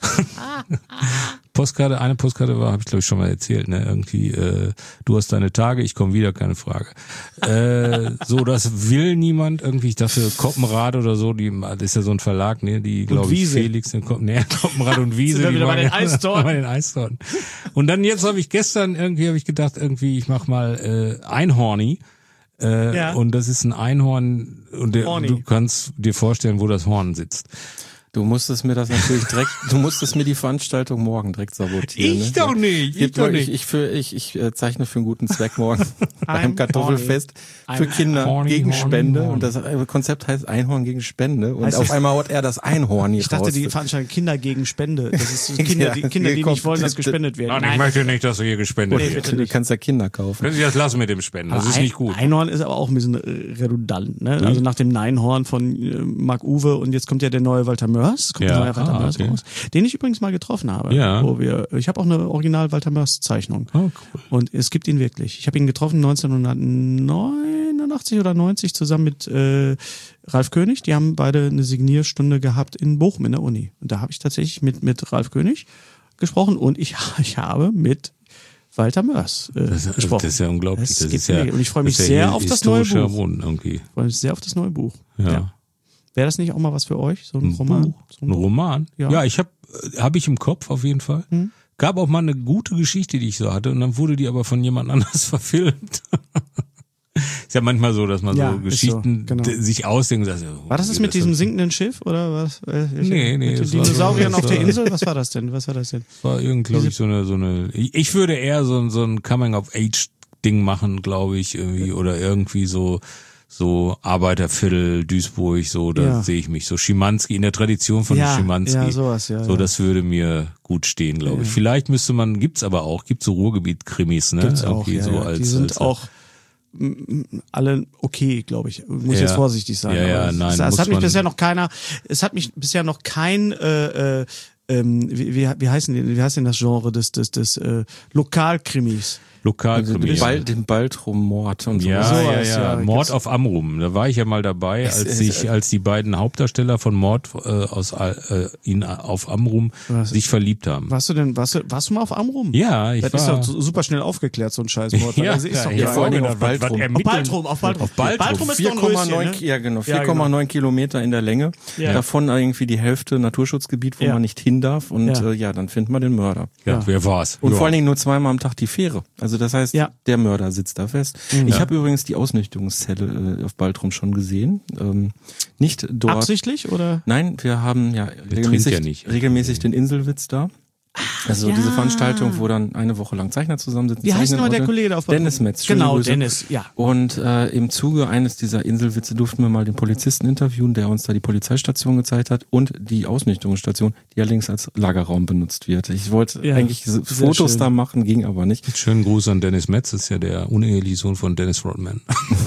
Eine Postkarte war, habe ich glaube ich schon mal erzählt, ne, irgendwie, du hast deine Tage, ich komme wieder, keine Frage. So, das will niemand irgendwie, ich dachte, Koppenrad oder so, das ist ja so ein Verlag, ne, die, glaube ich, Wiese. Felix, Koppenrad und Wiese, Sind wir die wieder bei waren den ja- Eistorten. bei den Eistorten. Und dann jetzt habe ich gedacht, ich mach mal Einhorni. Ja. Und das ist ein Einhorn und Horny. du kannst dir vorstellen, wo das Horn sitzt. Du musstest mir das natürlich direkt, du musstest mir die Veranstaltung morgen direkt sabotieren. Ich ne? doch nicht, ich Gibt- doch nicht. Ich zeichne für einen guten Zweck morgen beim Ein Kartoffelfest für Kinder Horny, gegen Horny, Spende. Horny. Und das Konzept heißt Einhorn gegen Spende. Und Heißt auf das- einmal haut er das Einhorn Ich dachte, die Veranstaltung Kinder gegen Spende. Das ist so Kinder, die nicht wollen, dass gespendet wird. Nein, ich möchte nicht, dass hier gespendet Nee, wird. bitte Du nicht. kannst ja Kinder kaufen. Können Sie das lassen mit dem Spenden, das ist nicht gut. Einhorn ist aber auch ein bisschen redundant, ne? Also nach dem Neinhorn von Marc Uwe und jetzt kommt ja der neue Walter Mörs. Es kommt Ja, ein neuer Walter Mörs okay. raus, den ich übrigens mal getroffen habe. Ja. Ich habe auch eine Original Walter Mörs Zeichnung. Oh, cool. Und es gibt ihn wirklich. Ich habe ihn getroffen 1989 oder 90 zusammen mit Ralf König. Die haben beide eine Signierstunde gehabt in Bochum in der Uni. Und da habe ich tatsächlich mit Ralf König gesprochen und ich habe mit Walter Mörs gesprochen. Das ist ja unglaublich. Das Das geht ist ja, mir. Und ich freue mich das ist ja sehr hier auf das neue historischer Buch. Rund irgendwie. Ich freue mich sehr auf das neue Buch. Ja. Wäre das nicht auch mal was für euch? So ein Roman? Buch, So ein Roman? Ja. Ja, ich hab ich im Kopf auf jeden Fall. Gab auch mal eine gute Geschichte, die ich so hatte und dann wurde die aber von jemand anders verfilmt. Ist ja manchmal so, dass man Ja, so ist Geschichten so, genau. sich ausdenkt. Und sagt, oh, War das mit diesem sinkenden Schiff oder was? Nee, Mit den das war so- Dinosauriern das auf der war- Insel? Was war das denn? war irgendwie, glaube ich, so eine, ich würde eher so ein Coming-of-Age-Ding machen, glaube ich, irgendwie, oder irgendwie so Arbeiterviertel, Duisburg, so, da Ja. sehe ich mich. So Schimanski, in der Tradition von Ja, Schimanski. ja, sowas, ja. So, ja. das würde mir gut stehen, glaube ich. Vielleicht gibt's so Ruhrgebiet-Krimis, ne? Gibt's auch, Irgendwie ja, so ja. als, Die sind als, auch alle okay, glaube ich. Muss Ja. jetzt vorsichtig sein. Ja, ja, aber nein, es muss hat mich man- bisher noch kein wie heißen das Genre des Lokalkrimis? Lokalkrimi. Den Baltrum-Mord und so. Ja. Mord auf Amrum. Da war ich ja mal dabei, als die beiden Hauptdarsteller von Mord auf Amrum sich verliebt haben. Warst du mal auf Amrum? Ja, ich das war. ist doch super schnell aufgeklärt, so ein Scheißmord. Ja, Also ist doch ja, vor allem auf Baltrum. Auf Baltrum. Baltrum ist doch ein Röschen, ne? 4,9 Kilometer in der Länge. Ja. Davon irgendwie die Hälfte Naturschutzgebiet, wo man nicht hin darf. Und dann findet man den Mörder. Ja, wer war's? Und vor allen Dingen nur zweimal am Tag die Fähre. Also das heißt, der Mörder sitzt da fest. Ich habe übrigens die Ausnüchterungszelle auf Baltrum schon gesehen. Nicht dort. Absichtlich oder? Nein, wir haben regelmäßig den Inselwitz da. Also diese Veranstaltung, wo dann eine Woche lang Zeichner zusammensitzen. Wie heißt noch der Kollege da auf Baltrum? Dennis Metz. Genau, Dennis, ja. Und im Zuge eines dieser Inselwitze durften wir mal den Polizisten interviewen, der uns da die Polizeistation gezeigt hat und die Ausnüchterungsstation, die allerdings als Lagerraum benutzt wird. Ich wollte eigentlich Fotos da machen, ging aber nicht. Schönen Gruß an Dennis Metz, ist ja der uneheliche Sohn von Dennis Rodman.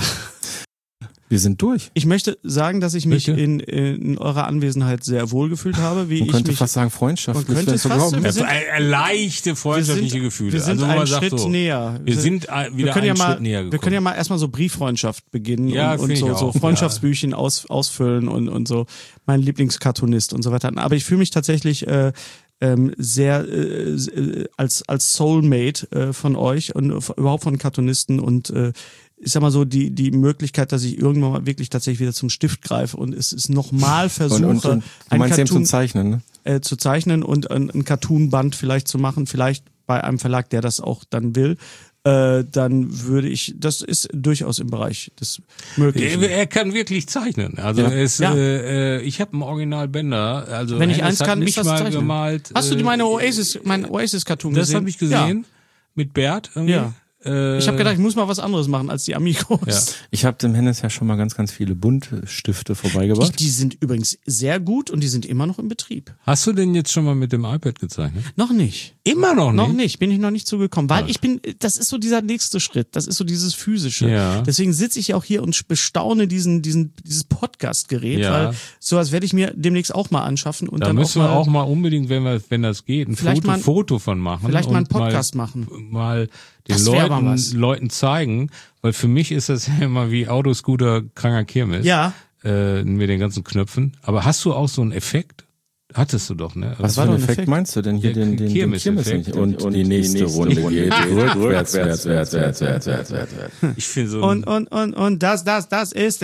Wir sind durch. Ich möchte sagen, dass ich mich in eurer Anwesenheit sehr wohl gefühlt habe. Man könnte fast sagen freundschaftlich. Man könnte es fast leichte freundschaftliche Gefühle. Wir sind einen Schritt näher. Wir sind wieder einen Schritt näher gekommen. Wir können ja mal erstmal so Brieffreundschaft beginnen und so Freundschaftsbüchchen ausfüllen und so. Mein Lieblingskartonist und so weiter. Aber ich fühle mich tatsächlich sehr als Soulmate von euch und überhaupt von Cartoonisten und ich sag mal so, die Möglichkeit, dass ich irgendwann mal wirklich tatsächlich wieder zum Stift greife und es ist nochmal versuche, und du meinst eben zu zeichnen, ne? Zu zeichnen und ein Cartoonband vielleicht zu machen, vielleicht bei einem Verlag, der das auch dann will, dann würde ich, das ist durchaus im Bereich des Möglichen. Er kann wirklich zeichnen. Also ich habe einen Originalbänder. Also wenn ich eins kann, mich ist das mal zeichnen. Gemalt. Hast du mein Oasis-Cartoon gesehen? Das habe ich gesehen. Mit Bert irgendwie. Ja. Ich habe gedacht, ich muss mal was anderes machen als die Amigos. Ja. Ich habe dem Hennes ja schon mal ganz, ganz viele Buntstifte vorbeigebracht. Die sind übrigens sehr gut und die sind immer noch im Betrieb. Hast du denn jetzt schon mal mit dem iPad gezeichnet? Noch nicht. Immer noch nicht? Noch nicht, bin ich noch nicht zugekommen. Weil das ist so dieser nächste Schritt, das ist so dieses Physische. Ja. Deswegen sitze ich ja auch hier und bestaune dieses Podcast-Gerät, weil sowas werde ich mir demnächst auch mal anschaffen. Und da dann müssen wir auch mal unbedingt, wenn das geht, ein Foto von machen. Vielleicht mal einen Podcast machen. Mal den Leuten zeigen, weil für mich ist das ja immer wie Autoscooter kranker Kirmes. Ja. Mit den ganzen Knöpfen. Aber hast du auch so einen Effekt? Hattest du doch, ne? Was für einen Effekt meinst du denn hier? Den Kirmes-Effekt. Und die nächste Runde geht rückwärts. Ich finde so. Und das ist.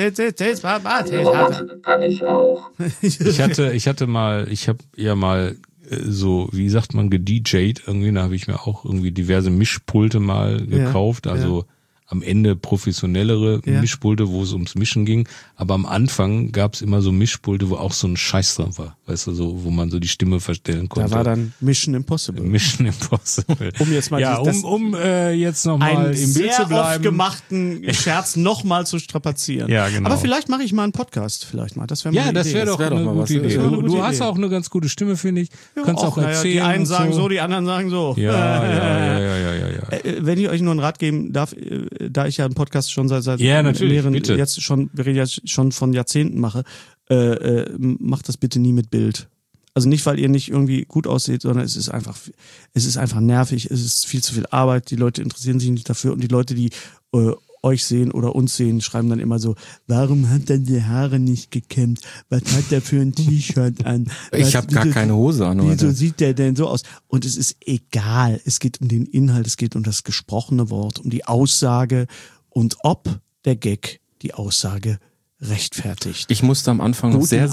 Kann ich auch. Ich habe ja mal so, wie sagt man, gedj'd irgendwie, da habe ich mir auch irgendwie diverse Mischpulte mal gekauft, also am Ende professionellere Mischpulte, wo es ums Mischen ging, aber am Anfang gab es immer so Mischpulte, wo auch so ein Scheiß dran war, weißt du, so, wo man so die Stimme verstellen konnte. Da war dann Mission Impossible. Mission Impossible. Um jetzt mal jetzt nochmal im Bild zu bleiben. Einen sehr oft gemachten Scherz nochmal zu strapazieren. Ja, genau. Aber vielleicht mache ich mal einen Podcast, vielleicht mal. Das wäre mal das wäre doch eine gute Idee. Du hast auch eine ganz gute Stimme, finde ich. Kannst auch erzählen. Die einen sagen so, die anderen sagen so. Ja. Wenn ich euch nur einen Rat geben darf, da ich ja einen Podcast schon seit mehreren, wir reden ja schon von Jahrzehnten mache, macht das bitte nie mit Bild. Also nicht, weil ihr nicht irgendwie gut aussieht, sondern es ist einfach nervig, es ist viel zu viel Arbeit, die Leute interessieren sich nicht dafür und die Leute, die euch sehen oder uns sehen, schreiben dann immer so, warum hat er die Haare nicht gekämmt? Was hat er für ein T-Shirt an? Ich habe gar keine Hose an. Wieso sieht der denn so aus? Und es ist egal. Es geht um den Inhalt, es geht um das gesprochene Wort, um die Aussage und ob der Gag die Aussage rechtfertigt. Ich musste am Anfang noch sehr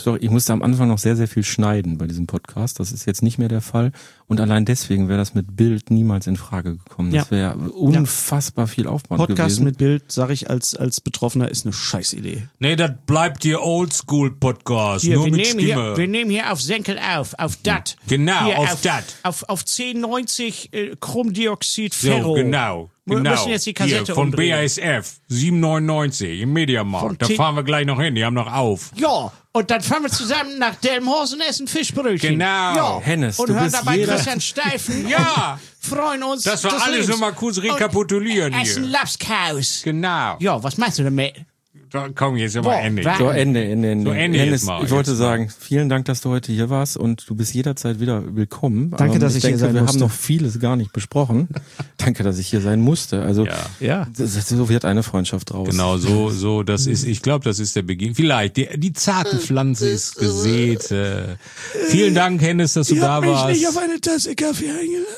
viel schneiden bei diesem Podcast. Das ist jetzt nicht mehr der Fall. Und allein deswegen wäre das mit Bild niemals in Frage gekommen. Das wäre unfassbar viel Aufwand gewesen. Podcast mit Bild, sage ich als Betroffener, ist eine Scheißidee. Nee, das bleibt hier Oldschool-Podcast. Nur mit Stimme. Wir nehmen hier auf Senkel auf Dat. Genau, hier auf Dat. Auf 1090 Chromdioxid Ferro. So, genau. Wir müssen jetzt die Kassette hier, von umdrehen. BASF, 7,99 im Mediamarkt. Da fahren wir gleich noch hin, die haben noch auf. Ja, und dann fahren wir zusammen nach Delmhorst und essen Fischbrötchen. Genau. Ja. Hennes, und du hören bist dabei jeder... Christian Steifen. Ja. Freuen uns. Das war alles Lebens. nochmal kurz rekapitulieren und essen hier. Lapskaus. Genau. Ja, was meinst du damit? Komm, jetzt aber Ende. So, Ende. So, Ende Hennes, jetzt mal. ich wollte Jetzt mal. sagen, vielen Dank, dass du heute hier warst und du bist jederzeit wieder willkommen. Danke, dass ich hier sein wir musste. haben noch vieles gar nicht besprochen. Danke, dass ich hier sein musste. Also, Ja. so wird eine Freundschaft draus. Genau, so, das ist, ich glaube, das ist der Beginn. Vielleicht, die zarte Pflanze ist gesät. Vielen Dank, Hennes, dass du Ihr da habt mich warst. nicht auf eine Tasse Kaffee eingeladen.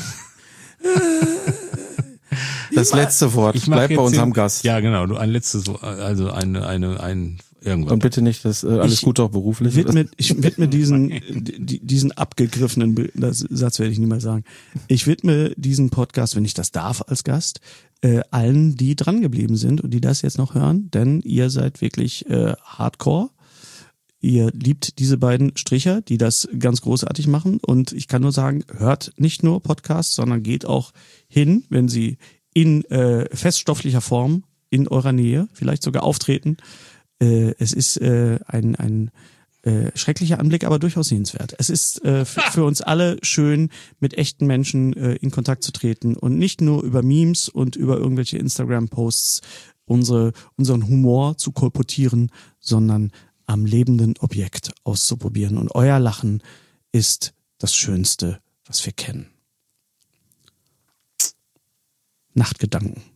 Das letzte Wort Ich mach bleibt bei jetzt unserem den- Gast. Ja, genau, du ein letztes, also ein irgendwas. Und bitte nicht, dass alles Ich gut auch beruflich Ich widme diesen abgegriffenen Satz werde ich niemals sagen. Ich widme diesen Podcast, wenn ich das darf als Gast, allen, die dran geblieben sind und die das jetzt noch hören, denn ihr seid wirklich Hardcore. Ihr liebt diese beiden Stricher, die das ganz großartig machen. Und ich kann nur sagen, hört nicht nur Podcasts, sondern geht auch hin, wenn sie in feststofflicher Form in eurer Nähe vielleicht sogar auftreten. Es ist ein schrecklicher Anblick, aber durchaus sehenswert. Es ist für uns alle schön, mit echten Menschen in Kontakt zu treten und nicht nur über Memes und über irgendwelche Instagram-Posts unseren Humor zu kolportieren, sondern am lebenden Objekt auszuprobieren. Und euer Lachen ist das Schönste, was wir kennen. Nachtgedanken.